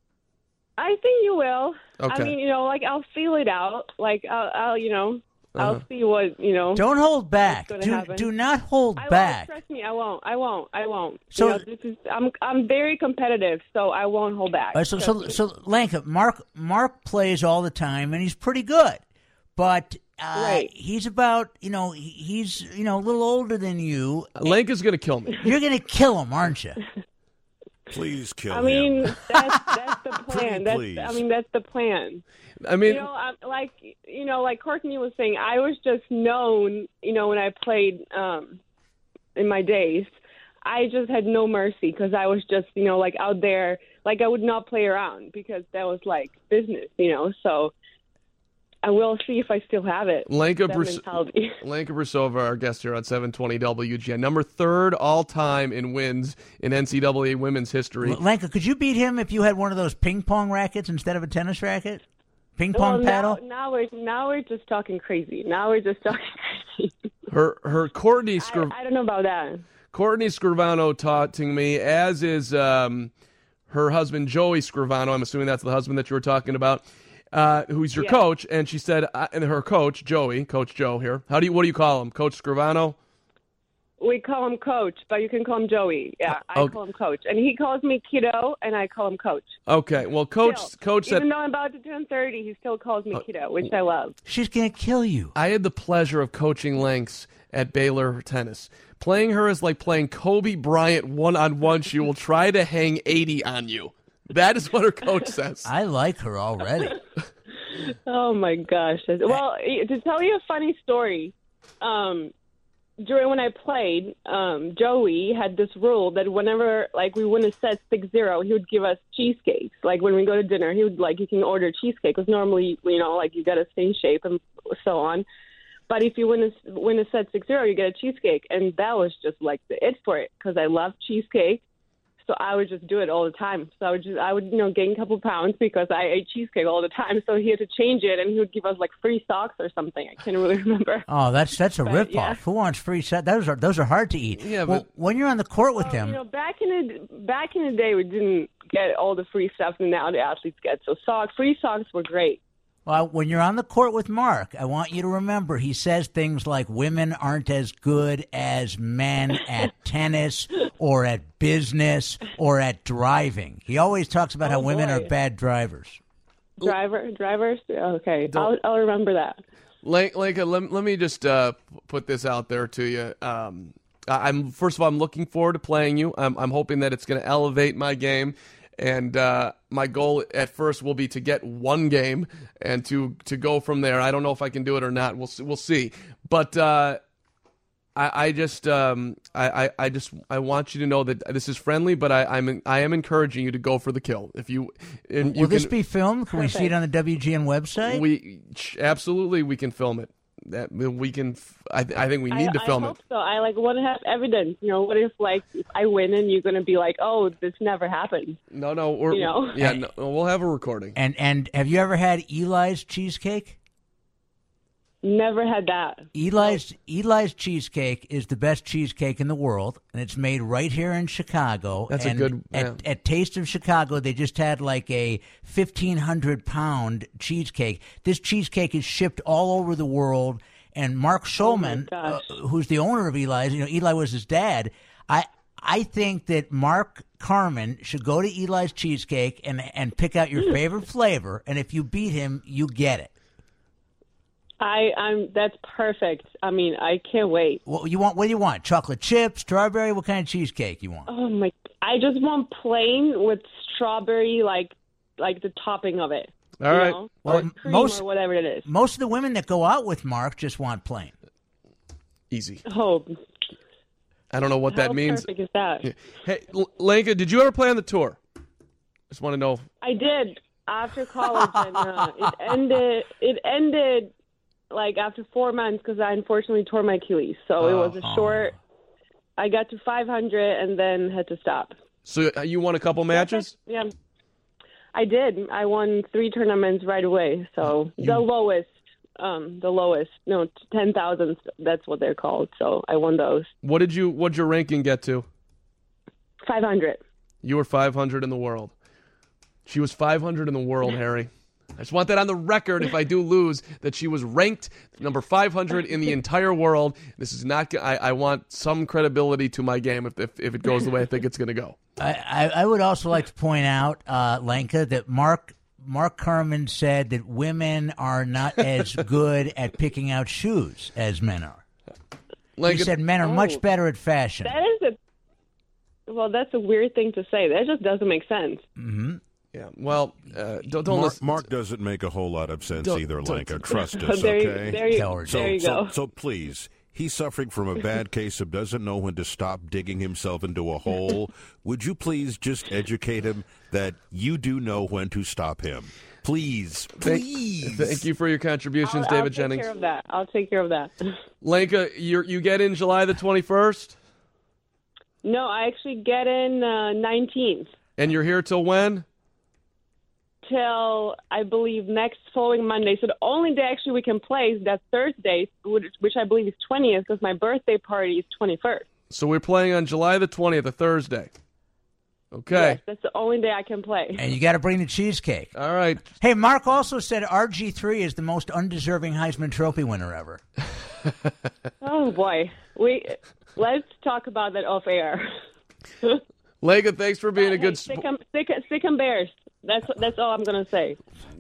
[SPEAKER 20] I think you will.
[SPEAKER 5] Okay.
[SPEAKER 20] I mean, you know, like I'll feel it out. Like I'll, I'll you know, I'll
[SPEAKER 5] Uh-huh.
[SPEAKER 20] see what you know.
[SPEAKER 6] Don't hold back.
[SPEAKER 20] what's gonna
[SPEAKER 6] Do,
[SPEAKER 20] happen.
[SPEAKER 6] do not hold
[SPEAKER 20] I
[SPEAKER 6] back.
[SPEAKER 20] Won't, trust me, I won't. I won't. I won't.
[SPEAKER 6] So-
[SPEAKER 20] you know, this is, I'm, I'm very competitive, so I won't hold back.
[SPEAKER 6] All right, so,
[SPEAKER 20] Trust
[SPEAKER 6] so,
[SPEAKER 20] me.
[SPEAKER 6] so, Lanka, Mark, Mark plays all the time, and he's pretty good. But uh,
[SPEAKER 20] Right.
[SPEAKER 6] he's about, you know, he- he's, you know, a little older than you.
[SPEAKER 5] Lanka's going to kill me.
[SPEAKER 6] You're going to kill him, aren't you?
[SPEAKER 1] Please kill
[SPEAKER 20] I
[SPEAKER 1] him.
[SPEAKER 20] mean, that's that's the plan.
[SPEAKER 1] Pretty
[SPEAKER 20] That's
[SPEAKER 1] please.
[SPEAKER 20] I mean, that's the plan.
[SPEAKER 5] I mean,
[SPEAKER 20] you know, I'm, like you know, like Courtney was saying, I was just known, you know, when I played um, in my days, I just had no mercy because I was just, you know, like out there, like I would not play around because that was like business, you know. So I will see if I still have it.
[SPEAKER 5] Lanka,
[SPEAKER 20] that
[SPEAKER 5] Brus-
[SPEAKER 20] mentality.
[SPEAKER 5] Lanka Brusova, our guest here on seven twenty W G N, number third all time in wins in N C double A women's history.
[SPEAKER 6] Lanka, could you beat him if you had one of those ping pong rackets instead of a tennis racket? Ping pong
[SPEAKER 20] well,
[SPEAKER 6] paddle?
[SPEAKER 20] Now, now we're now we're just talking crazy. Now we're just talking crazy.
[SPEAKER 5] Her her Courtney Scriv-
[SPEAKER 20] I, I don't know about that.
[SPEAKER 5] Courtney Scrivano taunting me, as is um, her husband Joey Scrivano. I'm assuming that's the husband that you were talking about. Uh, who's your
[SPEAKER 20] Yeah.
[SPEAKER 5] coach? And she said, uh, and her coach Joey, Coach Joe here. How do you? What do you call him, Coach Scrivano?
[SPEAKER 20] We call him Coach, but you can call him Joey. Yeah, I
[SPEAKER 5] Okay.
[SPEAKER 20] call him Coach, and he calls me Kiddo, and I call him Coach.
[SPEAKER 5] Okay, well, Coach
[SPEAKER 20] Still,
[SPEAKER 5] Coach said.
[SPEAKER 20] even though I'm about to turn thirty, he still calls me Kiddo, which I love.
[SPEAKER 6] She's going to kill you.
[SPEAKER 5] I had the pleasure of coaching Lynx at Baylor tennis. Playing her is like playing Kobe Bryant one-on-one. She will try to hang eighty on you. That is what her coach says.
[SPEAKER 6] I like her already.
[SPEAKER 20] Oh my gosh! Well, to tell you a funny story, um, during when I played, um, Joey had this rule that whenever like we win a set six zero, he would give us cheesecakes. Like when we go to dinner, he would like you can order cheesecake because normally you know like you got to stay in shape and so on. But if you win a win a set six zero, you get a cheesecake, and that was just like the it for it because I love cheesecake. So I would just do it all the time. So I would just, I would, you know, gain a couple pounds because I ate cheesecake all the time. So he had to change it, and he would give us like free socks or something. I can't really remember.
[SPEAKER 6] Oh, that's that's a
[SPEAKER 20] But,
[SPEAKER 6] ripoff.
[SPEAKER 20] yeah.
[SPEAKER 6] Who wants free set? Those are those are hard to eat.
[SPEAKER 5] Yeah,
[SPEAKER 6] well,
[SPEAKER 5] but-
[SPEAKER 6] when you're on the court with
[SPEAKER 20] Well,
[SPEAKER 6] him,
[SPEAKER 20] you know, back in the back in the day, we didn't get all the free stuff that now the athletes get. So socks, free socks were great.
[SPEAKER 6] well, when you're on the court with Mark, I want you to remember he says things like women aren't as good as men at tennis or at business or at driving. He always talks about how
[SPEAKER 20] Oh,
[SPEAKER 6] women
[SPEAKER 20] boy.
[SPEAKER 6] are bad drivers.
[SPEAKER 20] Driver, drivers. Okay, I'll, I'll remember that.
[SPEAKER 5] Lanka, Lanka, let, let me just uh, put this out there to you. Um, I- I'm first of all, I'm looking forward to playing you. I'm, I'm hoping that it's going to elevate my game, and uh, my goal at first will be to get one game and to to go from there. I don't know if I can do it or not. We'll see, we'll see. But uh, I, I just um, I, I, I just I want you to know that this is friendly, but I, I'm I am encouraging you to go for the kill. If you, and you
[SPEAKER 6] Will this
[SPEAKER 5] can-
[SPEAKER 6] be filmed? Can we see it on the W G N website?
[SPEAKER 5] We absolutely we can film it. That we can. I, I think we need
[SPEAKER 20] I,
[SPEAKER 5] to film
[SPEAKER 20] I
[SPEAKER 5] it.
[SPEAKER 20] hope so. I like want to have evidence. You know, what if like if I win and you're going to be like, oh, this never happened.
[SPEAKER 5] No, no, we're,
[SPEAKER 20] You know?
[SPEAKER 5] yeah, no, we'll have a recording.
[SPEAKER 6] And and have you ever had Eli's cheesecake?
[SPEAKER 20] Never had that.
[SPEAKER 6] Eli's Eli's cheesecake is the best cheesecake in the world, and it's made right here in Chicago.
[SPEAKER 5] That's a
[SPEAKER 6] and
[SPEAKER 5] good- yeah.
[SPEAKER 6] At, at Taste of Chicago, they just had like a fifteen hundred pound cheesecake. This cheesecake is shipped all over the world. And Mark Schulman, uh, who's the owner of Eli's, you know, Eli was his dad. I I think that Mark Carmen should go to Eli's Cheesecake and and pick out your favorite flavor. And if you beat him, you get it.
[SPEAKER 20] I, I'm. That's perfect. I mean, I can't wait.
[SPEAKER 6] What you want? What do you want? Chocolate chip, strawberry? What kind of cheesecake you want?
[SPEAKER 20] Oh my! I just want plain with strawberry, like like the topping of it.
[SPEAKER 5] All
[SPEAKER 20] you
[SPEAKER 5] right.
[SPEAKER 20] know?
[SPEAKER 6] Well,
[SPEAKER 20] or cream
[SPEAKER 6] most
[SPEAKER 20] or whatever it is.
[SPEAKER 6] Most of the women that go out with Mark just want plain.
[SPEAKER 5] Easy.
[SPEAKER 20] Oh,
[SPEAKER 5] I don't know what
[SPEAKER 20] how
[SPEAKER 5] that means.
[SPEAKER 20] perfect is that?
[SPEAKER 5] Hey, L- Lenka, did you ever play on the tour? Just want to know.
[SPEAKER 20] I did after college, and uh, it ended. It ended like after four months because I unfortunately tore my Achilles. So it was a
[SPEAKER 5] Oh.
[SPEAKER 20] short. I got to five hundred and then had to stop.
[SPEAKER 5] So uh, you won a couple matches?
[SPEAKER 20] Yeah, I did. I won three tournaments right away. So the lowest, um, the lowest, no, ten thousand. That's what they're called. So I won those.
[SPEAKER 5] What did you? What'd your ranking get to?
[SPEAKER 20] Five hundred.
[SPEAKER 5] You were five hundred in the world. She was five hundred in the world, Harry. I just want that on the record if I do lose, that she was ranked number five hundred in the entire world. This is not, I, I want some credibility to my game if, if, if it goes the way I think it's going to go.
[SPEAKER 6] I, I, I would also like to point out, uh, Lenka, that Mark Mark Carmen said that women are not as good at picking out shoes as men are.
[SPEAKER 5] Lenka,
[SPEAKER 6] he said men are
[SPEAKER 20] Oh.
[SPEAKER 6] much better at fashion.
[SPEAKER 20] That is a. Well, that's a weird thing to say. That just doesn't make sense.
[SPEAKER 6] Mm-hmm.
[SPEAKER 5] Yeah, well, uh, don't, don't
[SPEAKER 1] Mark,
[SPEAKER 5] listen.
[SPEAKER 1] Mark doesn't make a whole lot of sense
[SPEAKER 5] Don't-
[SPEAKER 1] either,
[SPEAKER 5] don't-
[SPEAKER 1] Lenka. Trust us,
[SPEAKER 20] There you-
[SPEAKER 1] okay?
[SPEAKER 20] there you-
[SPEAKER 1] so,
[SPEAKER 20] there you
[SPEAKER 1] so,
[SPEAKER 20] go.
[SPEAKER 1] so please, he's suffering from a bad case of doesn't know when to stop digging himself into a hole. Would you please just educate him that you do know when to stop him? Please,
[SPEAKER 5] Thank,
[SPEAKER 1] please.
[SPEAKER 5] thank you for your contributions,
[SPEAKER 20] I'll,
[SPEAKER 5] David
[SPEAKER 20] I'll take
[SPEAKER 5] Jennings.
[SPEAKER 20] care of that. I'll take care of that.
[SPEAKER 5] Lenka, you you get in July the twenty-first,
[SPEAKER 20] No, I actually get in uh, nineteenth
[SPEAKER 5] and you're here till when?
[SPEAKER 20] till I believe next following Monday. So the only day actually we can play is that Thursday, which, which I believe is twentieth, because my birthday party is twenty-first.
[SPEAKER 5] So we're playing on July the twentieth, a Thursday. Okay.
[SPEAKER 20] Yes, that's the only day I can play.
[SPEAKER 6] And you got to bring the cheesecake.
[SPEAKER 5] All right.
[SPEAKER 6] Hey, Mark also said R G three is the most undeserving Heisman Trophy winner ever.
[SPEAKER 20] Oh boy, we let's talk about that off air.
[SPEAKER 5] Lenka, thanks for being a good
[SPEAKER 20] Sick
[SPEAKER 5] sport.
[SPEAKER 20] and, sick, sick and bears. That's that's all I'm gonna say.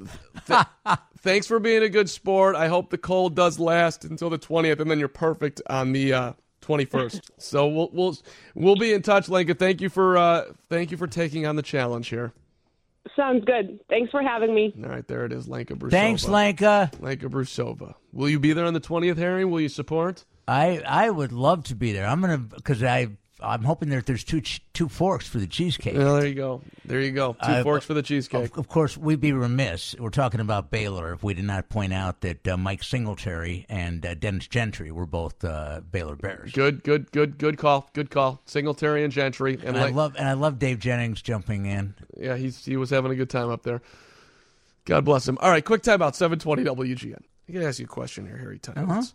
[SPEAKER 5] Thanks for being a good sport. I hope the cold does last until the twentieth, and then you're perfect on the uh, twenty-first. So we'll we'll we'll be in touch, Lenka. Thank you for uh, thank you for taking on the challenge here.
[SPEAKER 20] Sounds good. Thanks for having me.
[SPEAKER 5] All right, there it is, Lenka Brusova.
[SPEAKER 6] Thanks, Lenka.
[SPEAKER 5] Lenka Brusova. Will you be there on the twentieth, Harry? Will you support?
[SPEAKER 6] I I would love to be there. I'm gonna because I I'm hoping that there's two ch- two forks for the cheesecake.
[SPEAKER 5] Well, there you go. There you go. Two
[SPEAKER 6] I-
[SPEAKER 5] forks for the cheesecake.
[SPEAKER 6] Of, of course, we'd be remiss. We're talking about Baylor if we did not point out that uh, Mike Singletary and uh, Dennis Gentry were both uh, Baylor Bears.
[SPEAKER 5] Good, good, good, good call. Good call. Singletary and Gentry.
[SPEAKER 6] And I love and I love Dave Jennings jumping in.
[SPEAKER 5] Yeah, he's he was having a good time up there. God bless him. All right, quick timeout. seven twenty W G N. I got to ask you a question here, Harry. Timeouts.
[SPEAKER 6] Uh-huh.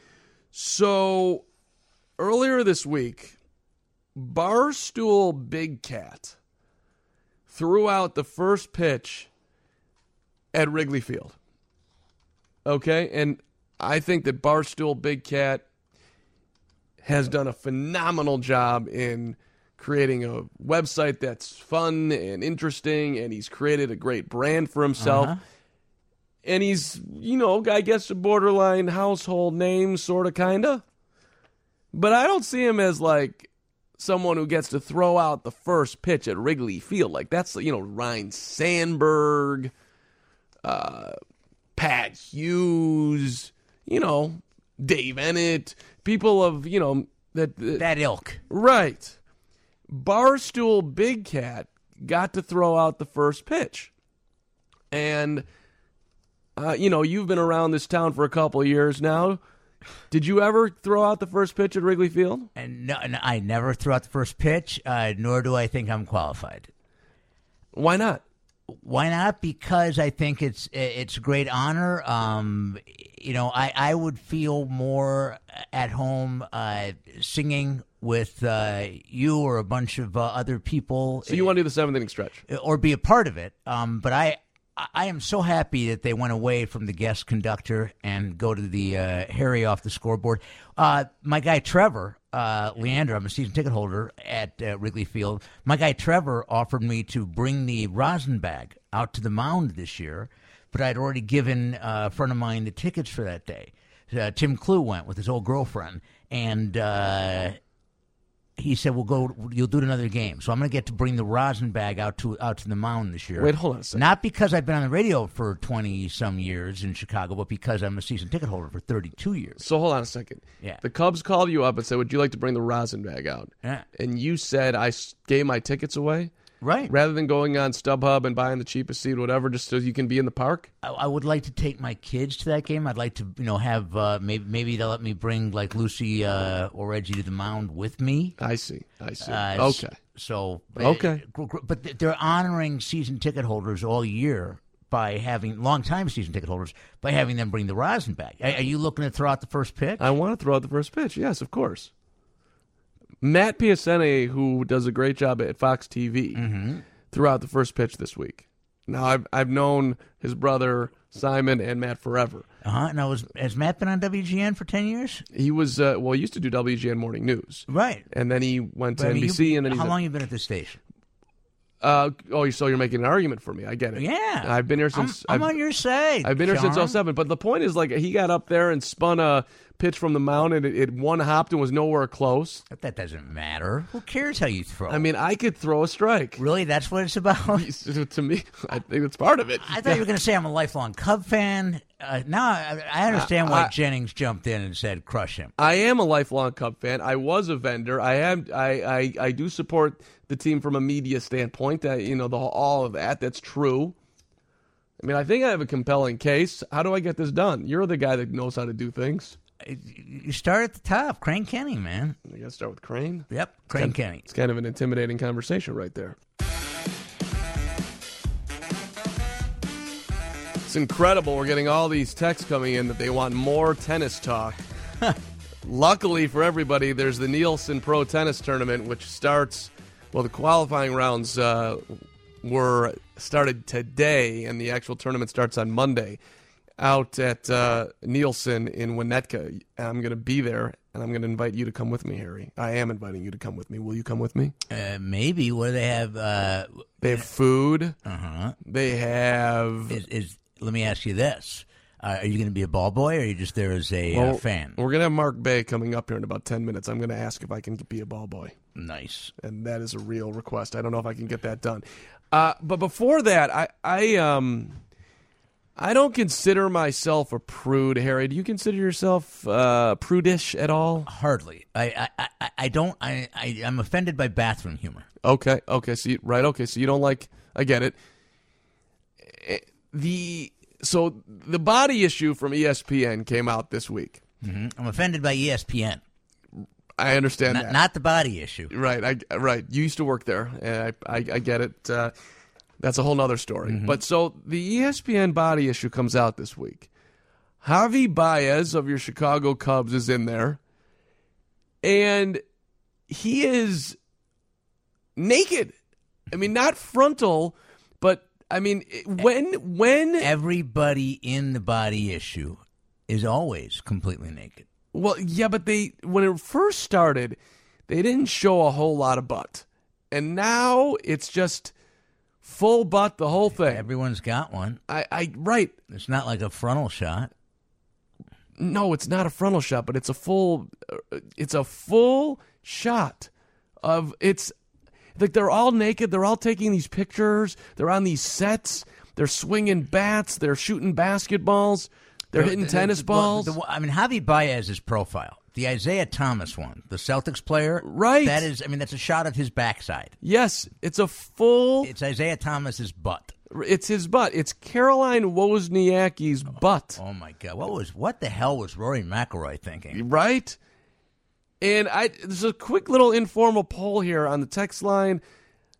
[SPEAKER 5] So earlier this week, Barstool Big Cat threw out the first pitch at Wrigley Field. Okay, and I think that Barstool Big Cat has done a phenomenal job in creating a website that's fun and interesting, and he's created a great brand for himself.
[SPEAKER 6] Uh-huh.
[SPEAKER 5] And he's, you know, I guess a borderline household name, sort of, kind of. But I don't see him as, like, someone who gets to throw out the first pitch at Wrigley Field. Like, that's, you know, Ryan Sandberg, uh, Pat Hughes, you know, Dave Ennett, people of, you know, that... Uh,
[SPEAKER 6] that ilk.
[SPEAKER 5] Right. Barstool Big Cat got to throw out the first pitch. And, uh, you know, you've been around this town for a couple of years now. Did you ever throw out the first pitch at Wrigley Field?
[SPEAKER 6] And no, and I never threw out the first pitch, uh, nor do I think I'm qualified.
[SPEAKER 5] Why not?
[SPEAKER 6] Why not? Because I think it's it's a great honor. Um, you know, I, I would feel more at home uh, singing with uh, you or a bunch of uh, other people.
[SPEAKER 5] So you want to do the seventh inning stretch?
[SPEAKER 6] Or be a part of it. Um, but I I am so happy that they went away from the guest conductor and go to the uh, Harry off the scoreboard. Uh, my guy Trevor, uh, Leander, I'm a season ticket holder at uh, Wrigley Field. My guy Trevor offered me to bring the rosin bag out to the mound this year, but I'd already given uh, a friend of mine the tickets for that day. Uh, Tim Clue went with his old girlfriend, and uh, he said, "We'll go. You'll do it another game." So I'm going to get to bring the rosin bag out to out to the mound this year.
[SPEAKER 5] Wait, hold on a second.
[SPEAKER 6] Not because I've been on the radio for twenty some years in Chicago, but because I'm a season ticket holder for thirty-two years.
[SPEAKER 5] So hold on a second.
[SPEAKER 6] Yeah.
[SPEAKER 5] The Cubs called you up and said, "Would you like to bring the rosin bag out?"
[SPEAKER 6] Yeah.
[SPEAKER 5] And you said, "I s- gave my tickets away."
[SPEAKER 6] Right.
[SPEAKER 5] Rather than going on StubHub and buying the cheapest seat, whatever, just so you can be in the park?
[SPEAKER 6] I, I would like to take my kids to that game. I'd like to, you know, have uh, maybe maybe they'll let me bring like Lucy uh, or Reggie to the mound with me.
[SPEAKER 5] I see. I see.
[SPEAKER 6] Uh,
[SPEAKER 5] okay.
[SPEAKER 6] So
[SPEAKER 5] okay,
[SPEAKER 6] uh, but they're honoring season ticket holders all year by having long-time season ticket holders by having them bring the rosin bag. Are, are you looking to throw out the first pitch?
[SPEAKER 5] I want to throw out the first pitch. Yes, of course. Matt Piacente, who does a great job at Fox T V,
[SPEAKER 6] mm-hmm.
[SPEAKER 5] threw out the first pitch this week. Now, I've I've known his brother Simon and Matt forever.
[SPEAKER 6] Uh huh. Now, was, has Matt been on W G N for ten years?
[SPEAKER 5] He was uh, well. He used to do W G N Morning News,
[SPEAKER 6] right?
[SPEAKER 5] And then he went to
[SPEAKER 6] But I mean,
[SPEAKER 5] N B C.
[SPEAKER 6] you-
[SPEAKER 5] and then
[SPEAKER 6] how
[SPEAKER 5] he's
[SPEAKER 6] long you been at this station?
[SPEAKER 5] Uh, oh, so you're making an argument for me? I get it.
[SPEAKER 6] Yeah,
[SPEAKER 5] I've been here since.
[SPEAKER 6] I'm, I'm
[SPEAKER 5] I've-
[SPEAKER 6] on your side.
[SPEAKER 5] I've been here since
[SPEAKER 6] Sean.
[SPEAKER 5] oh seven. But the point is, like, he got up there and spun a pitch from the mound, and it, it one hopped and was nowhere close.
[SPEAKER 6] But that doesn't matter. Who cares how you throw?
[SPEAKER 5] I mean, I could throw a strike.
[SPEAKER 6] Really, that's what it's about.
[SPEAKER 5] To me, I think it's part of it.
[SPEAKER 6] I thought you were going to say I'm a lifelong Cub fan. Uh, now I, I understand why
[SPEAKER 5] I-
[SPEAKER 6] Jennings jumped in and said, "Crush him."
[SPEAKER 5] I am a lifelong Cub fan. I was a vendor. I am. I, I, I do support the team from a media standpoint. That you know, the all of that. That's true. I mean, I think I have a compelling case. How do I get this done? You're the guy that knows how to do things.
[SPEAKER 6] You start at the top, Crane Kenny, man.
[SPEAKER 5] You got to start with Crane.
[SPEAKER 6] Yep, Crane
[SPEAKER 5] It's kind-
[SPEAKER 6] Kenny.
[SPEAKER 5] It's kind of an intimidating conversation right there. It's incredible. We're getting all these texts coming in that they want more tennis talk. Luckily for everybody, there's the Nielsen Pro Tennis Tournament, which starts, well, the qualifying rounds uh, were started today, and the actual tournament starts on Monday out at uh, Nielsen in Winnetka. I'm going to be there, and I'm going to invite you to come with me, Harry. I am inviting you to come with me. Will you come with me?
[SPEAKER 6] Uh, maybe. What do they have? Uh,
[SPEAKER 5] They have food.
[SPEAKER 6] Uh-huh.
[SPEAKER 5] They have...
[SPEAKER 6] Is, is let me ask you this: uh, Are you going to be a ball boy, or are you just there as a
[SPEAKER 5] Well,
[SPEAKER 6] uh, fan?
[SPEAKER 5] We're going to have Mark Bay coming up here in about ten minutes. I'm going to ask if I can be a ball boy.
[SPEAKER 6] Nice.
[SPEAKER 5] And that is a real request. I don't know if I can get that done. Uh, but before that, I, I, um, I don't consider myself a prude, Harry. Do you consider yourself uh, prudish at all?
[SPEAKER 6] Hardly. I, I, I, I don't. I, I, I'm offended by bathroom humor.
[SPEAKER 5] Okay. Okay. So you, right. Okay. So you don't like. I get it. Eh, The so the body issue from E S P N came out this week.
[SPEAKER 6] Mm-hmm. I'm offended by E S P N.
[SPEAKER 5] I understand
[SPEAKER 6] not,
[SPEAKER 5] that.
[SPEAKER 6] Not the body issue.
[SPEAKER 5] Right. I right. You used to work there, and I I, I get it. Uh, that's a whole nother story.
[SPEAKER 6] Mm-hmm.
[SPEAKER 5] But so the E S P N body issue comes out this week. Javi Baez of your Chicago Cubs is in there, and he is naked. I mean, not frontal, but I mean, when when
[SPEAKER 6] everybody in the body issue is always completely naked.
[SPEAKER 5] Well, yeah, but they when it first started, they didn't show a whole lot of butt, and now it's just full butt the whole thing.
[SPEAKER 6] Everyone's got one.
[SPEAKER 5] I, I right.
[SPEAKER 6] It's not like a frontal shot.
[SPEAKER 5] No, it's not a frontal shot, but it's a full. Uh, it's a full shot of it's. Like they're all naked. They're all taking these pictures. They're on these sets. They're swinging bats. They're shooting basketballs. They're
[SPEAKER 6] The-
[SPEAKER 5] hitting
[SPEAKER 6] the-
[SPEAKER 5] tennis
[SPEAKER 6] the-
[SPEAKER 5] balls.
[SPEAKER 6] the- I mean, Javi Baez's profile, the Isaiah Thomas one, the Celtics player,
[SPEAKER 5] right?
[SPEAKER 6] That is, I mean, that's a shot of his backside.
[SPEAKER 5] Yes, it's a full.
[SPEAKER 6] It's Isaiah Thomas's butt.
[SPEAKER 5] It's his butt. It's Caroline Wozniacki's butt.
[SPEAKER 6] Oh my God! What was what the hell was Rory McIlroy thinking?
[SPEAKER 5] Right? And I there's a quick little informal poll here on the text line.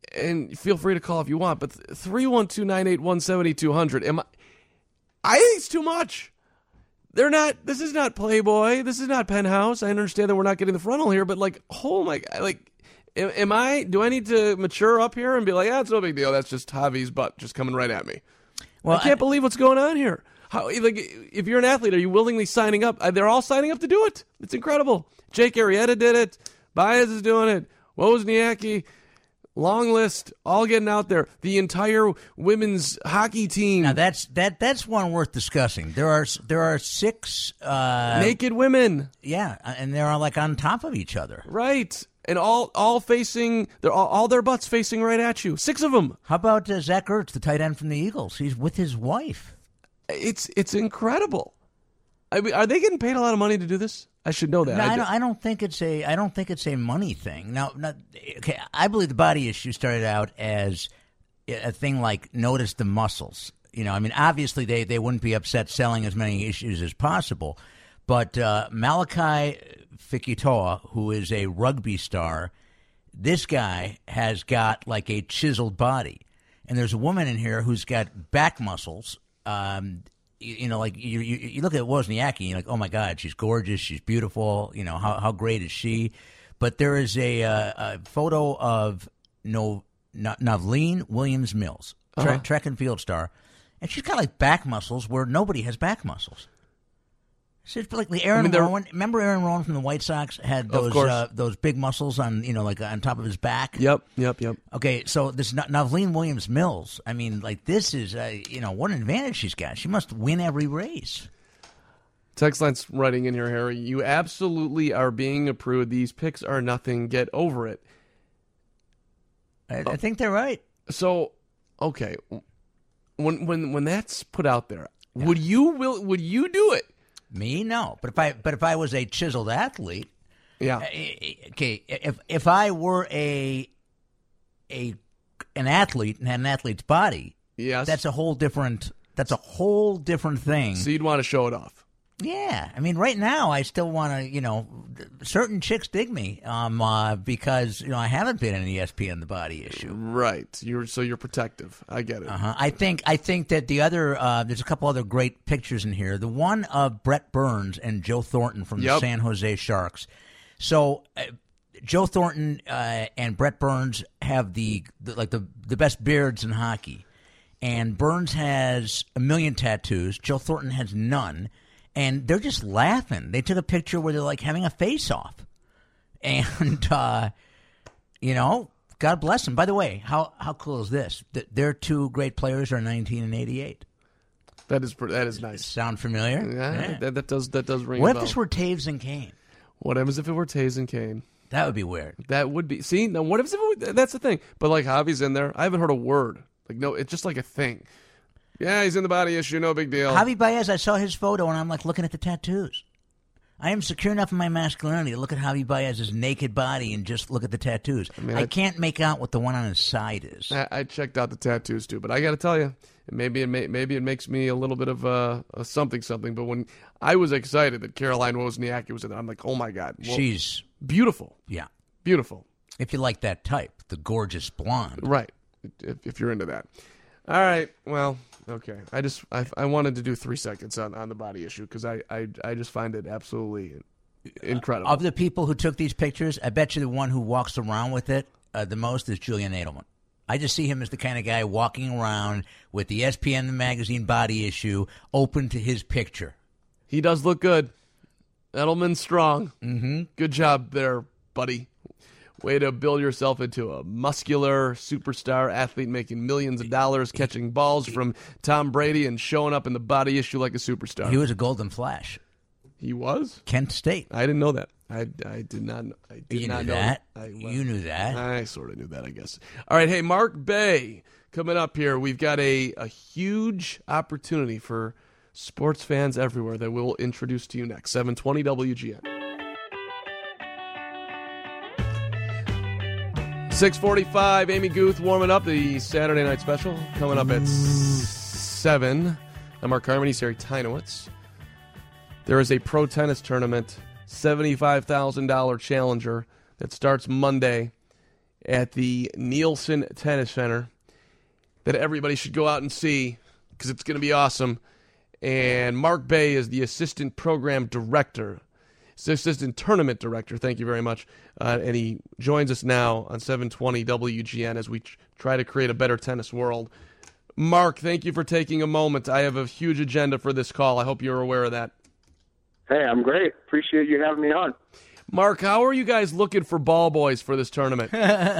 [SPEAKER 5] and feel free to call if you want, but three one two, nine eight one, seven two zero zero. Am I, I think it's too much. They're not, this is not Playboy. This is not Penthouse. I understand that we're not getting the frontal here, but like, oh my God, like, am, am I, do I need to mature up here and be like, yeah, it's no big deal. That's just Javi's butt just coming right at me. Well, I can't I, believe what's going on here. How, like, if you're an athlete, are you willingly signing up? They're all signing up to do it. It's incredible. Jake Arrieta did it. Baez is doing it. Wozniacki. Long list, all getting out there. The entire women's hockey team.
[SPEAKER 6] Now that's that that's one worth discussing. There are there are six uh,
[SPEAKER 5] naked women.
[SPEAKER 6] Yeah, and they're all like on top of each other.
[SPEAKER 5] Right, and all all facing. They're all, all their butts facing right at you. Six of them.
[SPEAKER 6] How about uh, Zach Ertz, the tight end from the Eagles? He's with his wife.
[SPEAKER 5] It's it's incredible. I mean, are they getting paid a lot of money to do this? I should know that.
[SPEAKER 6] No,
[SPEAKER 5] I,
[SPEAKER 6] I, don't, I don't think it's a. I don't think it's a money thing. Now, not, okay. I believe the body issue started out as a thing like notice the muscles. You know, I mean, obviously they, they wouldn't be upset selling as many issues as possible, but uh, Malachi Fikutoa, who is a rugby star, this guy has got like a chiseled body, and there's a woman in here who's got back muscles. Um, You, you know, like you, you, you look at Wozniacki, you're like, oh my God, she's gorgeous, she's beautiful. You know, how how great is she? But there is a, uh, a photo of no Navleen Williams-Mills, tra-
[SPEAKER 5] Uh-huh.
[SPEAKER 6] track and field star, and she's got like back muscles where nobody has back muscles. She's like the Aaron
[SPEAKER 5] I mean, they're-
[SPEAKER 6] Rowan. Remember Aaron Rowan from the White Sox had
[SPEAKER 5] Of
[SPEAKER 6] those
[SPEAKER 5] course.
[SPEAKER 6] uh, those big muscles on you know like on top of his back.
[SPEAKER 5] Yep, yep, yep.
[SPEAKER 6] Okay, so this Na- Navleen Williams-Mills. I mean, like this is uh, you know what an advantage she's got. She must win every race.
[SPEAKER 5] Text line's writing in here, Harry. You absolutely are being approved. These picks are nothing. Get over it.
[SPEAKER 6] I, I think they're right.
[SPEAKER 5] So, okay, when when when that's put out there, would you will would you do it?
[SPEAKER 6] Me, no. But if I but if I was a chiseled athlete,
[SPEAKER 5] yeah.
[SPEAKER 6] uh, okay. If if I were a a an athlete and had an athlete's body,
[SPEAKER 5] yes,
[SPEAKER 6] that's a whole different. That's a whole different thing.
[SPEAKER 5] So you'd want to show it off.
[SPEAKER 6] Yeah, I mean, right now I still want to, you know, certain chicks dig me, um, uh, because you know I haven't been in E S P N The Body Issue.
[SPEAKER 5] Right. You're so you're protective. I get it.
[SPEAKER 6] Uh-huh. I think I think that the other uh, there's a couple other great pictures in here. The one of Brett Burns and Joe Thornton from
[SPEAKER 5] Yep.
[SPEAKER 6] the San Jose Sharks. So uh, Joe Thornton uh, and Brett Burns have the, the like the the best beards in hockey, and Burns has a million tattoos. Joe Thornton has none. And they're just laughing. They took a picture where they're like having a face-off. And, uh, you know, God bless them. By the way, how how cool is this? Th- their two great players are nineteen and eighty-eight.
[SPEAKER 5] That is that is nice.
[SPEAKER 6] Sound familiar?
[SPEAKER 5] Yeah,
[SPEAKER 6] Yeah.
[SPEAKER 5] That, that does that does ring
[SPEAKER 6] What
[SPEAKER 5] a
[SPEAKER 6] if
[SPEAKER 5] bell.
[SPEAKER 6] this were Taves and Kane?
[SPEAKER 5] What happens if it were Taves and Kane?
[SPEAKER 6] That would be weird.
[SPEAKER 5] That would be. See, now what if it were, that's the thing. But like Javi's in there. I haven't heard a word. Like no, it's just like a thing. Yeah, he's in the body issue. No big deal.
[SPEAKER 6] Javi Baez, I saw his photo, and I'm like looking at the tattoos. I am secure enough in my masculinity to look at Javi Baez's naked body and just look at the tattoos. I,
[SPEAKER 5] mean,
[SPEAKER 6] I
[SPEAKER 5] I-
[SPEAKER 6] can't make out what the one on his side is.
[SPEAKER 5] I, I checked out the tattoos too, but I got to tell you, maybe it may, maybe it makes me a little bit of a, a something something. But when I was excited that Caroline Wozniacki was in there, I'm like, oh my god, well,
[SPEAKER 6] She's
[SPEAKER 5] beautiful.
[SPEAKER 6] Yeah.
[SPEAKER 5] Beautiful.
[SPEAKER 6] If you like that type, the gorgeous blonde.
[SPEAKER 5] Right. If, if you're into that. All right. Well, okay. I just I, I wanted to do three seconds on, on the body issue because I, I I just find it absolutely incredible.
[SPEAKER 6] Of the people who took these pictures, I bet you the one who walks around with it uh, the most is Julian Edelman. I just see him as the kind of guy walking around with the E S P N the magazine body issue open to his picture.
[SPEAKER 5] He does look good. Edelman's strong.
[SPEAKER 6] Mm-hmm.
[SPEAKER 5] Good job there, buddy. Way to build yourself into a muscular superstar athlete making millions of dollars, catching balls from Tom Brady and showing up in the body issue like a superstar.
[SPEAKER 6] He was a Golden Flash.
[SPEAKER 5] He was?
[SPEAKER 6] Kent State.
[SPEAKER 5] I didn't know that. I, I did not know. I did
[SPEAKER 6] You
[SPEAKER 5] not
[SPEAKER 6] knew
[SPEAKER 5] know
[SPEAKER 6] that.
[SPEAKER 5] I,
[SPEAKER 6] You knew that.
[SPEAKER 5] I sort of knew that, I guess. All right, hey, Mark Bay, coming up here. We've got a, a huge opportunity for sports fans everywhere that we'll introduce to you next. seven twenty W G N. six forty-five, Amy Guth warming up the Saturday night special. Coming up at seven. I'm Mark Carmen. He's Harry Tynowitz. There is a pro tennis tournament, seventy-five thousand dollars challenger, that starts Monday at the Nielsen Tennis Center that everybody should go out and see because it's going to be awesome. And Mark Bay is the assistant program director, assistant tournament director. Thank you very much. Uh, and he joins us now on seven twenty W G N as we tr- try to create a better tennis world. Mark, thank you for taking a moment. I have a huge agenda for this call. I hope you're aware of that.
[SPEAKER 21] Hey, I'm great. Appreciate you having me on.
[SPEAKER 5] Mark, how are you guys looking for ball boys for this tournament?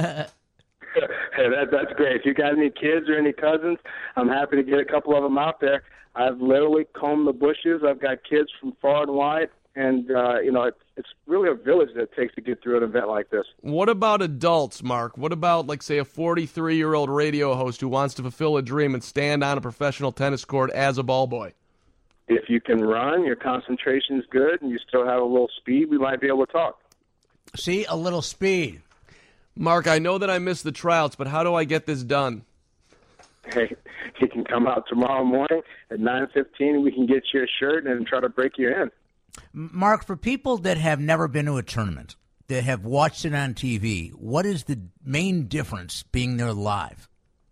[SPEAKER 21] Hey, that, that's great. If you got any kids or any cousins, I'm happy to get a couple of them out there. I've literally combed the bushes. I've got kids from far and wide, and, uh, you know, it's, it's really a village that it takes to get through an event like this.
[SPEAKER 5] What about adults, Mark? What about, like, say, a forty-three-year-old radio host who wants to fulfill a dream and stand on a professional tennis court as a ball boy?
[SPEAKER 21] If you can run, your concentration's good, and you still have a little speed, we might be able to talk.
[SPEAKER 6] See, a little speed.
[SPEAKER 5] Mark, I know that I missed the tryouts, but how do I get this done?
[SPEAKER 21] Hey, you can come out tomorrow morning at nine fifteen. We can get you a shirt and try to break you in.
[SPEAKER 6] Mark, for people that have never been to a tournament, that have watched it on T V, what is the main difference being there live?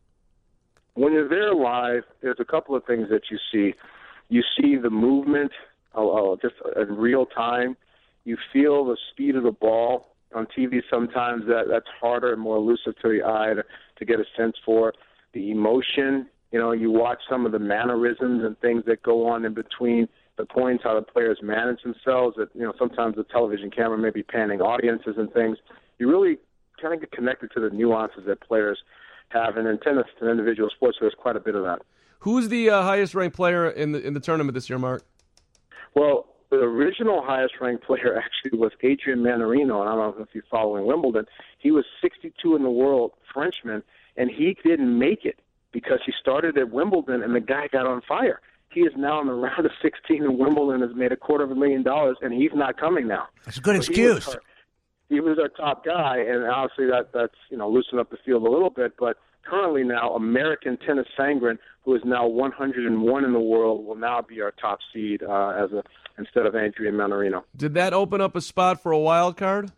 [SPEAKER 21] When you're there live, there's a couple of things that you see. You see the movement uh, just in real time. You feel the speed of the ball. On T V, sometimes that, that's harder and more elusive to the eye to, to get a sense for. The emotion, you know, you watch some of the mannerisms and things that go on in between the points, how the players manage themselves. That, you know, sometimes the television camera may be panning audiences and things. You really kind of get connected to the nuances that players have. And in tennis, in individual sports, there's quite a bit of that.
[SPEAKER 5] Who's the uh, highest-ranked player in the in the tournament this year, Mark?
[SPEAKER 21] Well, the original highest-ranked player actually was Adrian Manarino, and I don't know if you're following Wimbledon. He was sixty-two in the world, Frenchman, and he didn't make it because he started at Wimbledon, and the guy got on fire. He is now in the round of sixteen in Wimbledon, has made a quarter of a million dollars, and he's not coming now.
[SPEAKER 6] That's a good
[SPEAKER 21] so
[SPEAKER 6] excuse.
[SPEAKER 21] He was, our, he was our top guy, and obviously that that's you know loosened up the field a little bit, but currently now American Tennis Sangren, who is now one hundred one in the world, will now be our top seed uh, as a instead of Adrian Manarino.
[SPEAKER 5] Did that open up a spot for a wild card?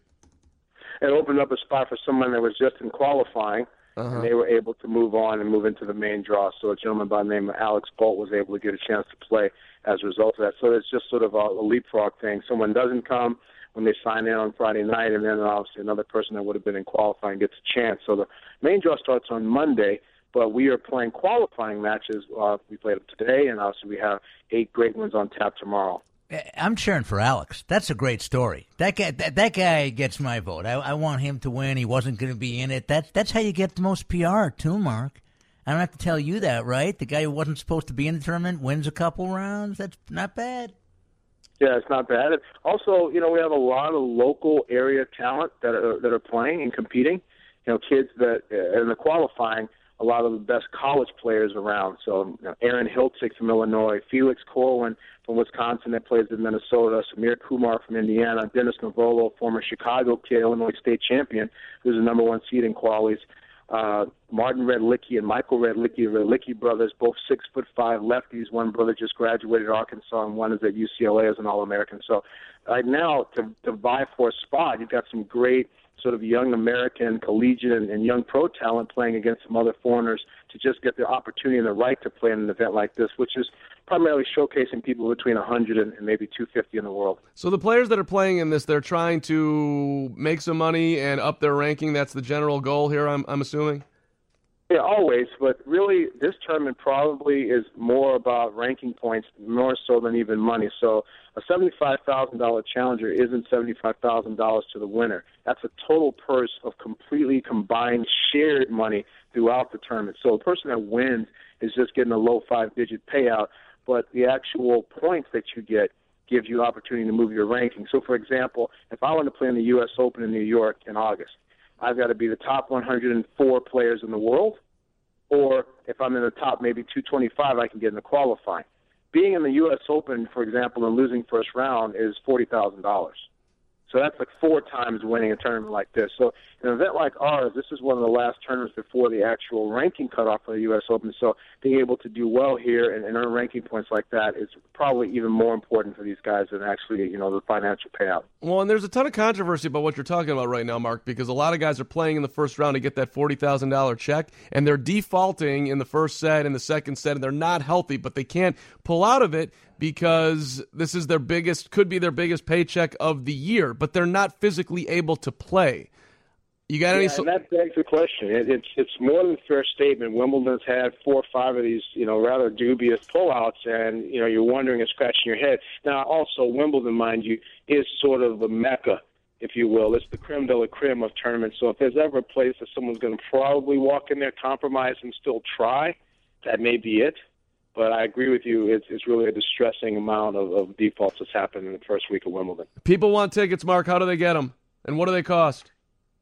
[SPEAKER 21] It opened up a spot for someone that was just in qualifying, uh-huh. and they were able to move on and move into the main draw. So a gentleman by the name of Alex Bolt was able to get a chance to play as a result of that. So it's just sort of a, a leapfrog thing. Someone doesn't come when they sign in on Friday night, and then obviously another person that would have been in qualifying gets a chance. So the main draw starts on Monday, but we are playing qualifying matches. Uh, we played them today, and obviously we have eight great ones on tap tomorrow.
[SPEAKER 6] I'm cheering for Alex. That's a great story. That guy, that, that guy gets my vote. I, I want him to win. He wasn't going to be in it. That's that's how you get the most P R too, Mark. I don't have to tell you that, right? The guy who wasn't supposed to be in the tournament wins a couple rounds. That's not bad.
[SPEAKER 21] Yeah, it's not bad. Also, you know, we have a lot of local area talent that are that are playing and competing. You know, kids that uh, in the qualifying, a lot of the best college players around. So you know, Aaron Hiltzik from Illinois, Felix Corwin from Wisconsin that plays in Minnesota, Samir Kumar from Indiana, Dennis Navolo, former Chicago kid, Illinois state champion, who's the number one seed in qualies. Uh, Martin Redlicki and Michael Redlicki, the Redlicki brothers, both six foot five lefties. One brother just graduated at Arkansas, and one is at U C L A as an All-American. So right now, to, to vie for a spot, you've got some great sort of young American, collegiate, and, and young pro talent playing against some other foreigners to just get the opportunity and the right to play in an event like this, which is primarily showcasing people between one hundred and maybe two hundred fifty in the world.
[SPEAKER 5] So the players that are playing in this, they're trying to make some money and up their ranking. That's the general goal here, I'm, I'm assuming?
[SPEAKER 21] Yeah, always, but really this tournament probably is more about ranking points more so than even money. So a seventy-five thousand dollars challenger isn't seventy-five thousand dollars to the winner. That's a total purse of completely combined shared money throughout the tournament. So the person that wins is just getting a low five-digit payout, but the actual points that you get gives you opportunity to move your ranking. So, for example, if I want to play in the U S Open in New York in August, I've got to be the top one hundred four players in the world, or if I'm in the top maybe two twenty-five, I can get in the qualifying. Being in the U S Open, for example, and losing first round is forty thousand dollars. So that's like four times winning a tournament like this. So in an event like ours, this is one of the last tournaments before the actual ranking cutoff for the U S Open. So being able to do well here and, and earn ranking points like that is probably even more important for these guys than actually, you know, the financial payout.
[SPEAKER 5] Well, and there's a ton of controversy about what you're talking about right now, Mark, because a lot of guys are playing in the first round to get that forty thousand dollars check, and they're defaulting in the first set and the second set, and they're not healthy, but they can't pull out of it because this is their biggest, could be their biggest paycheck of the year, but they're not physically able to play. You got any?
[SPEAKER 21] Yeah, and that begs the question. It, it's it's more than a fair statement. Wimbledon's had four or five of these, you know, rather dubious pullouts, and you know you're wondering and scratching your head. Now, also Wimbledon, mind you, is sort of the mecca, if you will. It's the creme de la creme of tournaments. So if there's ever a place that someone's going to probably walk in there, compromise, and still try, that may be it. But I agree with you. It's, it's really a distressing amount of, of defaults that's happened in the first week of Wimbledon.
[SPEAKER 5] People want tickets, Mark. How do they get them? And what do they cost?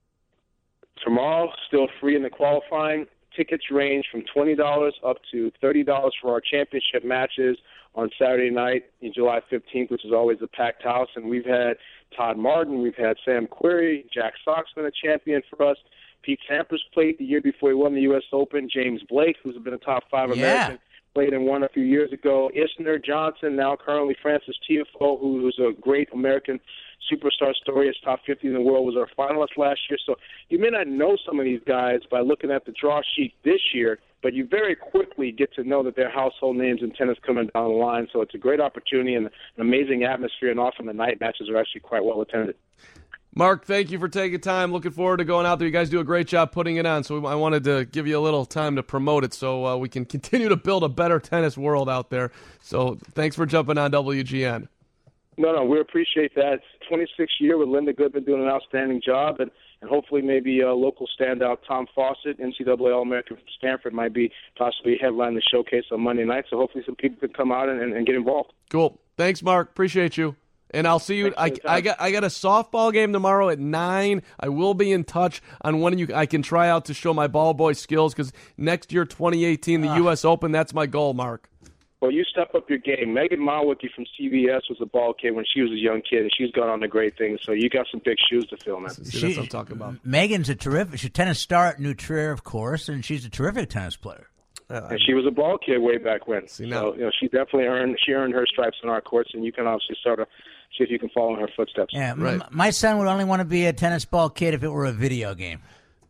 [SPEAKER 21] Tomorrow, still free in the qualifying. Tickets range from twenty dollars up to thirty dollars for our championship matches on Saturday night, in July fifteenth, which is always a packed house. And we've had Todd Martin, we've had Sam Querrey, Jack Sock's been a champion for us. Pete Sampras played the year before he won the U S Open. James Blake, who's been a top five
[SPEAKER 6] Yeah.
[SPEAKER 21] American, played and won a few years ago. Isner Johnson, now currently Francis Tiafoe, who's a great American superstar story. Is top fifty in the world, was our finalist last year. So you may not know some of these guys by looking at the draw sheet this year, but you very quickly get to know that they're household names in tennis coming down the line. So it's a great opportunity and an amazing atmosphere, and often the night matches are actually quite well attended.
[SPEAKER 5] Mark, thank you for taking time. Looking forward to going out there. You guys do a great job putting it on, so I wanted to give you a little time to promote it so uh, we can continue to build a better tennis world out there. So thanks for jumping on W G N.
[SPEAKER 21] No, no, we appreciate that. It's twenty-sixth year with Linda Goodman doing an outstanding job, and, and hopefully maybe a local standout, Tom Fawcett, N C double A All-American from Stanford, might be possibly headlining the showcase on Monday night. So hopefully some people can come out and, and, and get involved.
[SPEAKER 5] Cool. Thanks, Mark. Appreciate you. And I'll see you. I, I got I got a softball game tomorrow at nine. I will be in touch on when you I can try out to show my ball boy skills, because next year, twenty eighteen, the
[SPEAKER 21] Ah.
[SPEAKER 5] U S Open, that's my goal, Mark.
[SPEAKER 21] Well, you step up your game. Megan Malwicki from C B S was a ball kid when she was a young kid, and she's gone on to great things. So you got some big shoes to fill, man.
[SPEAKER 5] See, that's what I'm talking about.
[SPEAKER 6] Megan's a terrific. She's a tennis star at New Trier, of course, and she's a terrific tennis player.
[SPEAKER 21] And she was a ball kid way back when.
[SPEAKER 6] See,
[SPEAKER 21] so you know, she definitely earned she earned her stripes on our courts, and you can obviously sort of see if you can follow in her footsteps.
[SPEAKER 6] Yeah, m- my son would only want to be a tennis ball kid if it were a video game.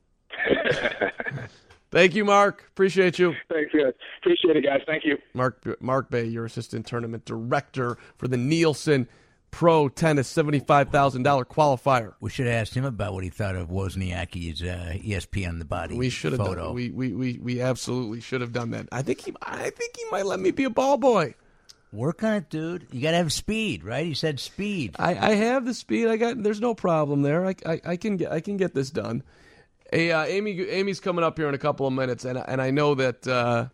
[SPEAKER 5] Thank you, Mark. Appreciate you.
[SPEAKER 21] Thanks, guys. Appreciate it, guys. Thank you.
[SPEAKER 5] Mark Mark Bay, your assistant tournament director for the Nielsen Pro Tennis seventy-five thousand dollars qualifier.
[SPEAKER 6] We should have asked him about what he thought of Wozniacki's uh, E S P N The Body
[SPEAKER 5] We should have
[SPEAKER 6] photo.
[SPEAKER 5] done. We, we we we absolutely should have done that. I think he I think he might let me be a ball boy.
[SPEAKER 6] Work on it, dude. You got to have speed, right? He said speed.
[SPEAKER 5] I, I have the speed. I got. There's no problem there. I, I, I can get I can get this done. Hey, uh, Amy Amy's coming up here in a couple of minutes, and and I know that uh,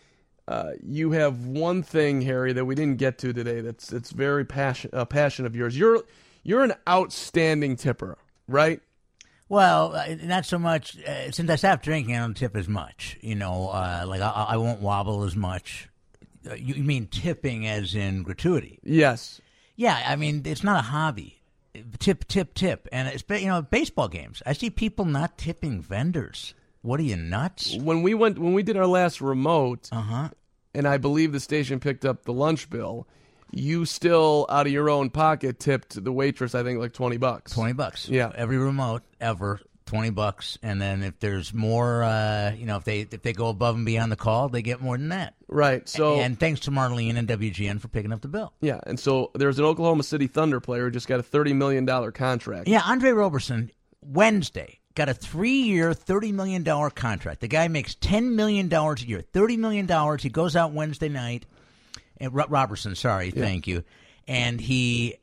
[SPEAKER 5] uh, you have one thing, Harry, that we didn't get to today. That's it's very passion a passion of yours. You're you're an outstanding tipper, right?
[SPEAKER 6] Well, uh, not so much. Uh, since I stopped drinking, I don't tip as much. You know, uh, like I, I won't wobble as much. Uh, you, you mean tipping as in gratuity?
[SPEAKER 5] Yes.
[SPEAKER 6] Yeah, I mean, it's not a hobby. Tip, tip, tip. And, it's, you know, baseball games, I see people not tipping vendors. What are you, nuts?
[SPEAKER 5] When we went, when we did our last remote,
[SPEAKER 6] uh-huh.
[SPEAKER 5] and I believe the station picked up the lunch bill, you still, out of your own pocket, tipped the waitress, I think, like twenty bucks.
[SPEAKER 6] twenty bucks.
[SPEAKER 5] Yeah.
[SPEAKER 6] Every remote ever, twenty bucks. And then if there's more, uh, you know, if they if they go above and beyond the call, they get more than that.
[SPEAKER 5] Right. So
[SPEAKER 6] And, and thanks to Marlene and W G N for picking up the bill.
[SPEAKER 5] Yeah, and so there's an Oklahoma City Thunder player who just got a thirty million dollars contract.
[SPEAKER 6] Yeah, Andre Roberson, Wednesday, got a three-year, thirty million dollars contract. The guy makes ten million dollars a year, thirty million dollars. He goes out Wednesday night. And Ro- Robertson, sorry,
[SPEAKER 5] Yeah.
[SPEAKER 6] thank you. And he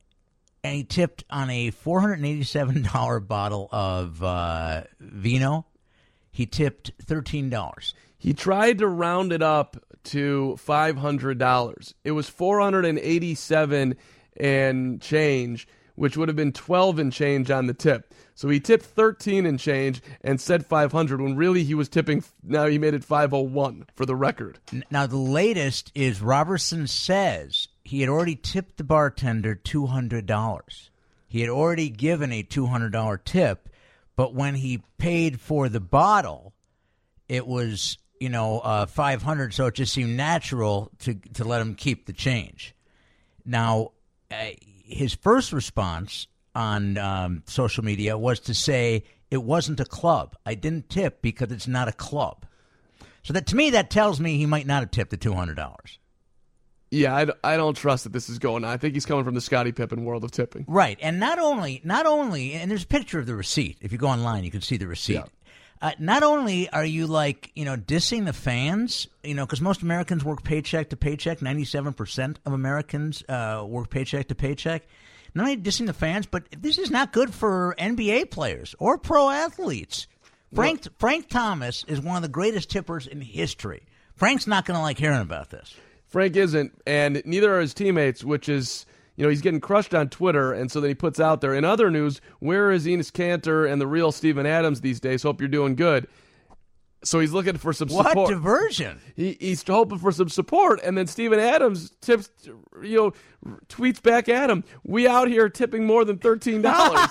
[SPEAKER 6] and he tipped on a four hundred eighty-seven dollars bottle of uh, vino. He tipped thirteen dollars.
[SPEAKER 5] He tried to round it up to five hundred dollars. It was four hundred eighty-seven dollars and change, which would have been twelve and change on the tip. So he tipped thirteen and change and said five hundred when really he was tipping. Now he made it five oh one for the record.
[SPEAKER 6] Now the latest is Robertson says he had already tipped the bartender two hundred dollars. He had already given a two hundred dollars tip, but when he paid for the bottle, it was, you know, uh, five hundred dollars, so it just seemed natural to to let him keep the change. Now, uh, his first response on um, social media was to say it wasn't a club. I didn't tip because it's not a club. So that to me, that tells me he might not have tipped the two hundred dollars.
[SPEAKER 5] Yeah, I, d- I don't trust that this is going on. I think he's coming from the Scottie Pippen world of tipping.
[SPEAKER 6] Right, and not only, not only, and there's a picture of the receipt. If you go online, you can see the receipt.
[SPEAKER 5] Yeah.
[SPEAKER 6] Uh, not only are you, like, you know, dissing the fans, you know, because most Americans work paycheck to paycheck. ninety-seven percent of Americans uh, work paycheck to paycheck. Not only dissing the fans, but this is not good for N B A players or pro athletes. Frank Look, Frank Thomas is one of the greatest tippers in history. Frank's not going to like hearing about this.
[SPEAKER 5] Frank isn't, and neither are his teammates, which is, you know, he's getting crushed on Twitter, and so then he puts out there. In other news, where is Enes Kanter and the real Steven Adams these days? Hope you're doing good. So he's looking for some
[SPEAKER 6] what
[SPEAKER 5] support.
[SPEAKER 6] What diversion?
[SPEAKER 5] He, he's hoping for some support, and then Steven Adams tips, you know, tweets back at him, we out here tipping more than thirteen dollars.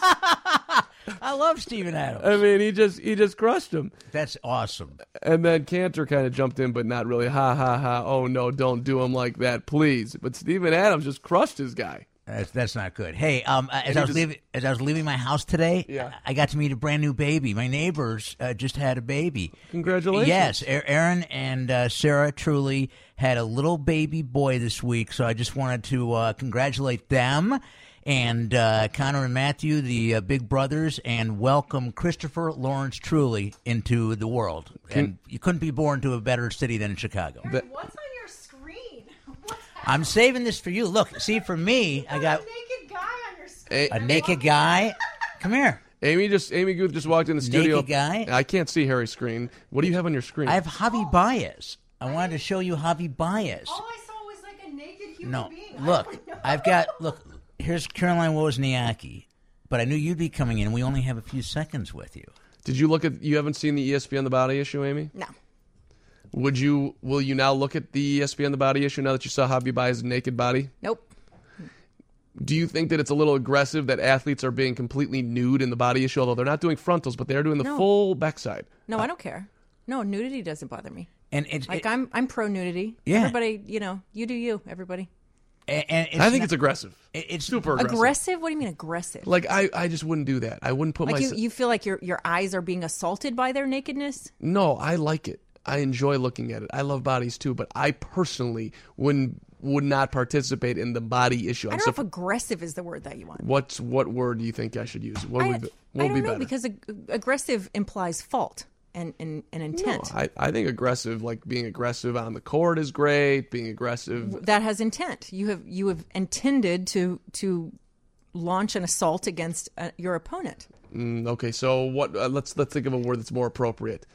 [SPEAKER 6] I love Steven Adams.
[SPEAKER 5] I mean, he just he just crushed him.
[SPEAKER 6] That's awesome.
[SPEAKER 5] And then Kanter kind of jumped in, but not really. Ha, ha, ha. Oh, no, don't do him like that, please. But Steven Adams just crushed his guy.
[SPEAKER 6] That's, that's not good. Hey, um, as I was
[SPEAKER 5] just,
[SPEAKER 6] leaving, as I was leaving my house today,
[SPEAKER 5] yeah.
[SPEAKER 6] I got to meet a brand new baby. My neighbors uh, just had a baby.
[SPEAKER 5] Congratulations!
[SPEAKER 6] Yes, Aaron and uh, Sarah truly had a little baby boy this week. So I just wanted to uh, congratulate them and uh, Connor and Matthew, the uh, big brothers, and welcome Christopher Lawrence Truly into the world. Can, and you couldn't be born to a better city than Chicago.
[SPEAKER 2] Aaron, what's on your screen?
[SPEAKER 6] I'm saving this for you. Look, see, for me, I got
[SPEAKER 2] a naked guy on your screen.
[SPEAKER 6] A naked guy. Come here.
[SPEAKER 5] Amy just Amy Guth just walked in the studio.
[SPEAKER 6] Naked guy.
[SPEAKER 5] I can't see Harry's screen. What do you have on your screen?
[SPEAKER 6] I have Javi Baez. I wanted to show you Javi Baez.
[SPEAKER 2] All I saw was like a naked human
[SPEAKER 6] no,
[SPEAKER 2] being.
[SPEAKER 6] Look, I've got look. Here's Caroline Wozniacki, but I knew you'd be coming in. We only have a few seconds with you.
[SPEAKER 5] Did you look at? You haven't seen the E S P N The Body issue, Amy?
[SPEAKER 2] No.
[SPEAKER 5] Would you? Will you now look at the E S P N The Body issue now that you saw Javi Baez's naked body?
[SPEAKER 2] Nope.
[SPEAKER 5] Do you think that it's a little aggressive that athletes are being completely nude in the body issue, although they're not doing frontals, but they're doing the
[SPEAKER 2] no.
[SPEAKER 5] full backside?
[SPEAKER 2] No, I don't care. No, nudity doesn't bother me.
[SPEAKER 6] And it's,
[SPEAKER 2] like
[SPEAKER 6] it,
[SPEAKER 2] I'm, I'm pro nudity.
[SPEAKER 6] Yeah.
[SPEAKER 2] Everybody, you know, you do you. Everybody.
[SPEAKER 6] And, and it's
[SPEAKER 5] I think
[SPEAKER 6] not,
[SPEAKER 5] it's aggressive.
[SPEAKER 6] It's
[SPEAKER 5] super aggressive.
[SPEAKER 2] Aggressive? What do you mean aggressive?
[SPEAKER 5] Like I, I just wouldn't do that. I wouldn't put
[SPEAKER 2] like
[SPEAKER 5] myself.
[SPEAKER 2] you, you feel like your your eyes are being assaulted by their nakedness?
[SPEAKER 5] No, I like it. I enjoy looking at it. I love bodies too, but I personally wouldn't would not participate in the body issue.
[SPEAKER 2] I'm I don't know if aggressive is the word that you want.
[SPEAKER 5] What's what word do you think I should use? What
[SPEAKER 2] I,
[SPEAKER 5] would, what
[SPEAKER 2] I
[SPEAKER 5] would
[SPEAKER 2] don't
[SPEAKER 5] be
[SPEAKER 2] know
[SPEAKER 5] better?
[SPEAKER 2] because ag- aggressive implies fault and, and, and intent.
[SPEAKER 5] No, I, I think aggressive, like being aggressive on the court, is great. Being aggressive
[SPEAKER 2] that has intent. You have you have intended to to launch an assault against uh, your opponent.
[SPEAKER 5] Mm, okay, so what? Uh, let's let's think of a word that's more appropriate.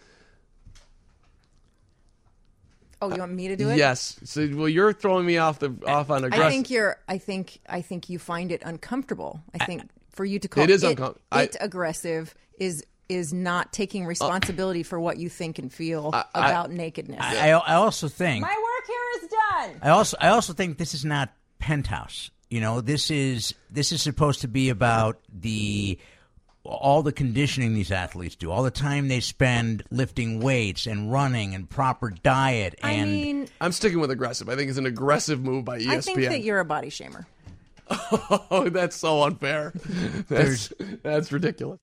[SPEAKER 2] Oh, you want me to do it?
[SPEAKER 5] Yes. So, well, you're throwing me off the off on aggressive.
[SPEAKER 2] I think you're. I think. I think you find it uncomfortable. I think I, for you to call
[SPEAKER 5] it is
[SPEAKER 2] it,
[SPEAKER 5] uncom-
[SPEAKER 2] it
[SPEAKER 5] I,
[SPEAKER 2] aggressive is is not taking responsibility uh, for what you think and feel
[SPEAKER 6] I,
[SPEAKER 2] about
[SPEAKER 6] I,
[SPEAKER 2] nakedness.
[SPEAKER 6] I, I also think
[SPEAKER 2] my work here is done.
[SPEAKER 6] I also I also think this is not Penthouse. You know, this is this is supposed to be about the. all the conditioning these athletes do, all the time they spend lifting weights and running and proper diet. And
[SPEAKER 2] I mean,
[SPEAKER 5] I'm sticking with aggressive. I think it's an aggressive move by E S P N.
[SPEAKER 2] I think that you're a body shamer.
[SPEAKER 5] Oh, that's so unfair. That's, that's ridiculous.